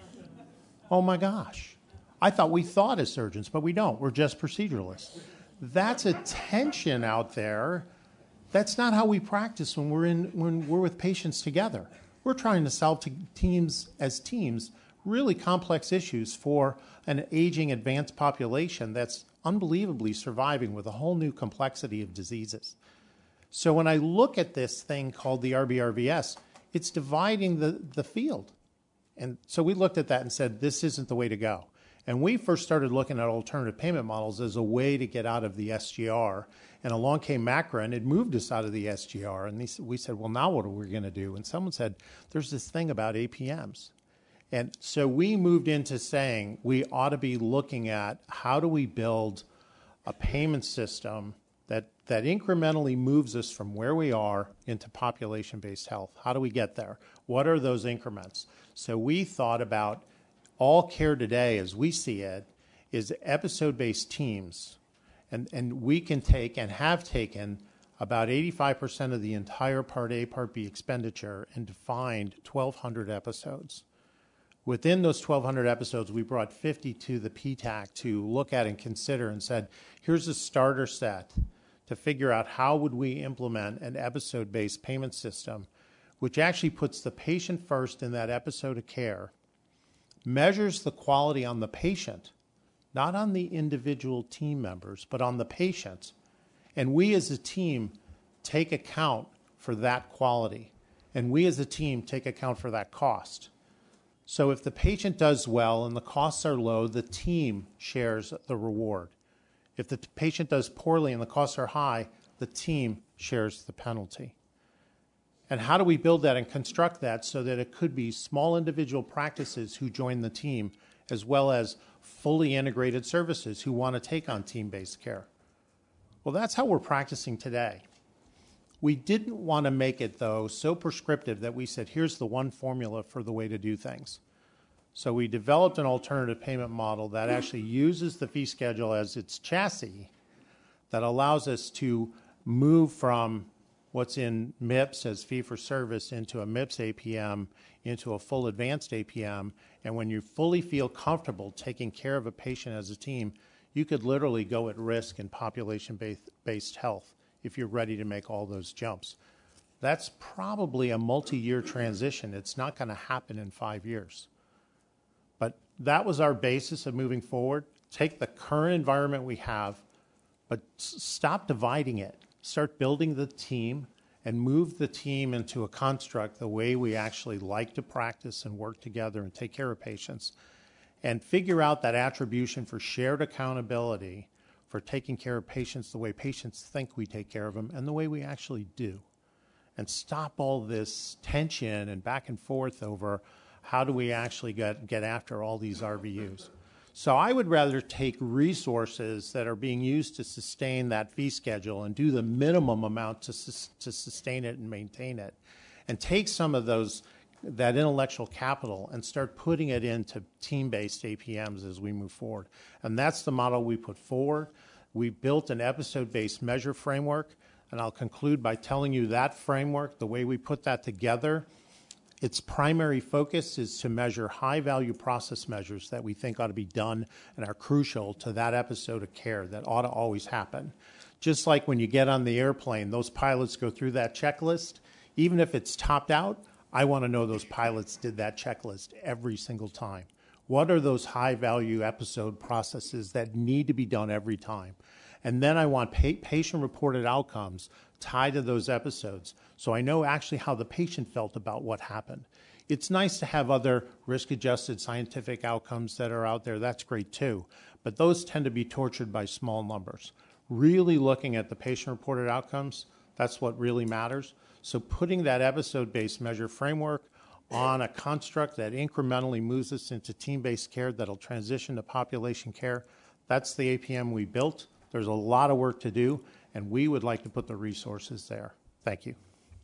Oh my gosh. I thought we thought as surgeons, but we don't. We're just proceduralists. That's a tension out there. That's not how we practice when we're with patients together. We're trying to solve teams really complex issues for an aging advanced population that's unbelievably surviving with a whole new complexity of diseases. So when I look at this thing called the IRB-RVS, it's dividing the field. And so we looked at that and said, this isn't the way to go. And we first started looking at alternative payment models as a way to get out of the SGR. And along came MACRA, and it moved us out of the SGR. And we said, well, now what are we going to do? And someone said, there's this thing about APMs. And so we moved into saying we ought to be looking at how do we build a payment system that incrementally moves us from where we are into population-based health. How do we get there? What are those increments? So we thought about all care today, as we see it, is episode-based teams. And we can take and have taken about 85% of the entire Part A, Part B expenditure and defined 1,200 episodes. Within those 1,200 episodes, we brought 50 to the PTAC to look at and consider and said, here's a starter set to figure out how would we implement an episode-based payment system, which actually puts the patient first in that episode of care, measures the quality on the patient, not on the individual team members, but on the patient. And we as a team take account for that quality. And we as a team take account for that cost. So if the patient does well and the costs are low, the team shares the reward. If the patient does poorly and the costs are high, the team shares the penalty. And how do we build that and construct that so that it could be small individual practices who join the team, as well as fully integrated services who want to take on team-based care? Well, that's how we're practicing today. We didn't want to make it, though, so prescriptive that we said, here's the one formula for the way to do things. So we developed an alternative payment model that actually uses the fee schedule as its chassis that allows us to move from what's in MIPS as fee-for-service into a MIPS APM, into a full advanced APM. And when you fully feel comfortable taking care of a patient as a team, you could literally go at risk in population-based health if you're ready to make all those jumps. That's probably a multi-year transition. It's not going to happen in 5 years. But that was our basis of moving forward. Take the current environment we have, but stop dividing it. Start building the team and move the team into a construct the way we actually like to practice and work together and take care of patients. And figure out that attribution for shared accountability for taking care of patients the way patients think we take care of them and the way we actually do. And stop all this tension and back and forth over how do we actually get after all these RVUs. So I would rather take resources that are being used to sustain that fee schedule and do the minimum amount to sustain it and maintain it, and take some of that intellectual capital and start putting it into team-based APMs as we move forward. And that's the model we put forward. We built an episode-based measure framework, and I'll conclude by telling you that framework, the way we put that together, its primary focus is to measure high-value process measures that we think ought to be done and are crucial to that episode of care that ought to always happen. Just like when you get on the airplane, those pilots go through that checklist. Even if it's topped out, I want to know those pilots did that checklist every single time. What are those high-value episode processes that need to be done every time? And then I want patient-reported outcomes tied to those episodes so I know actually how the patient felt about what happened. It's nice to have other risk-adjusted scientific outcomes that are out there. That's great too. But those tend to be tortured by small numbers. Really looking at the patient-reported outcomes, that's what really matters. So putting that episode-based measure framework on a construct that incrementally moves us into team-based care that'll transition to population care, that's the APM we built. There's a lot of work to do, and we would like to put the resources there. Thank you.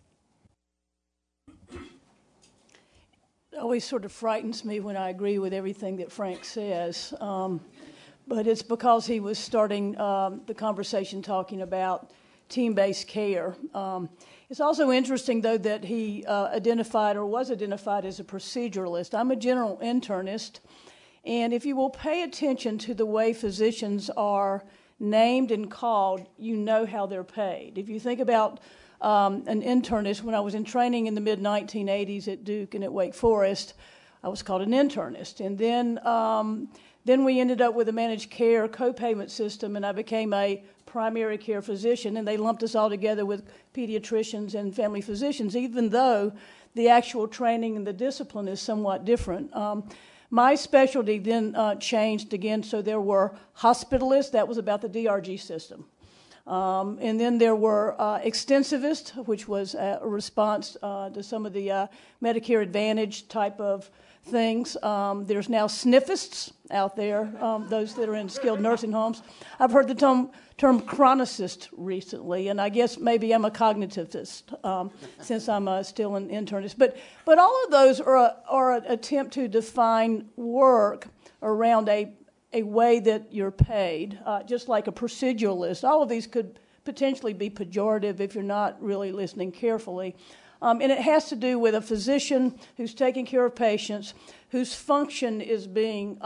It always sort of frightens me when I agree with everything that Frank says, but it's because he was starting the conversation talking about team-based care. It's also interesting, though, that he was identified as a proceduralist. I'm a general internist, and if you will pay attention to the way physicians are named and called, you know how they're paid. If you think about an internist, when I was in training in the mid-1980s at Duke and at Wake Forest, I was called an internist. And then we ended up with a managed care co-payment system, and I became a primary care physician, and they lumped us all together with pediatricians and family physicians, even though the actual training and the discipline is somewhat different. My specialty then changed again, so there were hospitalists. That was about the DRG system. And then there were extensivists, which was a response to some of the Medicare Advantage type of things. There's now SNFists out there, those that are in skilled nursing homes. I've heard the term chronicist recently, and I guess maybe I'm a cognitivist since I'm still an internist. But all of those are an attempt to define work around a way that you're paid, just like a proceduralist. All of these could potentially be pejorative if you're not really listening carefully. And it has to do with a physician who's taking care of patients whose function is being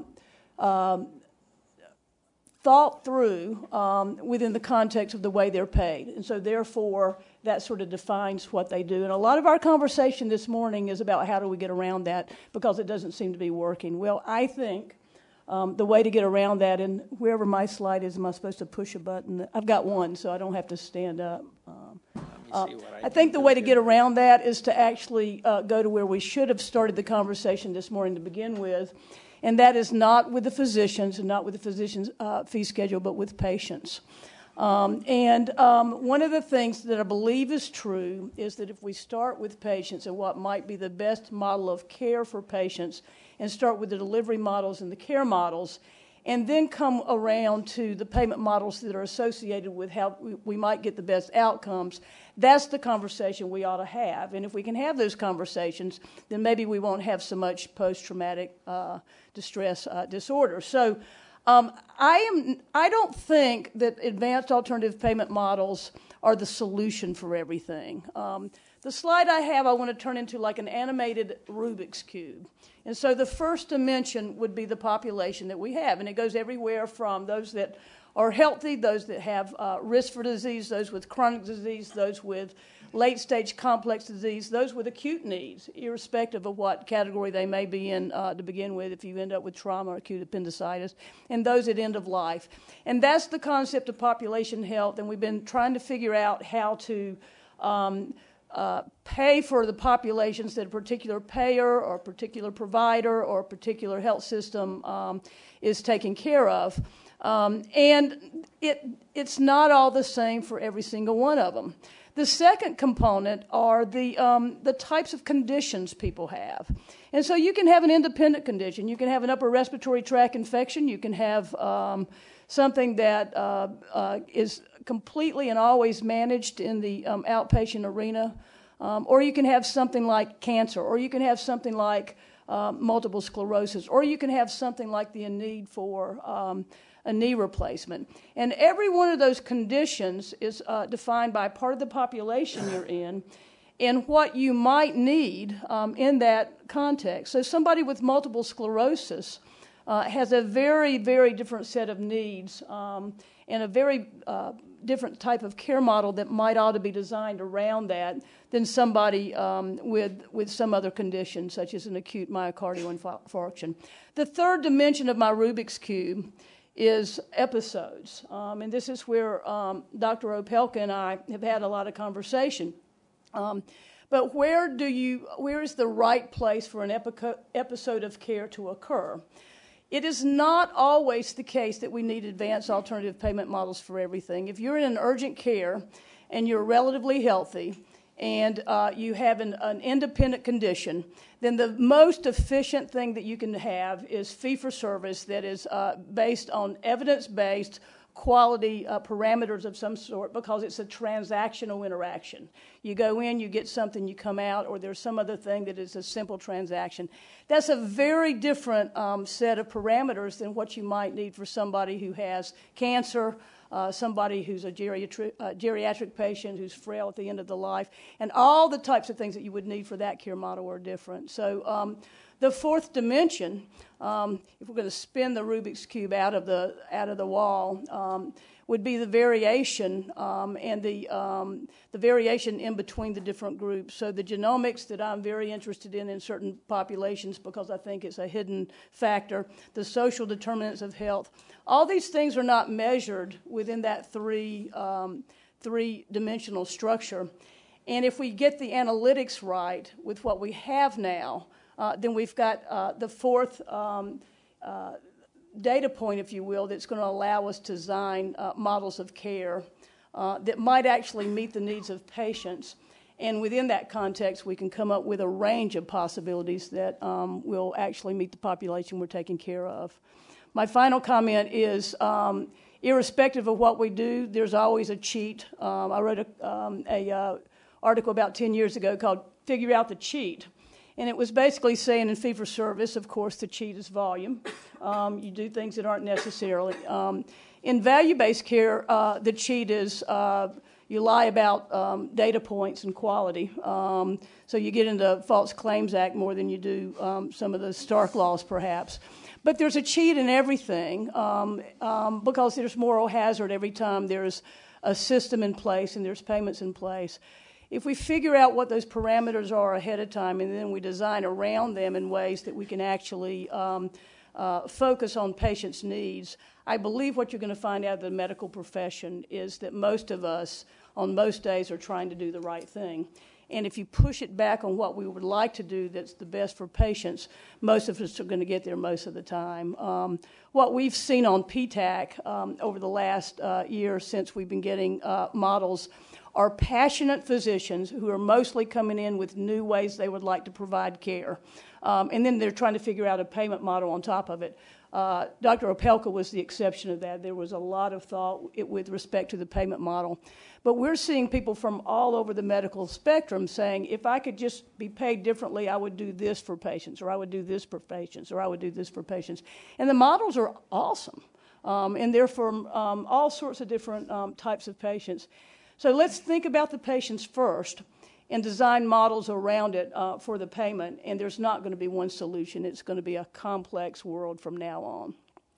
thought through within the context of the way they're paid. And so therefore, that sort of defines what they do. And a lot of our conversation this morning is about how do we get around that because it doesn't seem to be working. Well, I think the way to get around that, and wherever my slide is, am I supposed to push a button? I've got one, so I don't have to stand up. I think the way to get around that is to actually go to where we should have started the conversation this morning to begin with, and that is not with the physicians and not with the physician's fee schedule, but with patients. And one of the things that I believe is true is that if we start with patients and what might be the best model of care for patients and start with the delivery models and the care models, and then come around to the payment models that are associated with how we might get the best outcomes, that's the conversation we ought to have. And if we can have those conversations, then maybe we won't have so much post-traumatic distress disorder. So I don't think that advanced alternative payment models are the solution for everything. The slide I have, I want to turn into like an animated Rubik's Cube. And so the first dimension would be the population that we have, and it goes everywhere from those that are healthy, those that have risk for disease, those with chronic disease, those with late-stage complex disease, those with acute needs, irrespective of what category they may be in to begin with if you end up with trauma or acute appendicitis, and those at end of life. And that's the concept of population health, and we've been trying to figure out how to pay for the populations that a particular payer or a particular provider or a particular health system is taking care of. And it's not all the same for every single one of them. The second component are the types of conditions people have. And so you can have an independent condition. You can have an upper respiratory tract infection. You can have something that is completely and always managed in the outpatient arena. Or you can have something like cancer. Or you can have something like multiple sclerosis. Or you can have something like the need for a knee replacement. And every one of those conditions is defined by part of the population you're in and what you might need in that context. So somebody with multiple sclerosis has a very, very different set of needs and a very different type of care model that might ought to be designed around that than somebody with some other condition, such as an acute myocardial infarction. The third dimension of my Rubik's Cube is episodes. And this is where Dr. Opelka and I have had a lot of conversation. But where is the right place for an episode of care to occur? It is not always the case that we need advanced alternative payment models for everything. If you're in an urgent care and you're relatively healthy and you have an independent condition, then the most efficient thing that you can have is fee-for-service that is based on evidence-based quality parameters of some sort, because it's a transactional interaction. You go in, you get something, you come out, or there's some other thing that is a simple transaction. That's a very different set of parameters than what you might need for somebody who has cancer, somebody who's a geriatric patient who's frail at the end of the life, and all the types of things that you would need for that care model are different. So the fourth dimension, if we're going to spin the Rubik's Cube out of the wall, would be the variation and the variation in between the different groups. So the genomics that I'm very interested in certain populations because I think it's a hidden factor, the social determinants of health, all these things are not measured within that three-dimensional structure. And if we get the analytics right with what we have now, then we've got the fourth data point, if you will, that's going to allow us to design models of care that might actually meet the needs of patients. And within that context, we can come up with a range of possibilities that will actually meet the population we're taking care of. My final comment is, irrespective of what we do, there's always a cheat. I wrote a article about 10 years ago called Figure Out the Cheat. And it was basically saying in fee-for-service, of course, the cheat is volume. You do things that aren't necessarily. In value-based care, the cheat is you lie about data points and quality. So you get into False Claims Act more than you do some of the Stark laws, perhaps. But there's a cheat in everything because there's moral hazard every time there's a system in place and there's payments in place. If we figure out what those parameters are ahead of time and then we design around them in ways that we can actually focus on patients' needs, I believe what you're going to find out of the medical profession is that most of us on most days are trying to do the right thing. And if you push it back on what we would like to do that's the best for patients, most of us are going to get there most of the time. What we've seen on PTAC over the last year since we've been getting models are passionate physicians who are mostly coming in with new ways they would like to provide care. And then they're trying to figure out a payment model on top of it. Dr. Opelka was the exception of that. There was a lot of thought with respect to the payment model. But we're seeing people from all over the medical spectrum saying, if I could just be paid differently, I would do this for patients, or I would do this for patients, or I would do this for patients. And the models are awesome. And they're from all sorts of different types of patients. So let's think about the patients first and design models around it for the payment. And there's not going to be one solution. It's going to be a complex world from now on.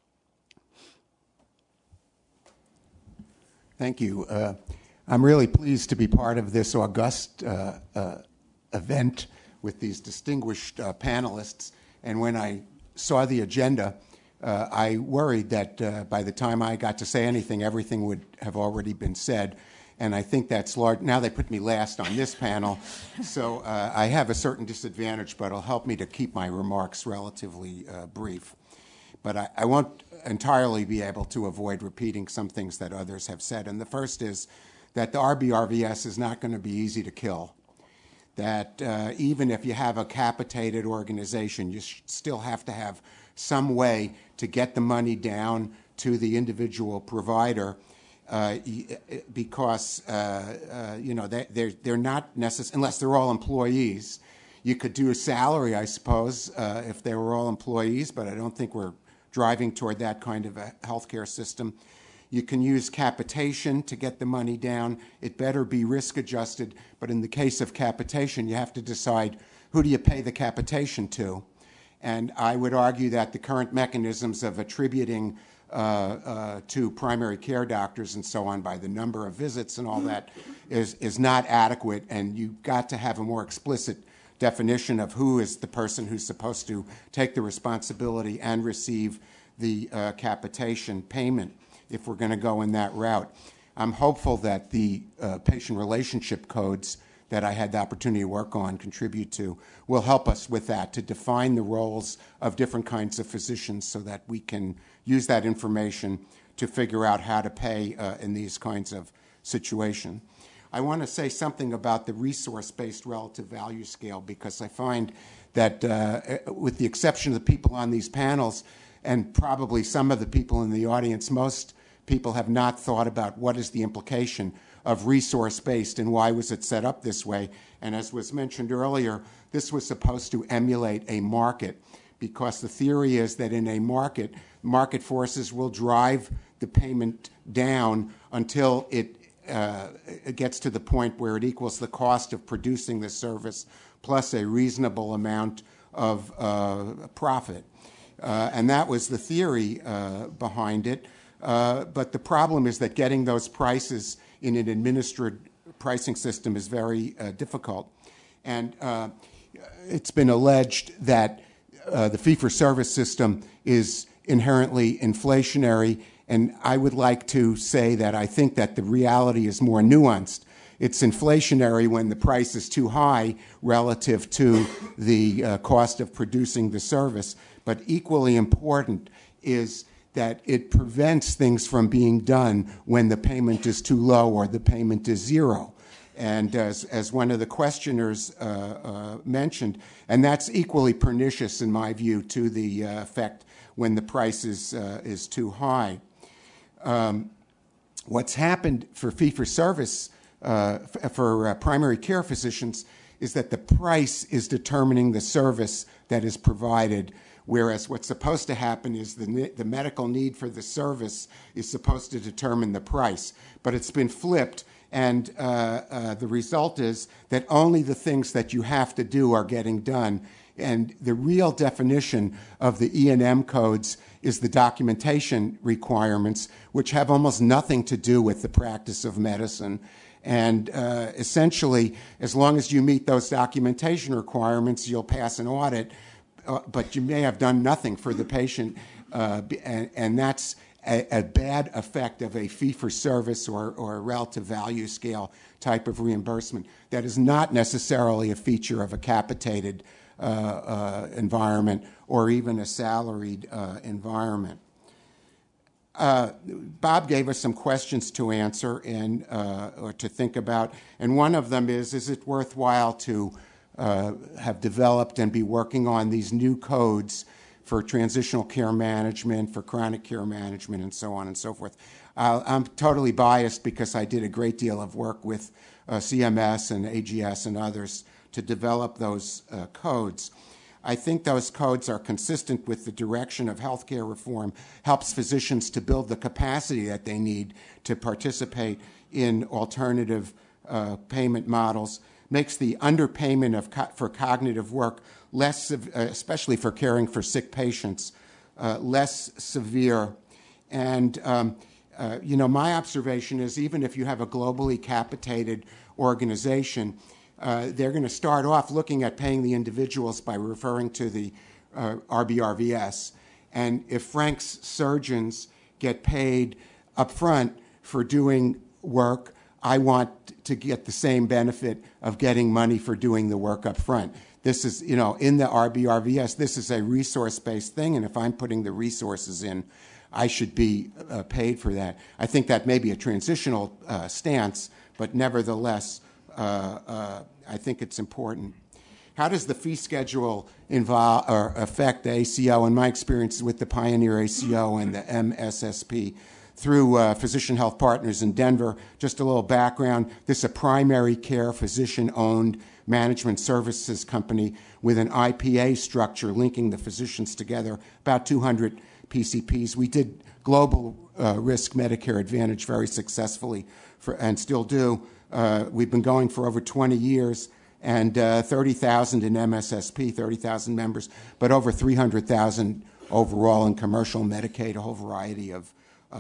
Thank you. I'm really pleased to be part of this august event with these distinguished panelists. And when I saw the agenda, I worried that by the time I got to say anything, everything would have already been said. And I think that's large. Now they put me last on this panel, so I have a certain disadvantage, but it'll help me to keep my remarks relatively brief. But I want entirely be able to avoid repeating some things that others have said. And the first is that the RBRVS is not going to be easy to kill. That even if you have a capitated organization, you still have to have some way to get the money down to the individual provider, because they're not necessary unless they're all employees. You could do a salary, I suppose, if they were all employees, but I don't think we're driving toward that kind of a healthcare system. You can use capitation to get the money down. It better be risk adjusted, but in the case of capitation, you have to decide who do you pay the capitation to. And I would argue that the current mechanisms of attributing to primary care doctors and so on by the number of visits and all that is not adequate, and you've got to have a more explicit definition of who is the person who's supposed to take the responsibility and receive the capitation payment if we're going to go in that route. I'm hopeful that the patient relationship codes that I had the opportunity to work on, contribute to, will help us with that, to define the roles of different kinds of physicians so that we can use that information to figure out how to pay in these kinds of situations. I want to say something about the resource-based relative value scale, because I find that with the exception of the people on these panels and probably some of the people in the audience, most people have not thought about what is the implication of resource-based and why was it set up this way. And as was mentioned earlier, this was supposed to emulate a market, because the theory is that in a market, market forces will drive the payment down until it gets to the point where it equals the cost of producing the service plus a reasonable amount of profit. And that was the theory behind it. But the problem is that getting those prices in an administered pricing system is very difficult. And it's been alleged that the fee-for-service system is inherently inflationary, and I would like to say that I think that the reality is more nuanced. It's inflationary when the price is too high relative to the cost of producing the service, but equally important is that it prevents things from being done when the payment is too low or the payment is zero. And as one of the questioners mentioned, and that's equally pernicious in my view to the effect when the price is too high. What's happened for fee-for-service for primary care physicians is that the price is determining the service that is provided, whereas what's supposed to happen is the medical need for the service is supposed to determine the price. But it's been flipped, and the result is that only the things that you have to do are getting done. And the real definition of the E&M codes is the documentation requirements, which have almost nothing to do with the practice of medicine. And essentially, as long as you meet those documentation requirements, you'll pass an audit, but you may have done nothing for the patient, and that's a bad effect of a fee-for-service or a relative value scale type of reimbursement. That is not necessarily a feature of a capitated environment or even a salaried environment. Bob gave us some questions to answer and or to think about, and one of them is it worthwhile to have developed and be working on these new codes for transitional care management, for chronic care management, and so on and so forth. I'm totally biased because I did a great deal of work with CMS and AGS and others to develop those codes. I think those codes are consistent with the direction of healthcare reform, helps physicians to build the capacity that they need to participate in alternative payment models, makes the underpayment for cognitive work less, especially for caring for sick patients, less severe. And my observation is even if you have a globally capitated organization, they're going to start off looking at paying the individuals by referring to the RBRVS. And if Frank's surgeons get paid up front for doing work, I want to get the same benefit of getting money for doing the work up front. This is, in the RBRVS, this is a resource-based thing, and if I'm putting the resources in, I should be paid for that. I think that may be a transitional stance, but nevertheless, I think it's important. How does the fee schedule involve or affect the ACO? In my experience with the Pioneer ACO and the MSSP through Physician Health Partners in Denver, just a little background. This is a primary care physician-owned management services company with an IPA structure linking the physicians together, about 200 PCPs. We did global risk Medicare Advantage very successfully and still do. We've been going for over 20 years. And 30,000 in MSSP, 30,000 members, but over 300,000 overall in commercial Medicaid, a whole variety of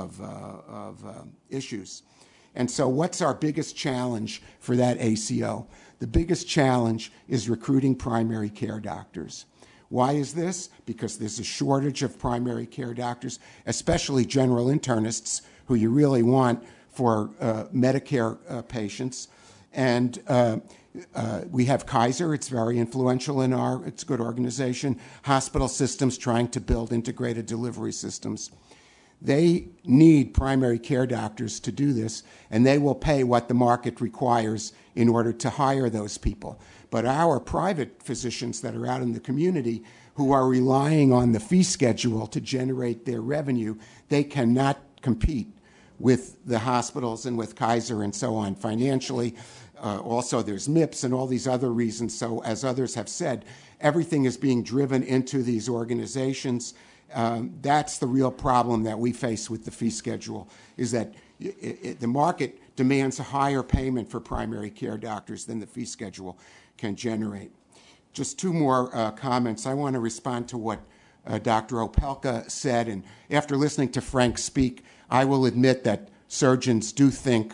issues. And so what's our biggest challenge for that ACO? The biggest challenge is recruiting primary care doctors. Why is this? Because there's a shortage of primary care doctors, especially general internists, who you really want for Medicare patients. And we have Kaiser. It's very influential it's a good organization. Hospital systems trying to build integrated delivery systems. They need primary care doctors to do this, and they will pay what the market requires in order to hire those people. But our private physicians that are out in the community who are relying on the fee schedule to generate their revenue, they cannot compete with the hospitals and with Kaiser and so on financially. Also, there's MIPS and all these other reasons. So, as others have said, everything is being driven into these organizations. That's the real problem that we face with the fee schedule, is that the market demands a higher payment for primary care doctors than the fee schedule can generate. Just two more comments. I want to respond to what Dr. Opelka said. And after listening to Frank speak, I will admit that surgeons do think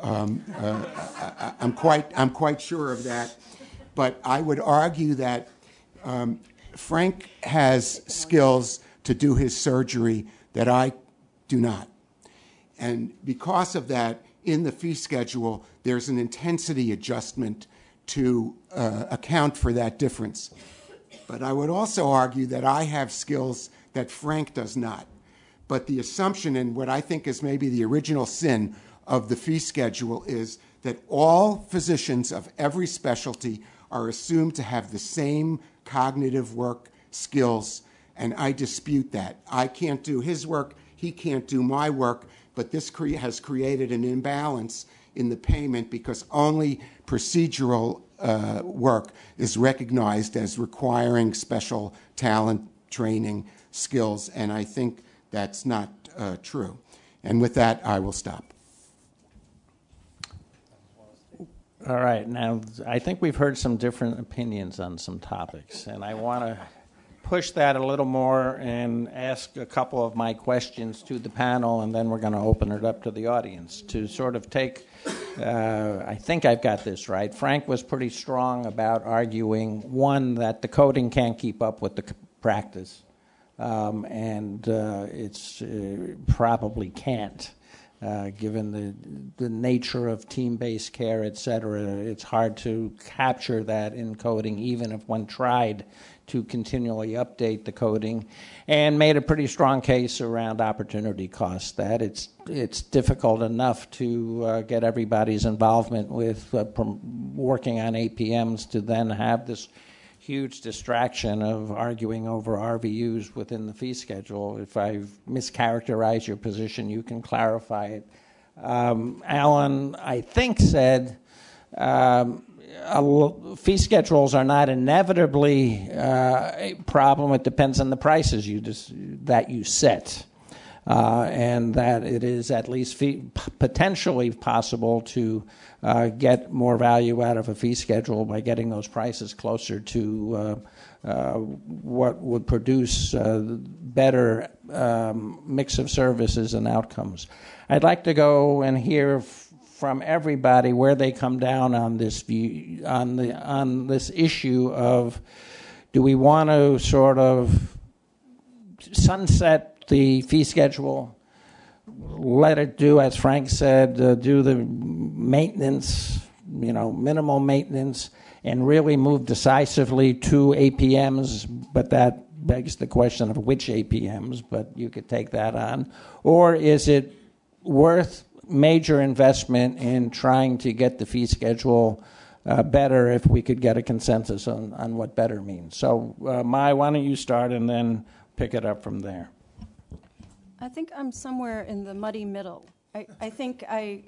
I'm quite sure of that, but I would argue that Frank has skills to do his surgery that I do not. And because of that, in the fee schedule, there's an intensity adjustment to account for that difference. But I would also argue that I have skills that Frank does not. But the assumption, and what I think is maybe the original sin of the fee schedule, is that all physicians of every specialty are assumed to have the same cognitive work skills, and I dispute that. I can't do his work, he can't do my work, but this has created an imbalance in the payment because only procedural work is recognized as requiring special talent, training, skills, and I think that's not true. And with that, I will stop. All right. Now, I think we've heard some different opinions on some topics, and I want to push that a little more and ask a couple of my questions to the panel, and then we're going to open it up to the audience to sort of take, I think I've got this right. Frank was pretty strong about arguing, one, that the coding can't keep up with the practice, and it's probably can't. Given the nature of team-based care, et cetera, it's hard to capture that in coding, even if one tried to continually update the coding, and made a pretty strong case around opportunity costs, that it's difficult enough to get everybody's involvement with working on APMs to then have this huge distraction of arguing over RVUs within the fee schedule. If I've mischaracterized your position, you can clarify it. Alan, I think, said fee schedules are not inevitably a problem. It depends on the prices that you set. And that it is at least potentially possible to get more value out of a fee schedule by getting those prices closer to what would produce better mix of services and outcomes. I'd like to go and hear from everybody where they come down on this view, on this issue of, do we want to sort of sunset the fee schedule, let it do, as Frank said, do the maintenance, minimal maintenance, and really move decisively to APMs, but that begs the question of which APMs, but you could take that on. Or is it worth major investment in trying to get the fee schedule better if we could get a consensus on what better means? So, Mai, why don't you start and then pick it up from there? I think I'm somewhere in the muddy middle. I think I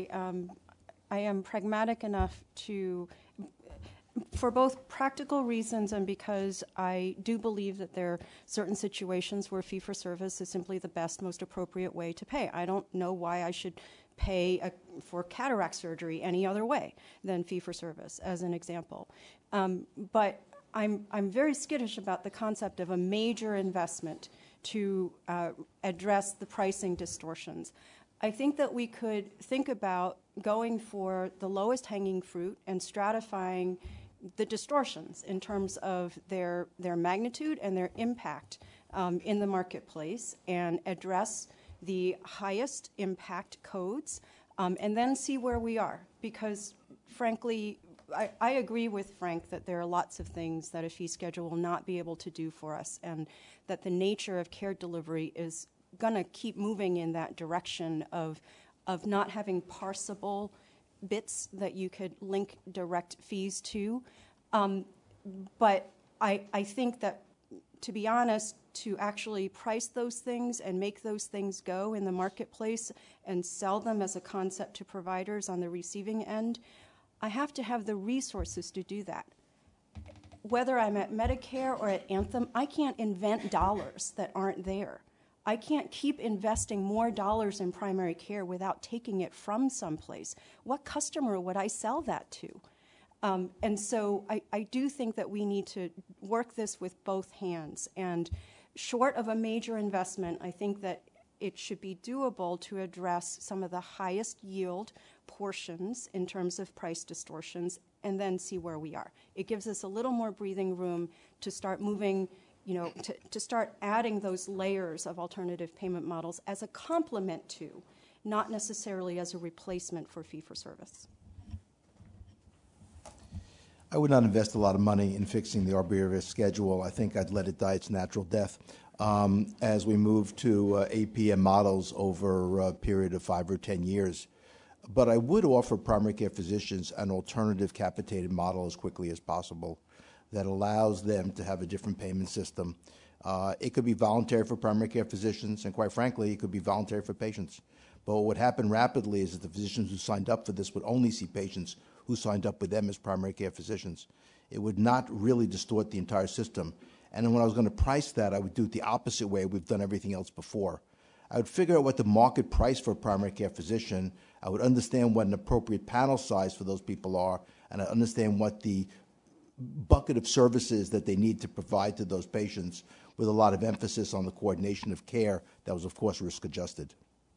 am pragmatic enough to, for both practical reasons and because I do believe that there are certain situations where fee-for-service is simply the best, most appropriate way to pay. I don't know why I should pay for cataract surgery any other way than fee-for-service, as an example. But I'm very skittish about the concept of a major investment to address the pricing distortions. I think that we could think about going for the lowest hanging fruit and stratifying the distortions in terms of their magnitude and their impact in the marketplace, and address the highest impact codes, and then see where we are. Because frankly, I agree with Frank that there are lots of things that a fee schedule will not be able to do for us, and that the nature of care delivery is going to keep moving in that direction of not having parsable bits that you could link direct fees to. But I think that, to be honest, to actually price those things and make those things go in the marketplace and sell them as a concept to providers on the receiving end, I have to have the resources to do that. Whether I'm at Medicare or at Anthem, I can't invent dollars that aren't there. I can't keep investing more dollars in primary care without taking it from someplace. What customer would I sell that to? And so I do think that we need to work this with both hands. And short of a major investment, I think that it should be doable to address some of the highest yield portions in terms of price distortions, and then see where we are. It gives us a little more breathing room to start moving, to start adding those layers of alternative payment models as a complement to, not necessarily as a replacement for fee-for-service. I would not invest a lot of money in fixing the RBRS schedule. I think I'd let it die its natural death as we move to APM models over a period of 5 or 10 years. But I would offer primary care physicians an alternative capitated model as quickly as possible that allows them to have a different payment system. It could be voluntary for primary care physicians, and quite frankly, it could be voluntary for patients. But what would happen rapidly is that the physicians who signed up for this would only see patients who signed up with them as primary care physicians. It would not really distort the entire system. And then when I was going to price that, I would do it the opposite way we've done everything else before. I would figure out what the market price for a primary care physician, I would understand what an appropriate panel size for those people are, and I understand what the bucket of services that they need to provide to those patients, with a lot of emphasis on the coordination of care that was, of course, risk adjusted.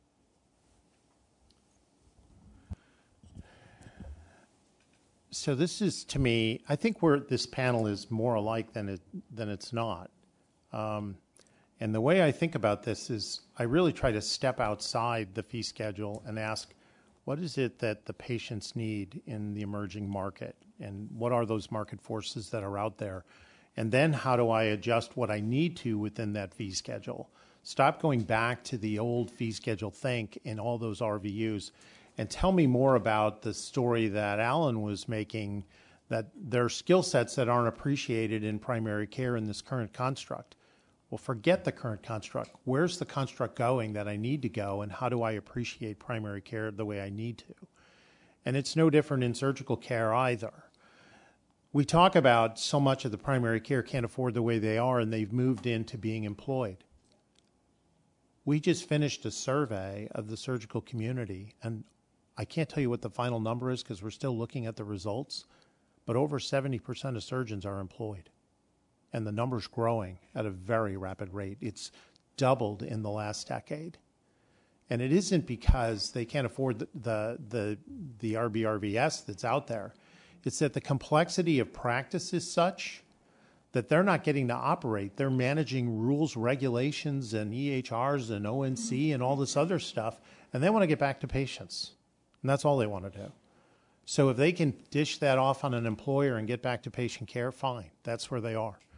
So this is, to me, I think where this panel is more alike than it's not. And the way I think about this is I really try to step outside the fee schedule and ask, what is it that the patients need in the emerging market? And what are those market forces that are out there? And then how do I adjust what I need to within that fee schedule? Stop going back to the old fee schedule think in all those RVUs, and tell me more about the story that Alan was making, that there are skill sets that aren't appreciated in primary care in this current construct. Well, forget the current construct. Where's the construct going that I need to go, and how do I appreciate primary care the way I need to? And it's no different in surgical care either. We talk about so much of the primary care can't afford the way they are, and they've moved into being employed. We just finished a survey of the surgical community, and I can't tell you what the final number is because we're still looking at the results, but over 70% of surgeons are employed. And the number's growing at a very rapid rate. It's doubled in the last decade. And it isn't because they can't afford the RBRVS that's out there. It's that the complexity of practice is such that they're not getting to operate. They're managing rules, regulations, and EHRs and ONC and all this other stuff, and they want to get back to patients. And that's all they want to do. So if they can dish that off on an employer and get back to patient care, fine. That's where they are.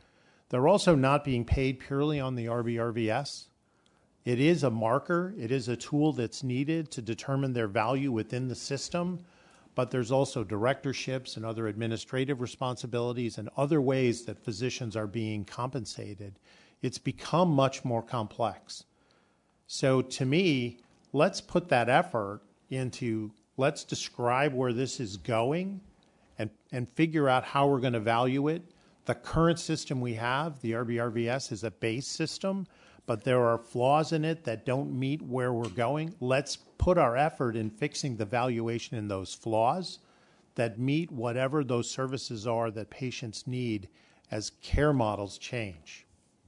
They're also not being paid purely on the RBRVS. It is a marker. It is a tool that's needed to determine their value within the system, but there's also directorships and other administrative responsibilities and other ways that physicians are being compensated. It's become much more complex. So to me, let's put that effort into, let's describe where this is going and figure out how we're going to value it. The current system we have, the RBRVS, is a base system, but there are flaws in it that don't meet where we're going. Let's put our effort in fixing the valuation in those flaws that meet whatever those services are that patients need as care models change.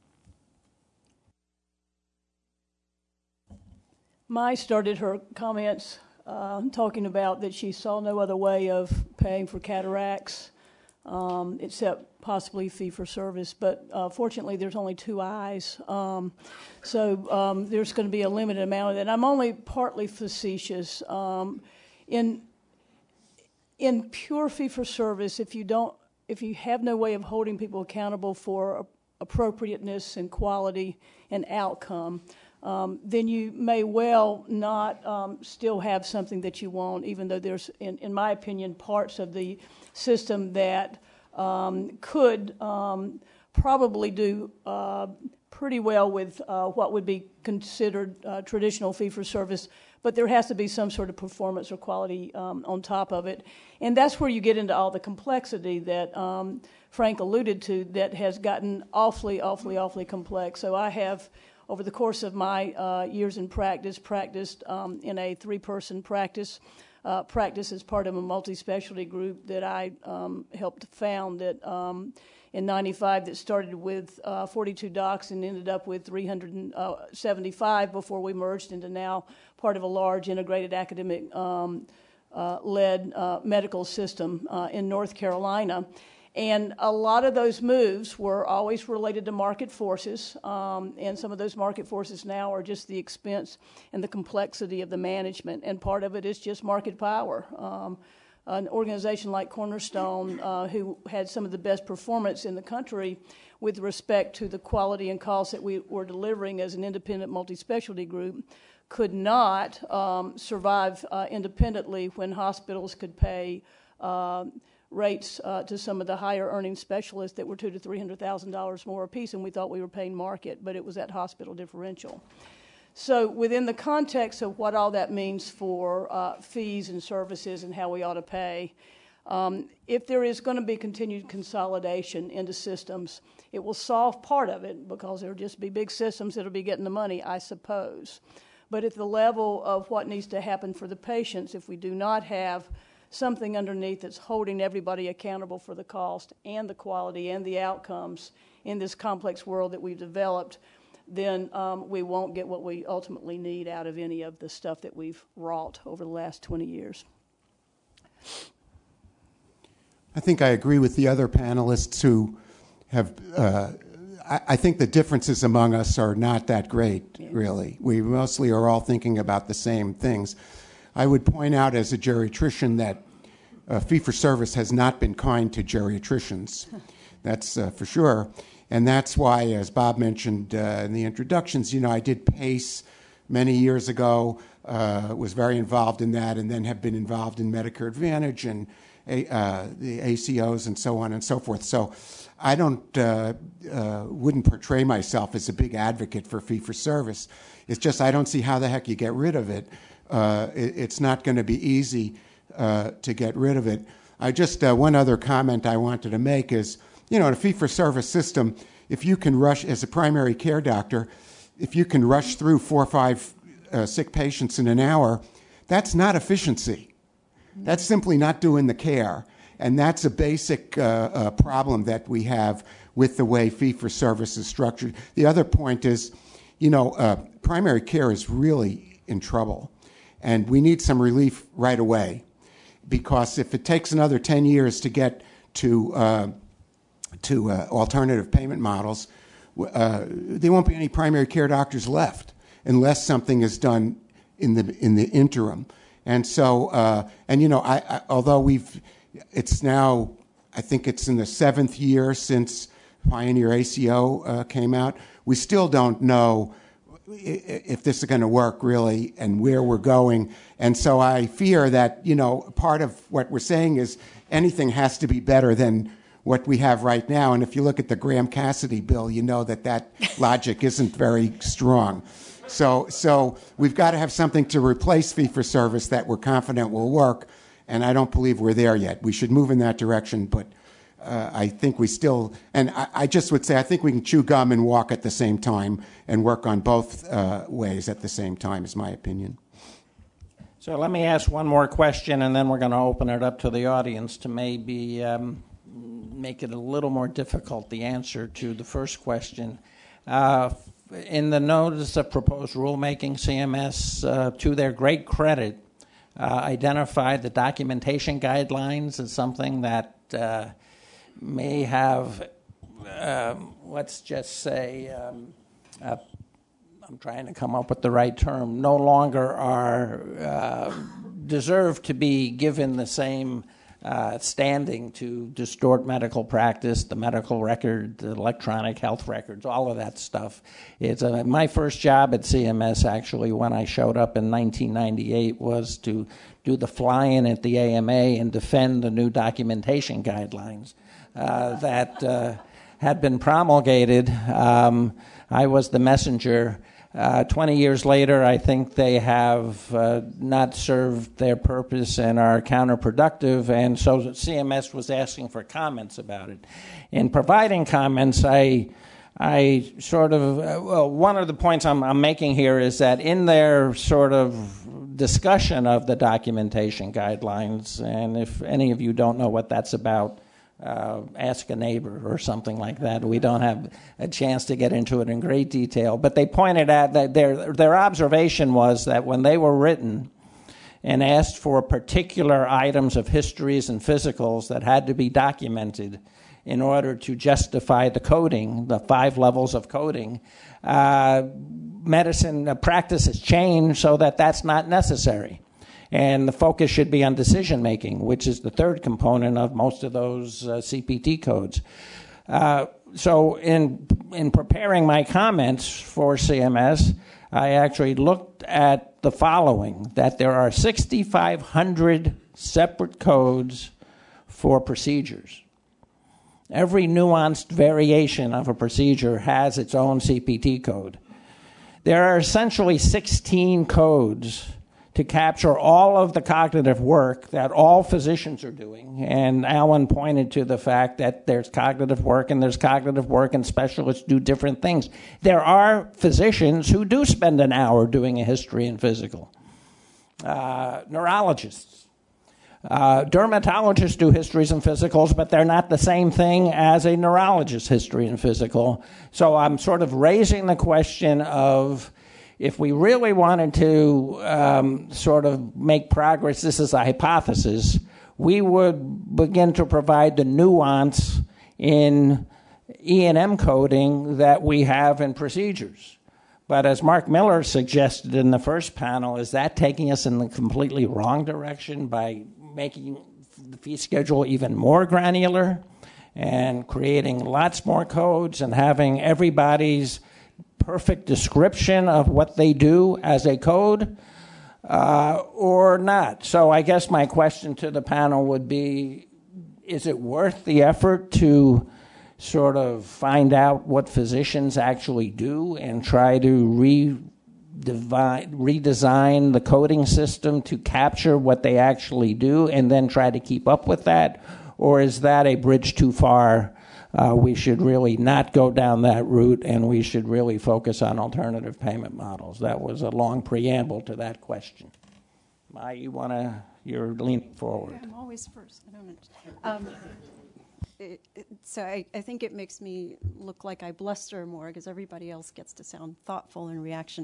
Mai started her comments talking about that she saw no other way of paying for cataracts except possibly fee-for-service. But fortunately, there's only two eyes. So there's going to be a limited amount of that. I'm only partly facetious. In pure fee-for-service, if you have no way of holding people accountable for appropriateness and quality and outcome, then you may well not still have something that you want, even though there's, in my opinion, parts of the system that could probably do pretty well with what would be considered traditional fee-for-service, but there has to be some sort of performance or quality on top of it. And that's where you get into all the complexity that Frank alluded to that has gotten awfully complex. So I have, over the course of my years in practiced in a three-person practice as part of a multi-specialty group that I helped found that in 95 that started with 42 docs and ended up with 375 before we merged into now part of a large integrated academic led medical system in North Carolina. And a lot of those moves were always related to market forces, and some of those market forces now are just the expense and the complexity of the management, and part of it is just market power. An organization like Cornerstone, who had some of the best performance in the country with respect to the quality and cost that we were delivering as an independent multi-specialty group, could not survive independently when hospitals could pay rates to some of the higher earning specialists that were $200,000 to $300,000 more apiece, and we thought we were paying market, but it was that hospital differential. So within the context of what all that means for fees and services and how we ought to pay, if there is going to be continued consolidation into systems, it will solve part of it because there will just be big systems that will be getting the money, I suppose. But at the level of what needs to happen for the patients, if we do not have something underneath that's holding everybody accountable for the cost and the quality and the outcomes in this complex world that we've developed, then we won't get what we ultimately need out of any of the stuff that we've wrought over the last 20 years. I think I agree with the other panelists who have, I think the differences among us are not that great, really. We mostly are all thinking about the same things. I would point out as a geriatrician that fee-for-service has not been kind to geriatricians. That's for sure. And that's why, as Bob mentioned in the introductions, I did PACE many years ago, was very involved in that, and then have been involved in Medicare Advantage and the ACOs and so on and so forth. So I wouldn't portray myself as a big advocate for fee-for-service. It's just I don't see how the heck you get rid of it. It's not going to be easy to get rid of it. One other comment I wanted to make is, in a fee-for-service system, if you can rush, as a primary care doctor, if you can rush through 4 or 5 sick patients in an hour, that's not efficiency. That's simply not doing the care. And that's a basic problem that we have with the way fee-for-service is structured. The other point is, primary care is really in trouble. And we need some relief right away. Because if it takes another 10 years to get to alternative payment models, there won't be any primary care doctors left unless something is done in the interim. And so, although it's now, I think it's in the 7th year since Pioneer ACO came out. We still don't know if this is going to work really and where we're going. And so I fear that, part of what we're saying is anything has to be better than what we have right now. And if you look at the Graham-Cassidy bill, you know that logic isn't very strong. So we've got to have something to replace fee-for-service that we're confident will work, and I don't believe we're there yet. We should move in that direction, but I think we still, and I just would say I think we can chew gum and walk at the same time and work on both ways at the same time, is my opinion. So let me ask one more question, and then we're going to open it up to the audience to maybe make it a little more difficult, the answer to the first question. In the notice of proposed rulemaking, CMS, to their great credit, identified the documentation guidelines as something that may have, let's just say, I'm trying to come up with the right term, no longer are deserve to be given the same standing to distort medical practice, the medical record, the electronic health records, all of that stuff. It's my first job at CMS, actually, when I showed up in 1998, was to do the fly-in at the AMA and defend the new documentation guidelines that had been promulgated. I was the messenger. 20 years later, I think they have not served their purpose and are counterproductive, and so CMS was asking for comments about it. In providing comments, I sort of, one of the points I'm making here is that in their sort of discussion of the documentation guidelines, and if any of you don't know what that's about, ask a neighbor or something like that. We don't have a chance to get into it in great detail, but they pointed out that their observation was that when they were written and asked for particular items of histories and physicals that had to be documented in order to justify the coding, the 5 levels of coding, medicine practice has changed so that that's not necessary. And the focus should be on decision-making, which is the third component of most of those CPT codes. So in preparing my comments for CMS, I actually looked at the following, that there are 6,500 separate codes for procedures. Every nuanced variation of a procedure has its own CPT code. There are essentially 16 codes to capture all of the cognitive work that all physicians are doing. And Alan pointed to the fact that there's cognitive work and specialists do different things. There are physicians who do spend an hour doing a history and physical. Neurologists. Dermatologists do histories and physicals, but they're not the same thing as a neurologist's history and physical. So I'm sort of raising the question of, if we really wanted to sort of make progress, this is a hypothesis, we would begin to provide the nuance in E&M coding that we have in procedures. But as Mark Miller suggested in the first panel, is that taking us in the completely wrong direction by making the fee schedule even more granular and creating lots more codes and having everybody's perfect description of what they do as a code or not? So I guess my question to the panel would be, is it worth the effort to sort of find out what physicians actually do and try to redesign the coding system to capture what they actually do and then try to keep up with that? Or is that a bridge too far? We should really not go down that route, and we should really focus on alternative payment models. That was a long preamble to that question. Mai, you're leaning forward. Yeah, I'm always first. I don't know. So I think it makes me look like I bluster more because everybody else gets to sound thoughtful in reaction.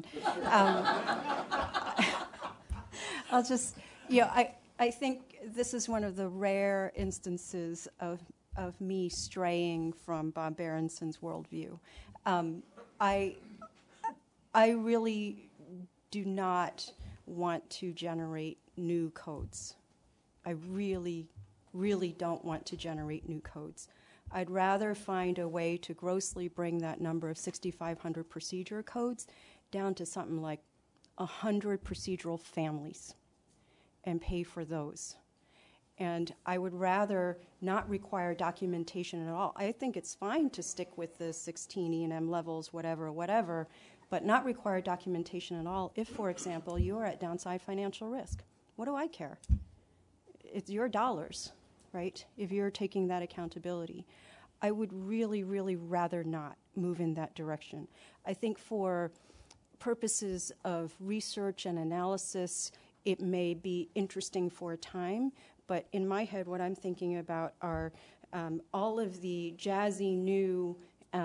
I'll just, I think this is one of the rare instances of me straying from Bob Berenson's worldview. I really do not want to generate new codes. I really, really don't want to generate new codes. I'd rather find a way to grossly bring that number of 6,500 procedure codes down to something like 100 procedural families and pay for those. And I would rather not require documentation at all. I think it's fine to stick with the 16 E&M levels, whatever, but not require documentation at all if, for example, you are at downside financial risk. What do I care? It's your dollars, right, if you're taking that accountability. I would really, really rather not move in that direction. I think for purposes of research and analysis, it may be interesting for a time, but in my head, what I'm thinking about are all of the jazzy new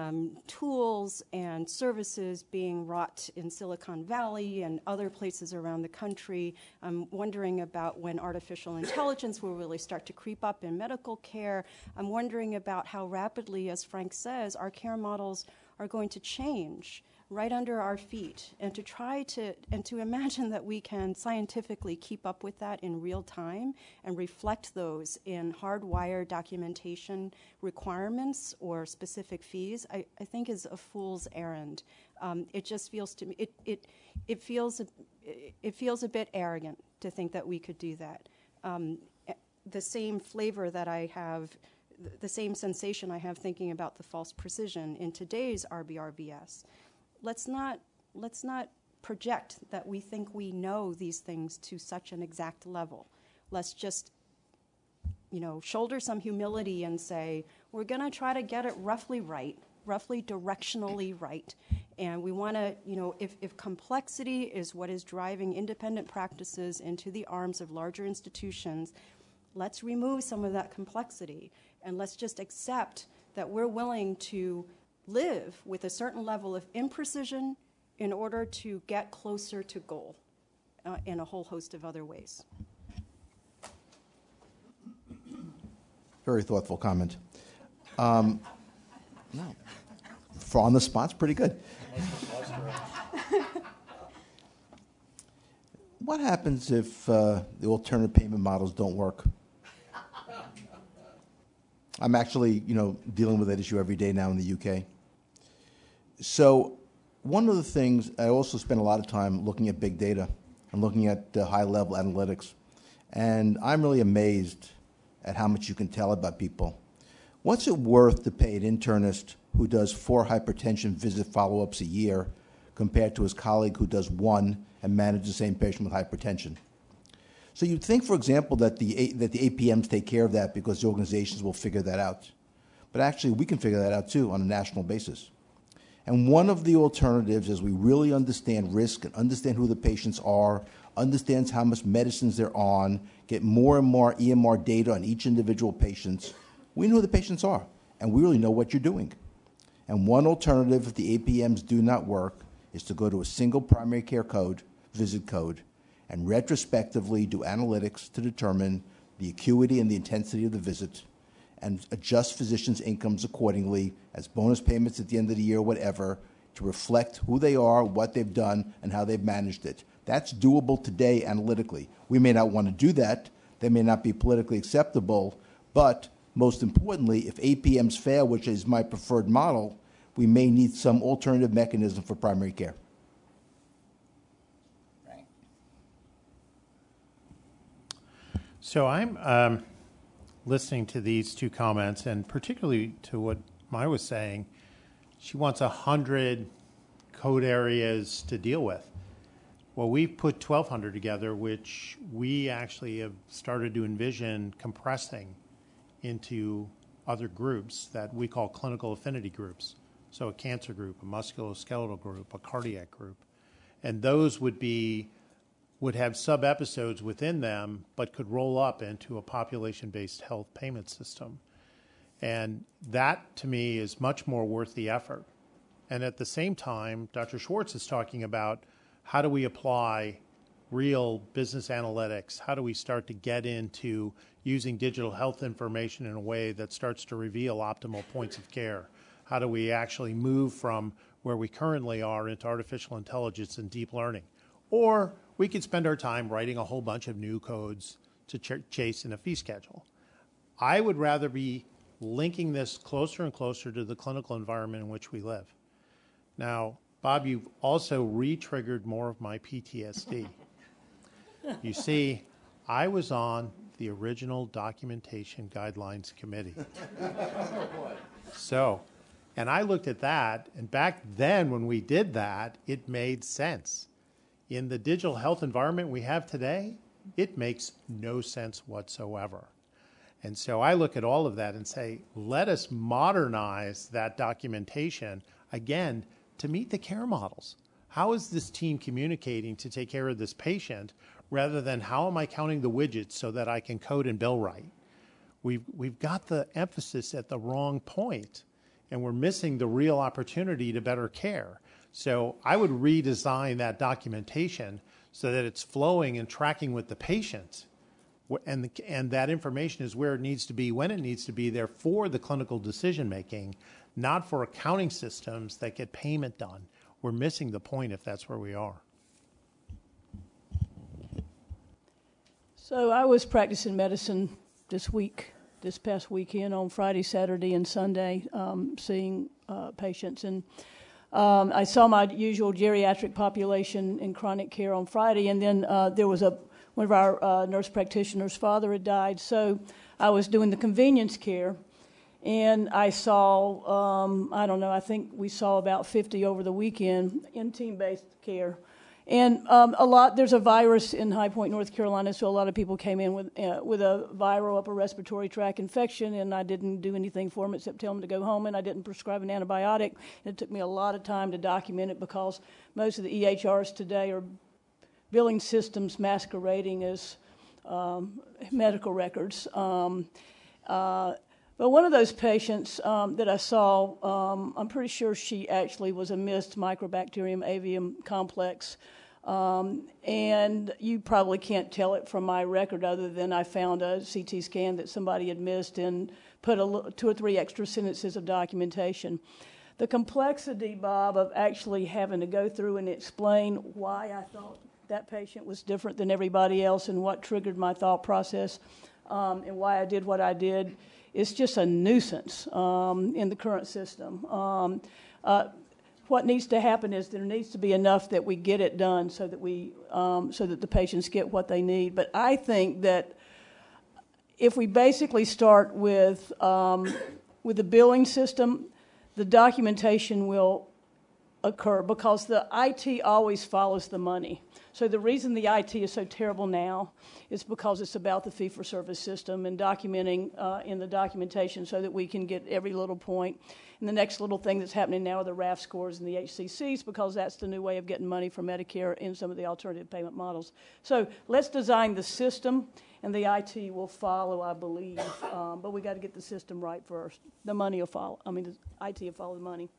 tools and services being wrought in Silicon Valley and other places around the country. I'm wondering about when artificial intelligence will really start to creep up in medical care. I'm wondering about how rapidly, as Frank says, our care models are going to change right under our feet, and to try to imagine that we can scientifically keep up with that in real time and reflect those in hardwired documentation requirements or specific fees, I think is a fool's errand. It just feels to me, it feels a bit arrogant to think that we could do that. The same flavor that I have, the same sensation I have thinking about the false precision in today's RBRVS. Let's not project that we think we know these things to such an exact level. Let's just, shoulder some humility and say, we're going to try to get it roughly right, roughly directionally right. And we want to, if complexity is what is driving independent practices into the arms of larger institutions, let's remove some of that complexity. And let's just accept that we're willing to live with a certain level of imprecision in order to get closer to goal in a whole host of other ways. Very thoughtful comment. No. For on the spot's pretty good. What happens if the alternative payment models don't work? I'm actually, dealing with that issue every day now in the UK. So one of the things, I also spend a lot of time looking at big data and looking at high-level analytics. And I'm really amazed at how much you can tell about people. What's it worth to pay an internist who does 4 hypertension visit follow-ups a year compared to his colleague who does 1 and manages the same patient with hypertension? So you'd think, for example, that the APMs take care of that because the organizations will figure that out. But actually, we can figure that out, too, on a national basis. And one of the alternatives is we really understand risk and understand who the patients are, understands how much medicines they're on, get more and more EMR data on each individual patient. We know who the patients are, and we really know what you're doing. And one alternative, if the APMs do not work, is to go to a single primary care code, visit code, and retrospectively do analytics to determine the acuity and the intensity of the visit and adjust physicians' incomes accordingly as bonus payments at the end of the year, whatever, to reflect who they are, what they've done, and how they've managed it. That's doable today analytically. We may not want to do that. They may not be politically acceptable. But most importantly, if APMs fail, which is my preferred model, we may need some alternative mechanism for primary care. So I'm listening to these two comments, and particularly to what Maya was saying. She wants 100 code areas to deal with. Well, we've put 1,200 together, which we actually have started to envision compressing into other groups that we call clinical affinity groups. So a cancer group, a musculoskeletal group, a cardiac group. And those would have sub-episodes within them, but could roll up into a population-based health payment system. And that, to me, is much more worth the effort. And at the same time, Dr. Schwartz is talking about how do we apply real business analytics? How do we start to get into using digital health information in a way that starts to reveal optimal points of care? How do we actually move from where we currently are into artificial intelligence and deep learning? Or we could spend our time writing a whole bunch of new codes to chase in a fee schedule. I would rather be linking this closer and closer to the clinical environment in which we live. Now, Bob, you've also re-triggered more of my PTSD. You see, I was on the original documentation guidelines committee. So, and I looked at that, and back then when we did that, it made sense. In the digital health environment we have today, it makes no sense whatsoever. And so I look at all of that and say, let us modernize that documentation, again, to meet the care models. How is this team communicating to take care of this patient rather than how am I counting the widgets so that I can code and bill right? We've got the emphasis at the wrong point, and we're missing the real opportunity to better care. So I would redesign that documentation so that it's flowing and tracking with the patient, and that information is where it needs to be, when it needs to be there for the clinical decision making, not for accounting systems that get payment done. We're missing the point if that's where we are. So I was practicing medicine this past weekend on Friday, Saturday, and Sunday, seeing patients. And I saw my usual geriatric population in chronic care on Friday, and then there was one of our nurse practitioners' father had died. So I was doing the convenience care, and I saw, I think we saw about 50 over the weekend in team-based care. And there's a virus in High Point, North Carolina, so a lot of people came in with a viral upper respiratory tract infection, and I didn't do anything for them except tell them to go home, and I didn't prescribe an antibiotic. It took me a lot of time to document it because most of the EHRs today are billing systems masquerading as medical records. But one of those patients that I saw, I'm pretty sure she actually was a missed Microbacterium avium complex. And you probably can't tell it from my record other than I found a CT scan that somebody had missed and put 2 or 3 extra sentences of documentation. The complexity, Bob, of actually having to go through and explain why I thought that patient was different than everybody else and what triggered my thought process and why I did what I did, it's just a nuisance in the current system. What needs to happen is there needs to be enough that we get it done so that the patients get what they need. But I think that if we basically start with the billing system, the documentation will occur because the IT always follows the money. So the reason the IT is so terrible now is because it's about the fee-for-service system and documenting in the documentation so that we can get every little point. And the next little thing that's happening now are the RAF scores and the HCCs because that's the new way of getting money from Medicare in some of the alternative payment models. So let's design the system, and the IT will follow, I believe. But we got to get the system right first. The money will follow. The IT will follow the money.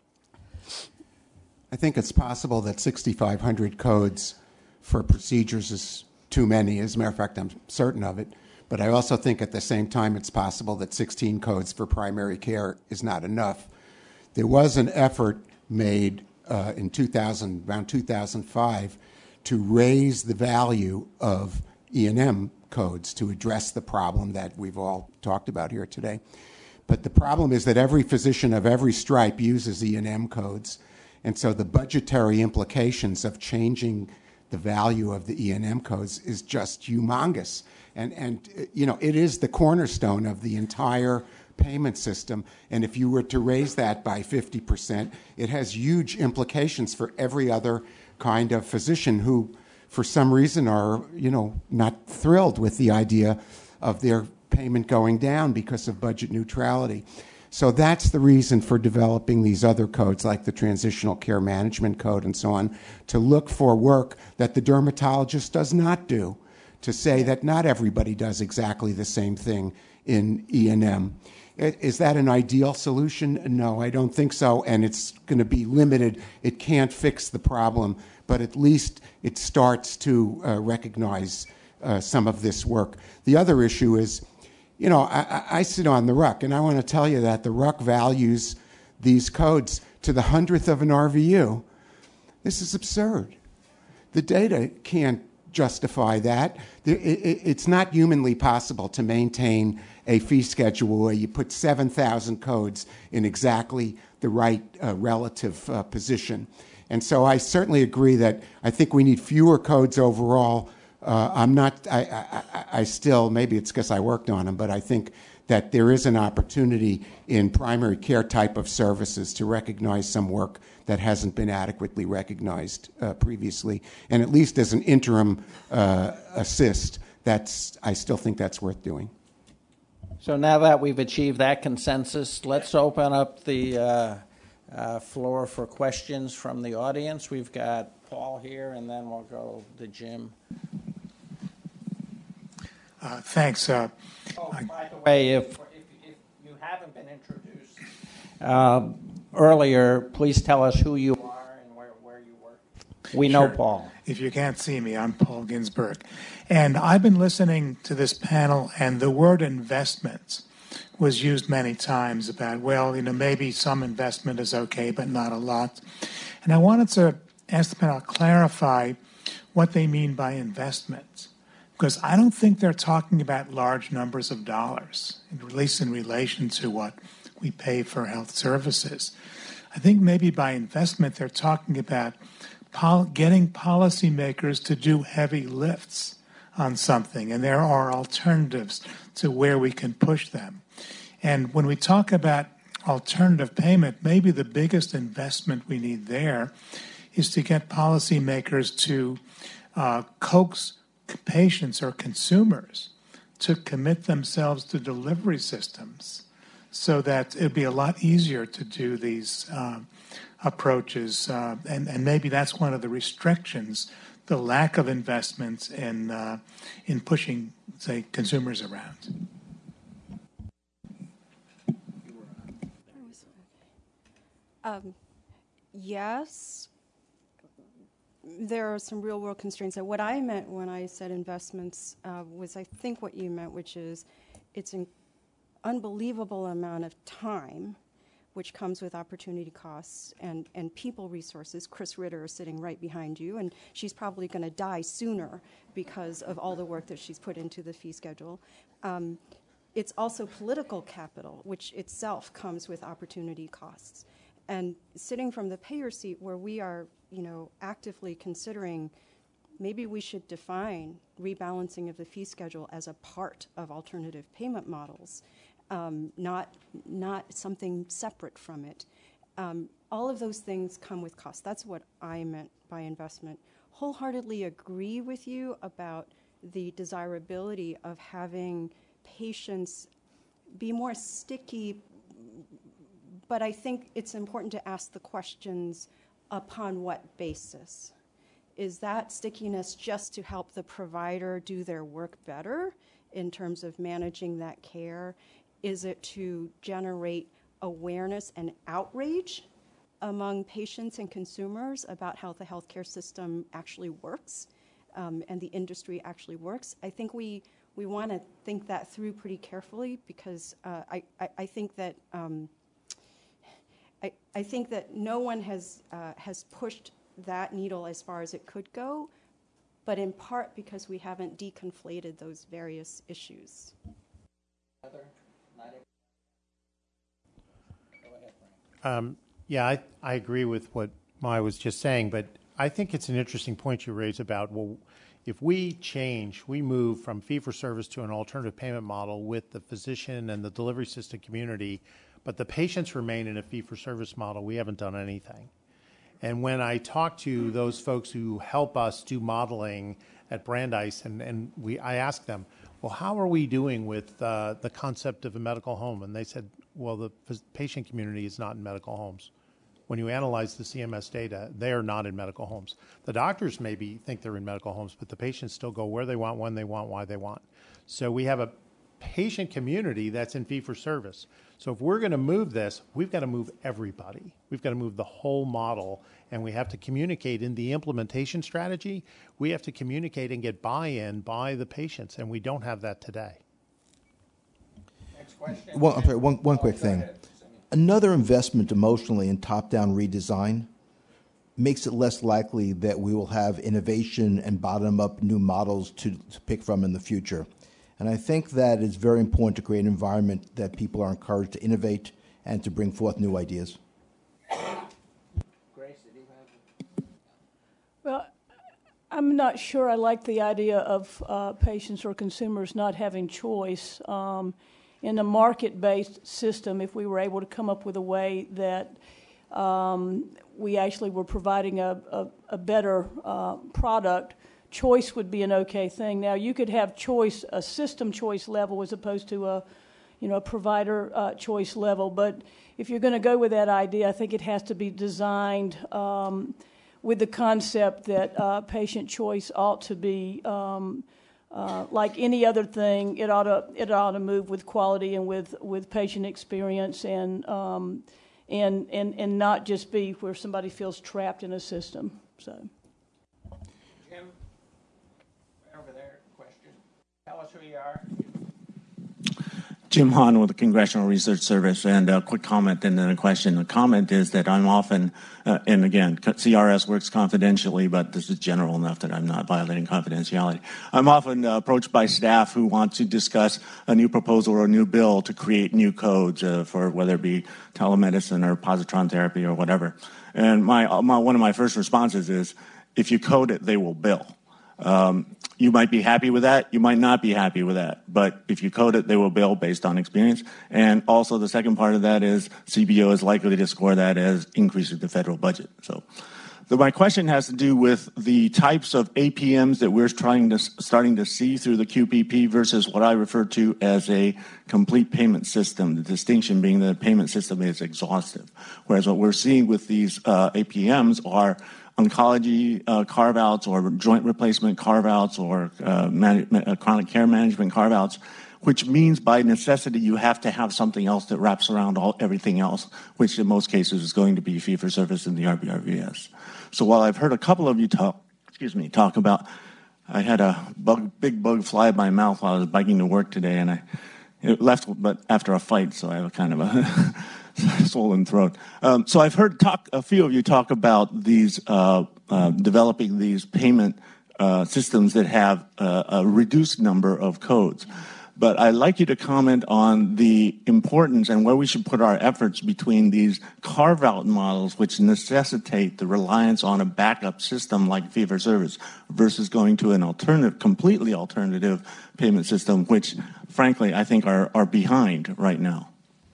I think it's possible that 6,500 codes for procedures is too many. As a matter of fact, I'm certain of it. But I also think at the same time it's possible that 16 codes for primary care is not enough. There was an effort made in around 2005 to raise the value of E&M codes to address the problem that we've all talked about here today. But the problem is that every physician of every stripe uses E&M codes. And so the budgetary implications of changing the value of the E&M codes is just humongous. And it is the cornerstone of the entire payment system. And if you were to raise that by 50%, it has huge implications for every other kind of physician who, for some reason, are, not thrilled with the idea of their payment going down because of budget neutrality. So that's the reason for developing these other codes like the Transitional Care Management Code and so on, to look for work that the dermatologist does not do, to say that not everybody does exactly the same thing in E&M. Is that an ideal solution? No, I don't think so, and it's going to be limited. It can't fix the problem, but at least it starts to recognize some of this work. The other issue is, I sit on the RUC, and I want to tell you that the RUC values these codes to the 100th of an RVU. This is absurd. The data can't justify that. It's not humanly possible to maintain a fee schedule where you put 7,000 codes in exactly the right relative position. And so I certainly agree that I think we need fewer codes overall. I still, maybe it's because I worked on them, but I think that there is an opportunity in primary care type of services to recognize some work that hasn't been adequately recognized previously. And at least as an interim assist, I still think that's worth doing. So now that we've achieved that consensus, let's open up the floor for questions from the audience. We've got Paul here, and then we'll go to Jim. Thanks. By the way, if you haven't been introduced earlier, please tell us who you are and where you work. We know Paul. If you can't see me, I'm Paul Ginsberg. And I've been listening to this panel, and the word investments was used many times about, well, maybe some investment is okay, but not a lot. And I wanted to ask the panel to clarify what they mean by investments, because I don't think they're talking about large numbers of dollars, at least in relation to what we pay for health services. I think maybe by investment they're talking about getting policymakers to do heavy lifts on something, and there are alternatives to where we can push them. And when we talk about alternative payment, maybe the biggest investment we need there is to get policymakers to coax patients or consumers to commit themselves to delivery systems so that it'd be a lot easier to do these approaches. And maybe that's one of the restrictions, the lack of investments in pushing, say, consumers around. Yes, there are some real-world constraints. And what I meant when I said investments was I think what you meant, which is it's an unbelievable amount of time, which comes with opportunity costs and people resources. Chris Ritter is sitting right behind you, and she's probably going to die sooner because of all the work that she's put into the fee schedule. It's also political capital, which itself comes with opportunity costs. And sitting from the payer seat where we are, actively considering maybe we should define rebalancing of the fee schedule as a part of alternative payment models, not something separate from it. All of those things come with cost. That's what I meant by investment. Wholeheartedly agree with you about the desirability of having patients be more sticky, but I think it's important to ask the questions, upon what basis? Is that stickiness just to help the provider do their work better in terms of managing that care? Is it to generate awareness and outrage among patients and consumers about how the healthcare system actually works and the industry actually works? I think we want to think that through pretty carefully, because I think that I think that no one has pushed that needle as far as it could go, but in part because we haven't deconflated those various issues. Yeah, I agree with what Maya was just saying, but I think it's an interesting point you raise about, well, if we move from fee-for-service to an alternative payment model with the physician and the delivery system community, but the patients remain in a fee-for-service model, we haven't done anything. And when I talk to those folks who help us do modeling at Brandeis, and I ask them, well, how are we doing with the concept of a medical home? And they said, well, the patient community is not in medical homes. When you analyze the CMS data, they are not in medical homes. The doctors maybe think they're in medical homes, but the patients still go where they want, when they want, why they want. So we have a patient community that's in fee-for-service. So if we're going to move this, we've got to move everybody. We've got to move the whole model, and we have to communicate in the implementation strategy. We have to communicate and get buy-in by the patients, and we don't have that today. Next question. Well, I'm sorry, one quick thing. Another investment emotionally in top-down redesign makes it less likely that we will have innovation and bottom-up new models to pick from in the future. And I think that it's very important to create an environment that people are encouraged to innovate and to bring forth new ideas. Grace, did you have? Well, I'm not sure I like the idea of patients or consumers not having choice. In a market-based system, if we were able to come up with a way that we actually were providing a better product, choice would be an okay thing. Now, you could have choice, a system choice level as opposed to a provider choice level. But if you're going to go with that idea, I think it has to be designed with the concept that patient choice ought to be like any other thing. It ought to move with quality and with patient experience and not just be where somebody feels trapped in a system. So, Jim, over there, question. Tell us who you are. Jim Hahn with the Congressional Research Service, and a quick comment and then a question. The comment is that I'm often, and again, CRS works confidentially, but this is general enough that I'm not violating confidentiality. I'm often approached by staff who want to discuss a new proposal or a new bill to create new codes for whether it be telemedicine or positron therapy or whatever. And one of my first responses is, if you code it, they will bill. You might be happy with that. You might not be happy with that. But if you code it, they will bill based on experience. And also the second part of that is CBO is likely to score that as increasing the federal budget. So my question has to do with the types of APMs that we're starting to see through the QPP versus what I refer to as a complete payment system, the distinction being that a payment system is exhaustive. Whereas what we're seeing with these APMs are oncology carve-outs or joint replacement carve-outs or chronic care management carve-outs, which means by necessity you have to have something else that wraps around everything else, which in most cases is going to be fee-for-service in the RBRVS. So while I've heard a couple of you talk about, I had a big bug fly in my mouth while I was biking to work today, and it left but after a fight, so I have a kind of a swollen throat. So I've heard a few of you talk about these developing these payment systems that have a reduced number of codes. But I'd like you to comment on the importance and where we should put our efforts between these carve-out models, which necessitate the reliance on a backup system like fee-for-service, versus going to an completely alternative payment system, which, frankly, I think are behind right now.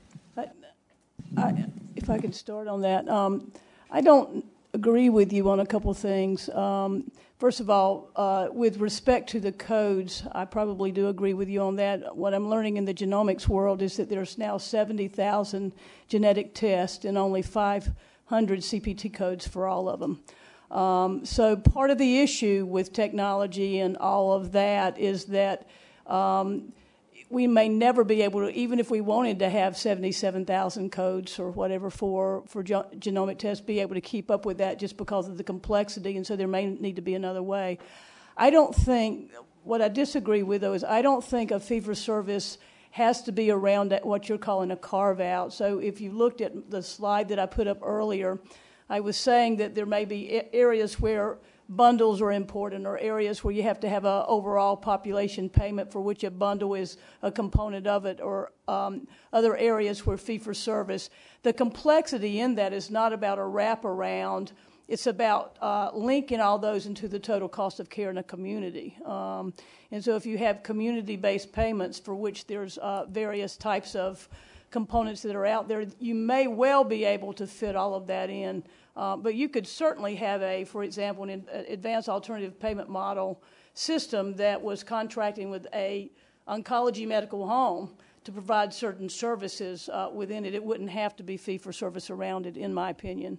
If I could start on that, I don't agree with you on a couple of things. First of all, with respect to the codes, I probably do agree with you on that. What I'm learning in the genomics world is that there's now 70,000 genetic tests and only 500 CPT codes for all of them. So part of the issue with technology and all of that is that we may never be able to, even if we wanted to have 77,000 codes or whatever for genomic tests, be able to keep up with that just because of the complexity, and so there may need to be another way. What I disagree with, though, is I don't think a fee-for-service has to be around at what you're calling a carve-out. So if you looked at the slide that I put up earlier, I was saying that there may be areas where bundles are important, or areas where you have to have an overall population payment for which a bundle is a component of it, or other areas where fee-for-service. The complexity in that is not about a wraparound. It's about linking all those into the total cost of care in a community. And so if you have community-based payments for which there's various types of components that are out there, you may well be able to fit all of that in. But you could certainly have for example, an advanced alternative payment model system that was contracting with a oncology medical home to provide certain services within it. It wouldn't have to be fee-for-service around it, in my opinion.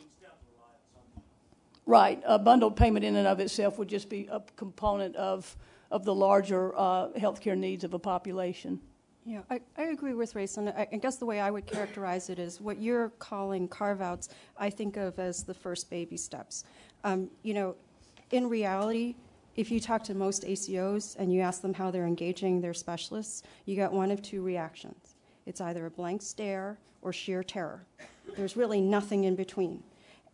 Right. A bundled payment in and of itself would just be a component of the larger healthcare needs of a population. Yeah, I agree with Race, and I guess the way I would characterize it is what you're calling carve-outs, I think of as the first baby steps. In reality, if you talk to most ACOs and you ask them how they're engaging their specialists, you get one of two reactions. It's either a blank stare or sheer terror. There's really nothing in between.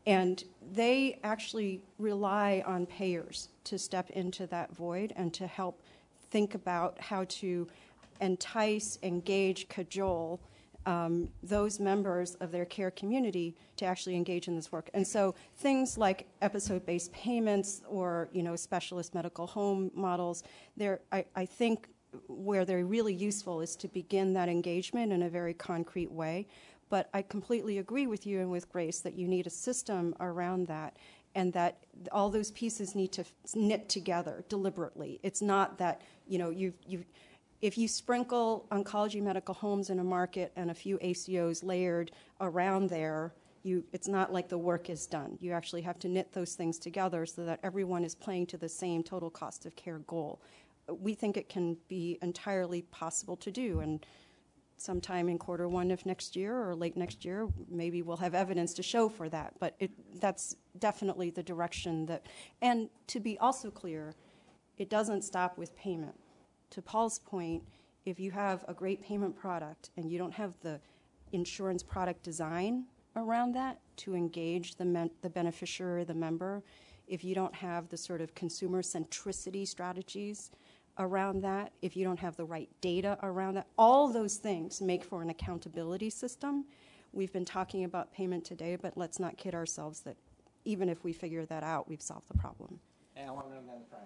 And they actually rely on payers to step into that void and to help think about how to entice, engage, cajole those members of their care community to actually engage in this work. And so things like episode-based payments or, specialist medical home models, I think where they're really useful is to begin that engagement in a very concrete way. But I completely agree with you and with Grace that you need a system around that, and that all those pieces need to knit together deliberately. It's not that, if you sprinkle oncology medical homes in a market and a few ACOs layered around there, it's not like the work is done. You actually have to knit those things together so that everyone is playing to the same total cost of care goal. We think it can be entirely possible to do, and sometime in Q1 of next year or late next year, maybe we'll have evidence to show for that. But that's definitely the direction that, and to be also clear, it doesn't stop with payment. To Paul's point, if you have a great payment product and you don't have the insurance product design around that to engage the beneficiary, the member, if you don't have the sort of consumer centricity strategies around that, if you don't have the right data around that, all those things make for an accountability system. We've been talking about payment today, but let's not kid ourselves that even if we figure that out, we've solved the problem. Alan and then Frank.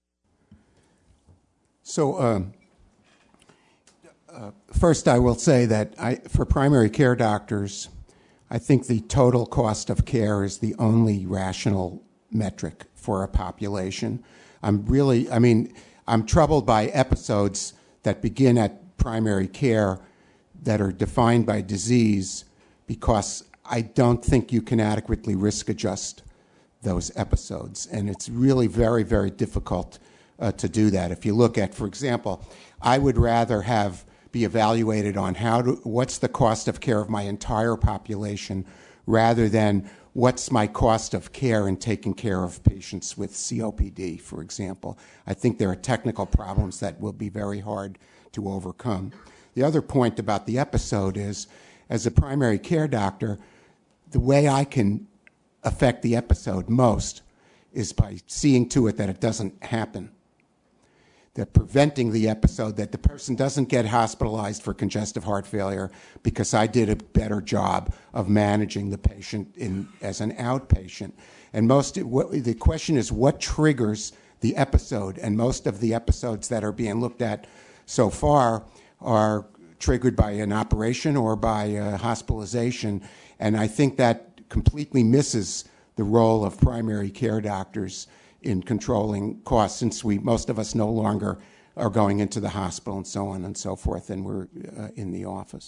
So first I will say that for primary care doctors, I think the total cost of care is the only rational metric for a population. I'm troubled by episodes that begin at primary care that are defined by disease because I don't think you can adequately risk adjust those episodes. And it's really very, very difficult to do that. If you look at, for example, I would rather be evaluated on what's the cost of care of my entire population rather than what's my cost of care in taking care of patients with COPD, for example. I think there are technical problems that will be very hard to overcome. The other point about the episode is, as a primary care doctor, the way I can affect the episode most is by seeing to it that it doesn't happen. That preventing the episode, that the person doesn't get hospitalized for congestive heart failure because I did a better job of managing the patient as an outpatient. And the question is what triggers the episode, and most of the episodes that are being looked at so far are triggered by an operation or by hospitalization, and I think that completely misses the role of primary care doctors in controlling costs, since most of us no longer are going into the hospital and so on and so forth, and we're in the office.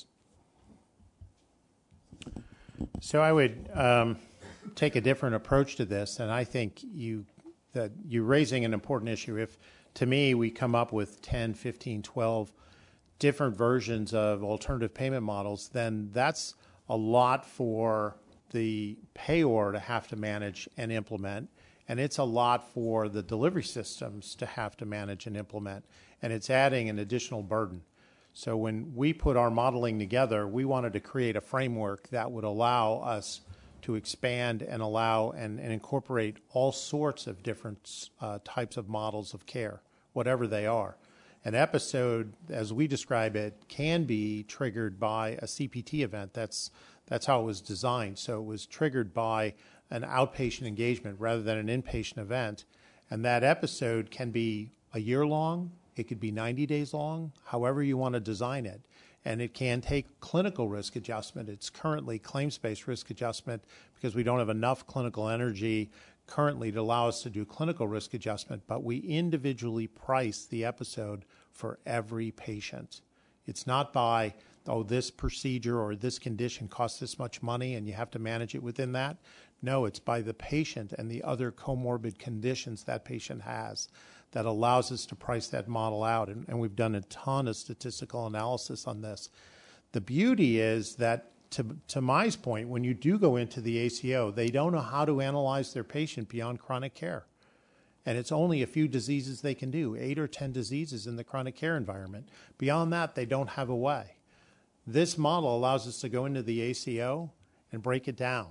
So I would take a different approach to this, and I think that you're raising an important issue. If, to me, we come up with 10, 15, 12 different versions of alternative payment models, then that's a lot for the payor to have to manage and implement. And it's a lot for the delivery systems to have to manage and implement, and it's adding an additional burden. So when we put our modeling together, we wanted to create a framework that would allow us to expand and allow and incorporate all sorts of different types of models of care, whatever they are. An episode, as we describe it, can be triggered by a CPT event. That's how it was designed. So it was triggered by an outpatient engagement rather than an inpatient event. And that episode can be a year long, it could be 90 days long, however you want to design it. And it can take clinical risk adjustment. It's currently claims-based risk adjustment because we don't have enough clinical energy currently to allow us to do clinical risk adjustment, but we individually price the episode for every patient. It's not by, this procedure or this condition costs this much money and you have to manage it within that. No, it's by the patient and the other comorbid conditions that patient has that allows us to price that model out. And we've done a ton of statistical analysis on this. The beauty is that, to Mai's point, when you do go into the ACO, they don't know how to analyze their patient beyond chronic care. And it's only a few diseases they can do, 8 or 10 diseases in the chronic care environment. Beyond that, they don't have a way. This model allows us to go into the ACO and break it down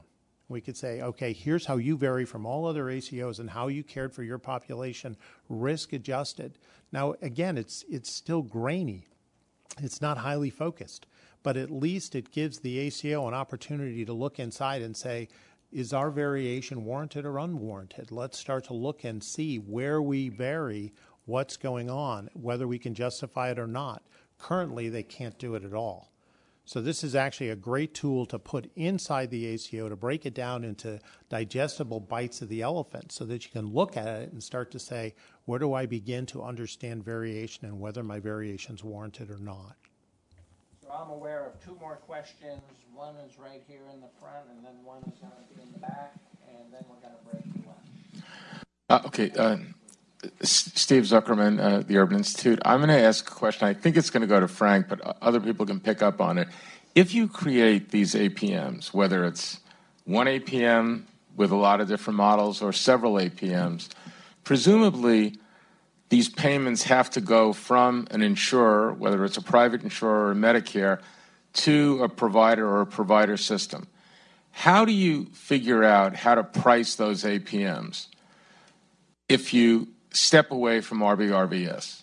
We could say, okay, here's how you vary from all other ACOs and how you cared for your population, risk adjusted. Now, again, it's still grainy. It's not highly focused, but at least it gives the ACO an opportunity to look inside and say, is our variation warranted or unwarranted? Let's start to look and see where we vary, what's going on, whether we can justify it or not. Currently, they can't do it at all. So this is actually a great tool to put inside the ACO to break it down into digestible bites of the elephant so that you can look at it and start to say, where do I begin to understand variation and whether my variation is warranted or not? So I'm aware of two more questions. One is right here in the front, and then one is going to be in the back, and then we're going to break the lunch. Steve Zuckerman, the Urban Institute. I'm going to ask a question. I think it's going to go to Frank, but other people can pick up on it. If you create these APMs, whether it's one APM with a lot of different models or several APMs, presumably these payments have to go from an insurer, whether it's a private insurer or Medicare, to a provider or a provider system. How do you figure out how to price those APMs if you step away from RBRVS?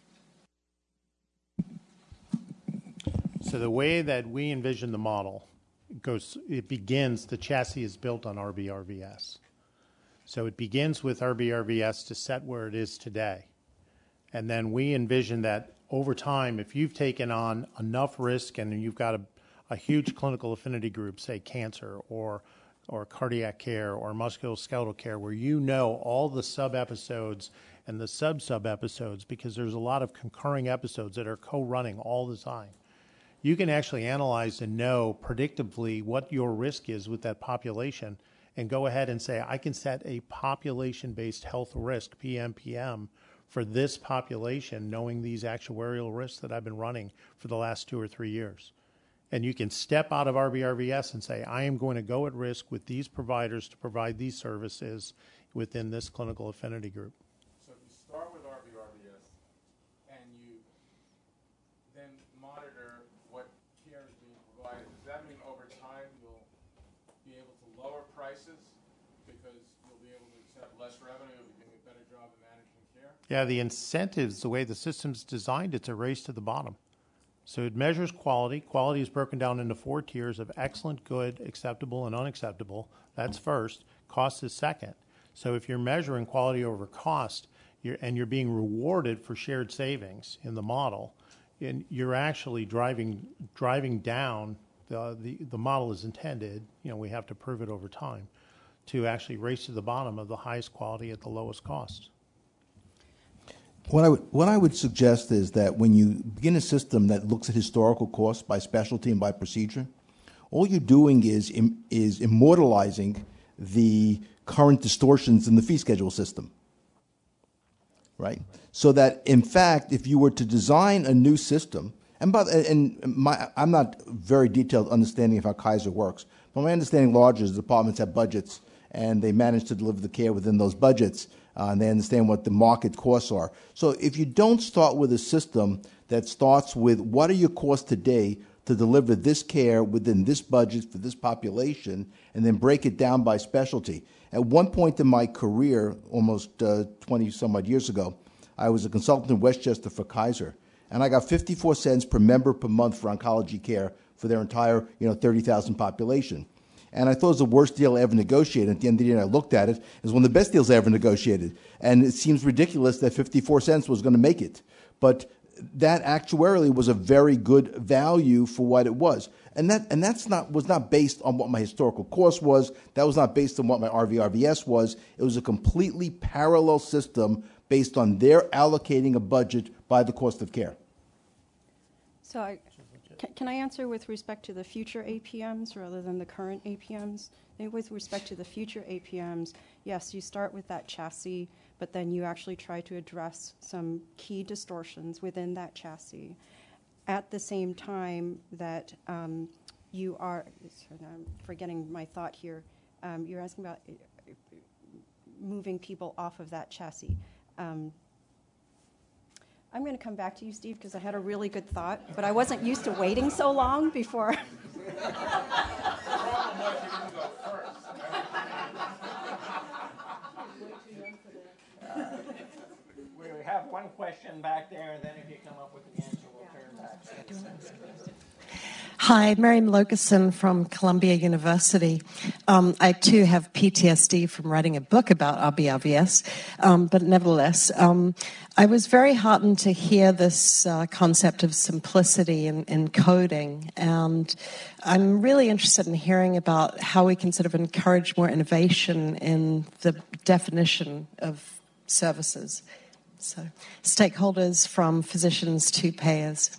So the way that we envision the model begins, the chassis is built on RBRVS. So it begins with RBRVS to set where it is today. And then we envision that over time, if you've taken on enough risk and you've got a huge clinical affinity group, say cancer or cardiac care or musculoskeletal care, where you know all the sub-episodes and the sub-episodes, because there's a lot of concurring episodes that are co-running all the time. You can actually analyze and know predictably what your risk is with that population and go ahead and say, I can set a population-based health risk, PMPM, for this population, knowing these actuarial risks that I've been running for the last 2 or 3 years. And you can step out of RBRVS and say, I am going to go at risk with these providers to provide these services within this clinical affinity group. So if you start with RBRVS and you then monitor what care is being provided, does that mean over time you'll be able to lower prices because you'll be able to accept less revenue if you're doing a better job of managing care? Yeah, the incentives, the way the system's designed, it's a race to the bottom. So it measures quality. Quality is broken down into 4 tiers of excellent, good, acceptable, and unacceptable. That's first. Cost is second. So if you're measuring quality over cost and you're being rewarded for shared savings in the model, and you're actually driving down the model is intended, we have to prove it over time, to actually race to the bottom of the highest quality at the lowest cost. What I would suggest is that when you begin a system that looks at historical costs by specialty and by procedure, all you're doing is immortalizing the current distortions in the fee schedule system, right? So that, in fact, if you were to design a new system, I'm not very detailed understanding of how Kaiser works, but my understanding largely is departments have budgets and they manage to deliver the care within those budgets. And they understand what the market costs are. So if you don't start with a system that starts with what are your costs today to deliver this care within this budget for this population, and then break it down by specialty. At one point in my career, almost 20-some-odd years ago, I was a consultant in Westchester for Kaiser, and I got 54 cents per member per month for oncology care for their entire 30,000 population. And I thought it was the worst deal ever negotiated. At the end of the day, I looked at it. It was one of the best deals I ever negotiated. And it seems ridiculous that 54 cents was going to make it. But that actuarially was a very good value for what it was. And that was not based on what my historical cost was. That was not based on what my RVRVS was. It was a completely parallel system based on their allocating a budget by the cost of care. So can I answer with respect to the future APMs rather than the current APMs? With respect to the future APMs, yes, you start with that chassis, but then you actually try to address some key distortions within that chassis. At the same time that you are, I'm forgetting my thought here, you're asking about moving people off of that chassis. I'm going to come back to you, Steve, because I had a really good thought, but I wasn't used to waiting so long before. one question back there, and then if you come up with the answer, we'll turn back. Hi, Mary Malokason from Columbia University. I too have PTSD from writing a book about RBRVS, but nevertheless, I was very heartened to hear this concept of simplicity in coding, and I'm really interested in hearing about how we can sort of encourage more innovation in the definition of services. So, stakeholders from physicians to payers.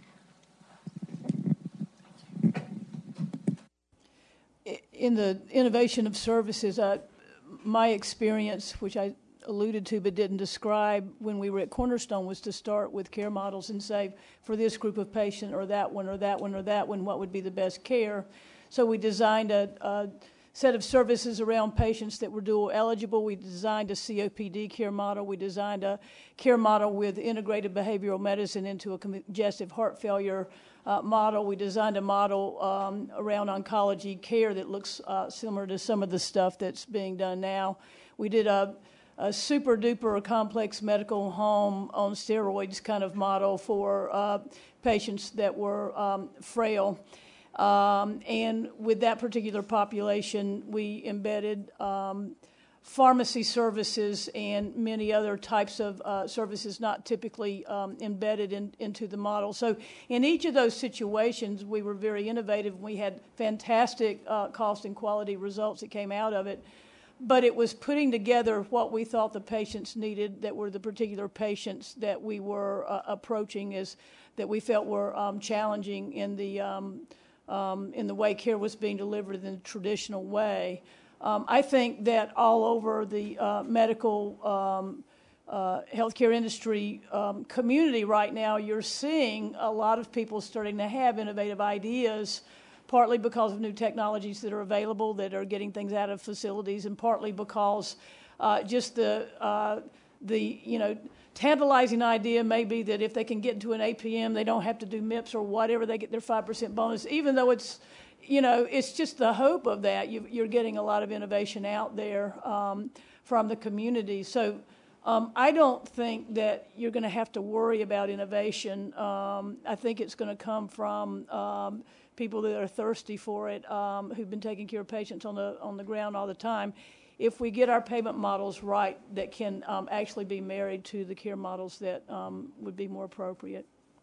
In the innovation of services, my experience, which I alluded to but didn't describe when we were at Cornerstone, was to start with care models and say, for this group of patient or that one or that one or that one, what would be the best care? So we designed a set of services around patients that were dual eligible. We designed a COPD care model. We designed a care model with integrated behavioral medicine into a congestive heart failure model. We designed a model around oncology care that looks similar to some of the stuff that's being done now. We did a super duper complex medical home on steroids kind of model for patients that were frail. And with that particular population, we embedded pharmacy services and many other types of services not typically embedded into the model. So in each of those situations, we were very innovative. We had fantastic cost and quality results that came out of it. But it was putting together what we thought the patients needed that were the particular patients that we were approaching as that we felt were challenging in the way care was being delivered in the traditional way. I think that all over the medical healthcare industry community right now, you're seeing a lot of people starting to have innovative ideas, partly because of new technologies that are available that are getting things out of facilities, and partly because just the tantalizing idea may be that if they can get into an APM, they don't have to do MIPS or whatever, they get their 5% bonus, even though it's, it's just the hope of that. You're getting a lot of innovation out there from the community. So I don't think that you're going to have to worry about innovation. I think it's going to come from people that are thirsty for it, who've been taking care of patients on the ground all the time. If we get our payment models right, that can actually be married to the care models that would be more appropriate.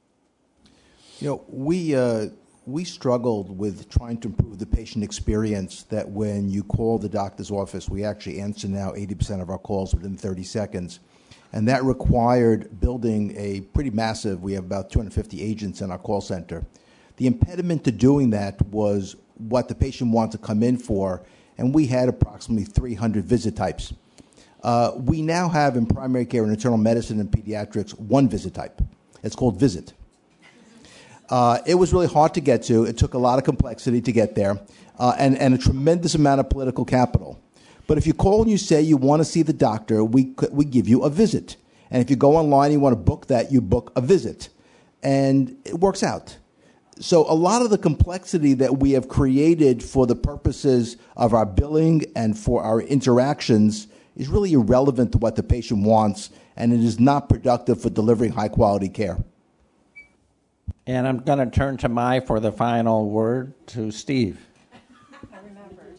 We struggled with trying to improve the patient experience, that when you call the doctor's office, we actually answer now 80% of our calls within 30 seconds. And that required building a pretty massive, we have about 250 agents in our call center. The impediment to doing that was what the patient wanted to come in for, and we had approximately 300 visit types. We now have in primary care and internal medicine and pediatrics one visit type. It's called Visit. It was really hard to get to. It took a lot of complexity to get there, and a tremendous amount of political capital. But if you call and you say you want to see the doctor, we give you a visit. And if you go online and you want to book that, you book a visit. And it works out. So a lot of the complexity that we have created for the purposes of our billing and for our interactions is really irrelevant to what the patient wants, and it is not productive for delivering high-quality care. And I'm going to turn to Mai for the final word to Steve. I remembered.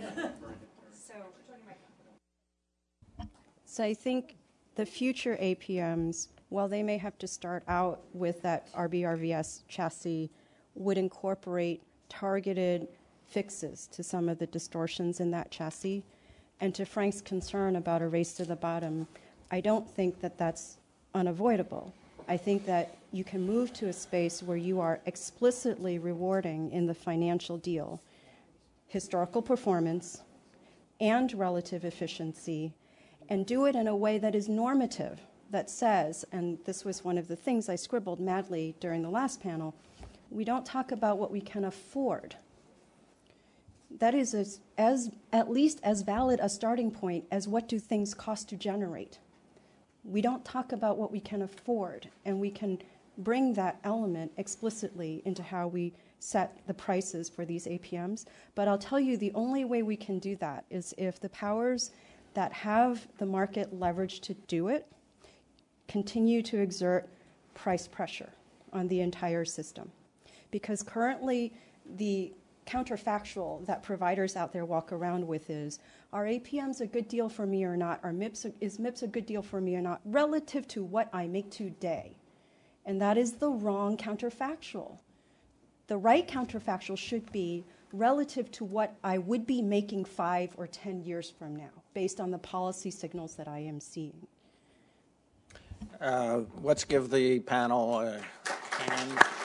So I think the future APMs, while they may have to start out with that RBRVS chassis, would incorporate targeted fixes to some of the distortions in that chassis. And to Frank's concern about a race to the bottom, I don't think that that's unavoidable. I think that you can move to a space where you are explicitly rewarding in the financial deal historical performance and relative efficiency, and do it in a way that is normative, that says, and this was one of the things I scribbled madly during the last panel, we don't talk about what we can afford. That is at least as valid a starting point as what do things cost to generate. We don't talk about what we can afford, and we can bring that element explicitly into how we set the prices for these APMs. But I'll tell you, the only way we can do that is if the powers that have the market leverage to do it continue to exert price pressure on the entire system. Because currently, the counterfactual that providers out there walk around with is, are APMs a good deal for me or not? Is MIPS a good deal for me or not, relative to what I make today? And that is the wrong counterfactual. The right counterfactual should be relative to what I would be making 5 or 10 years from now, based on the policy signals that I am seeing. Let's give the panel a hand.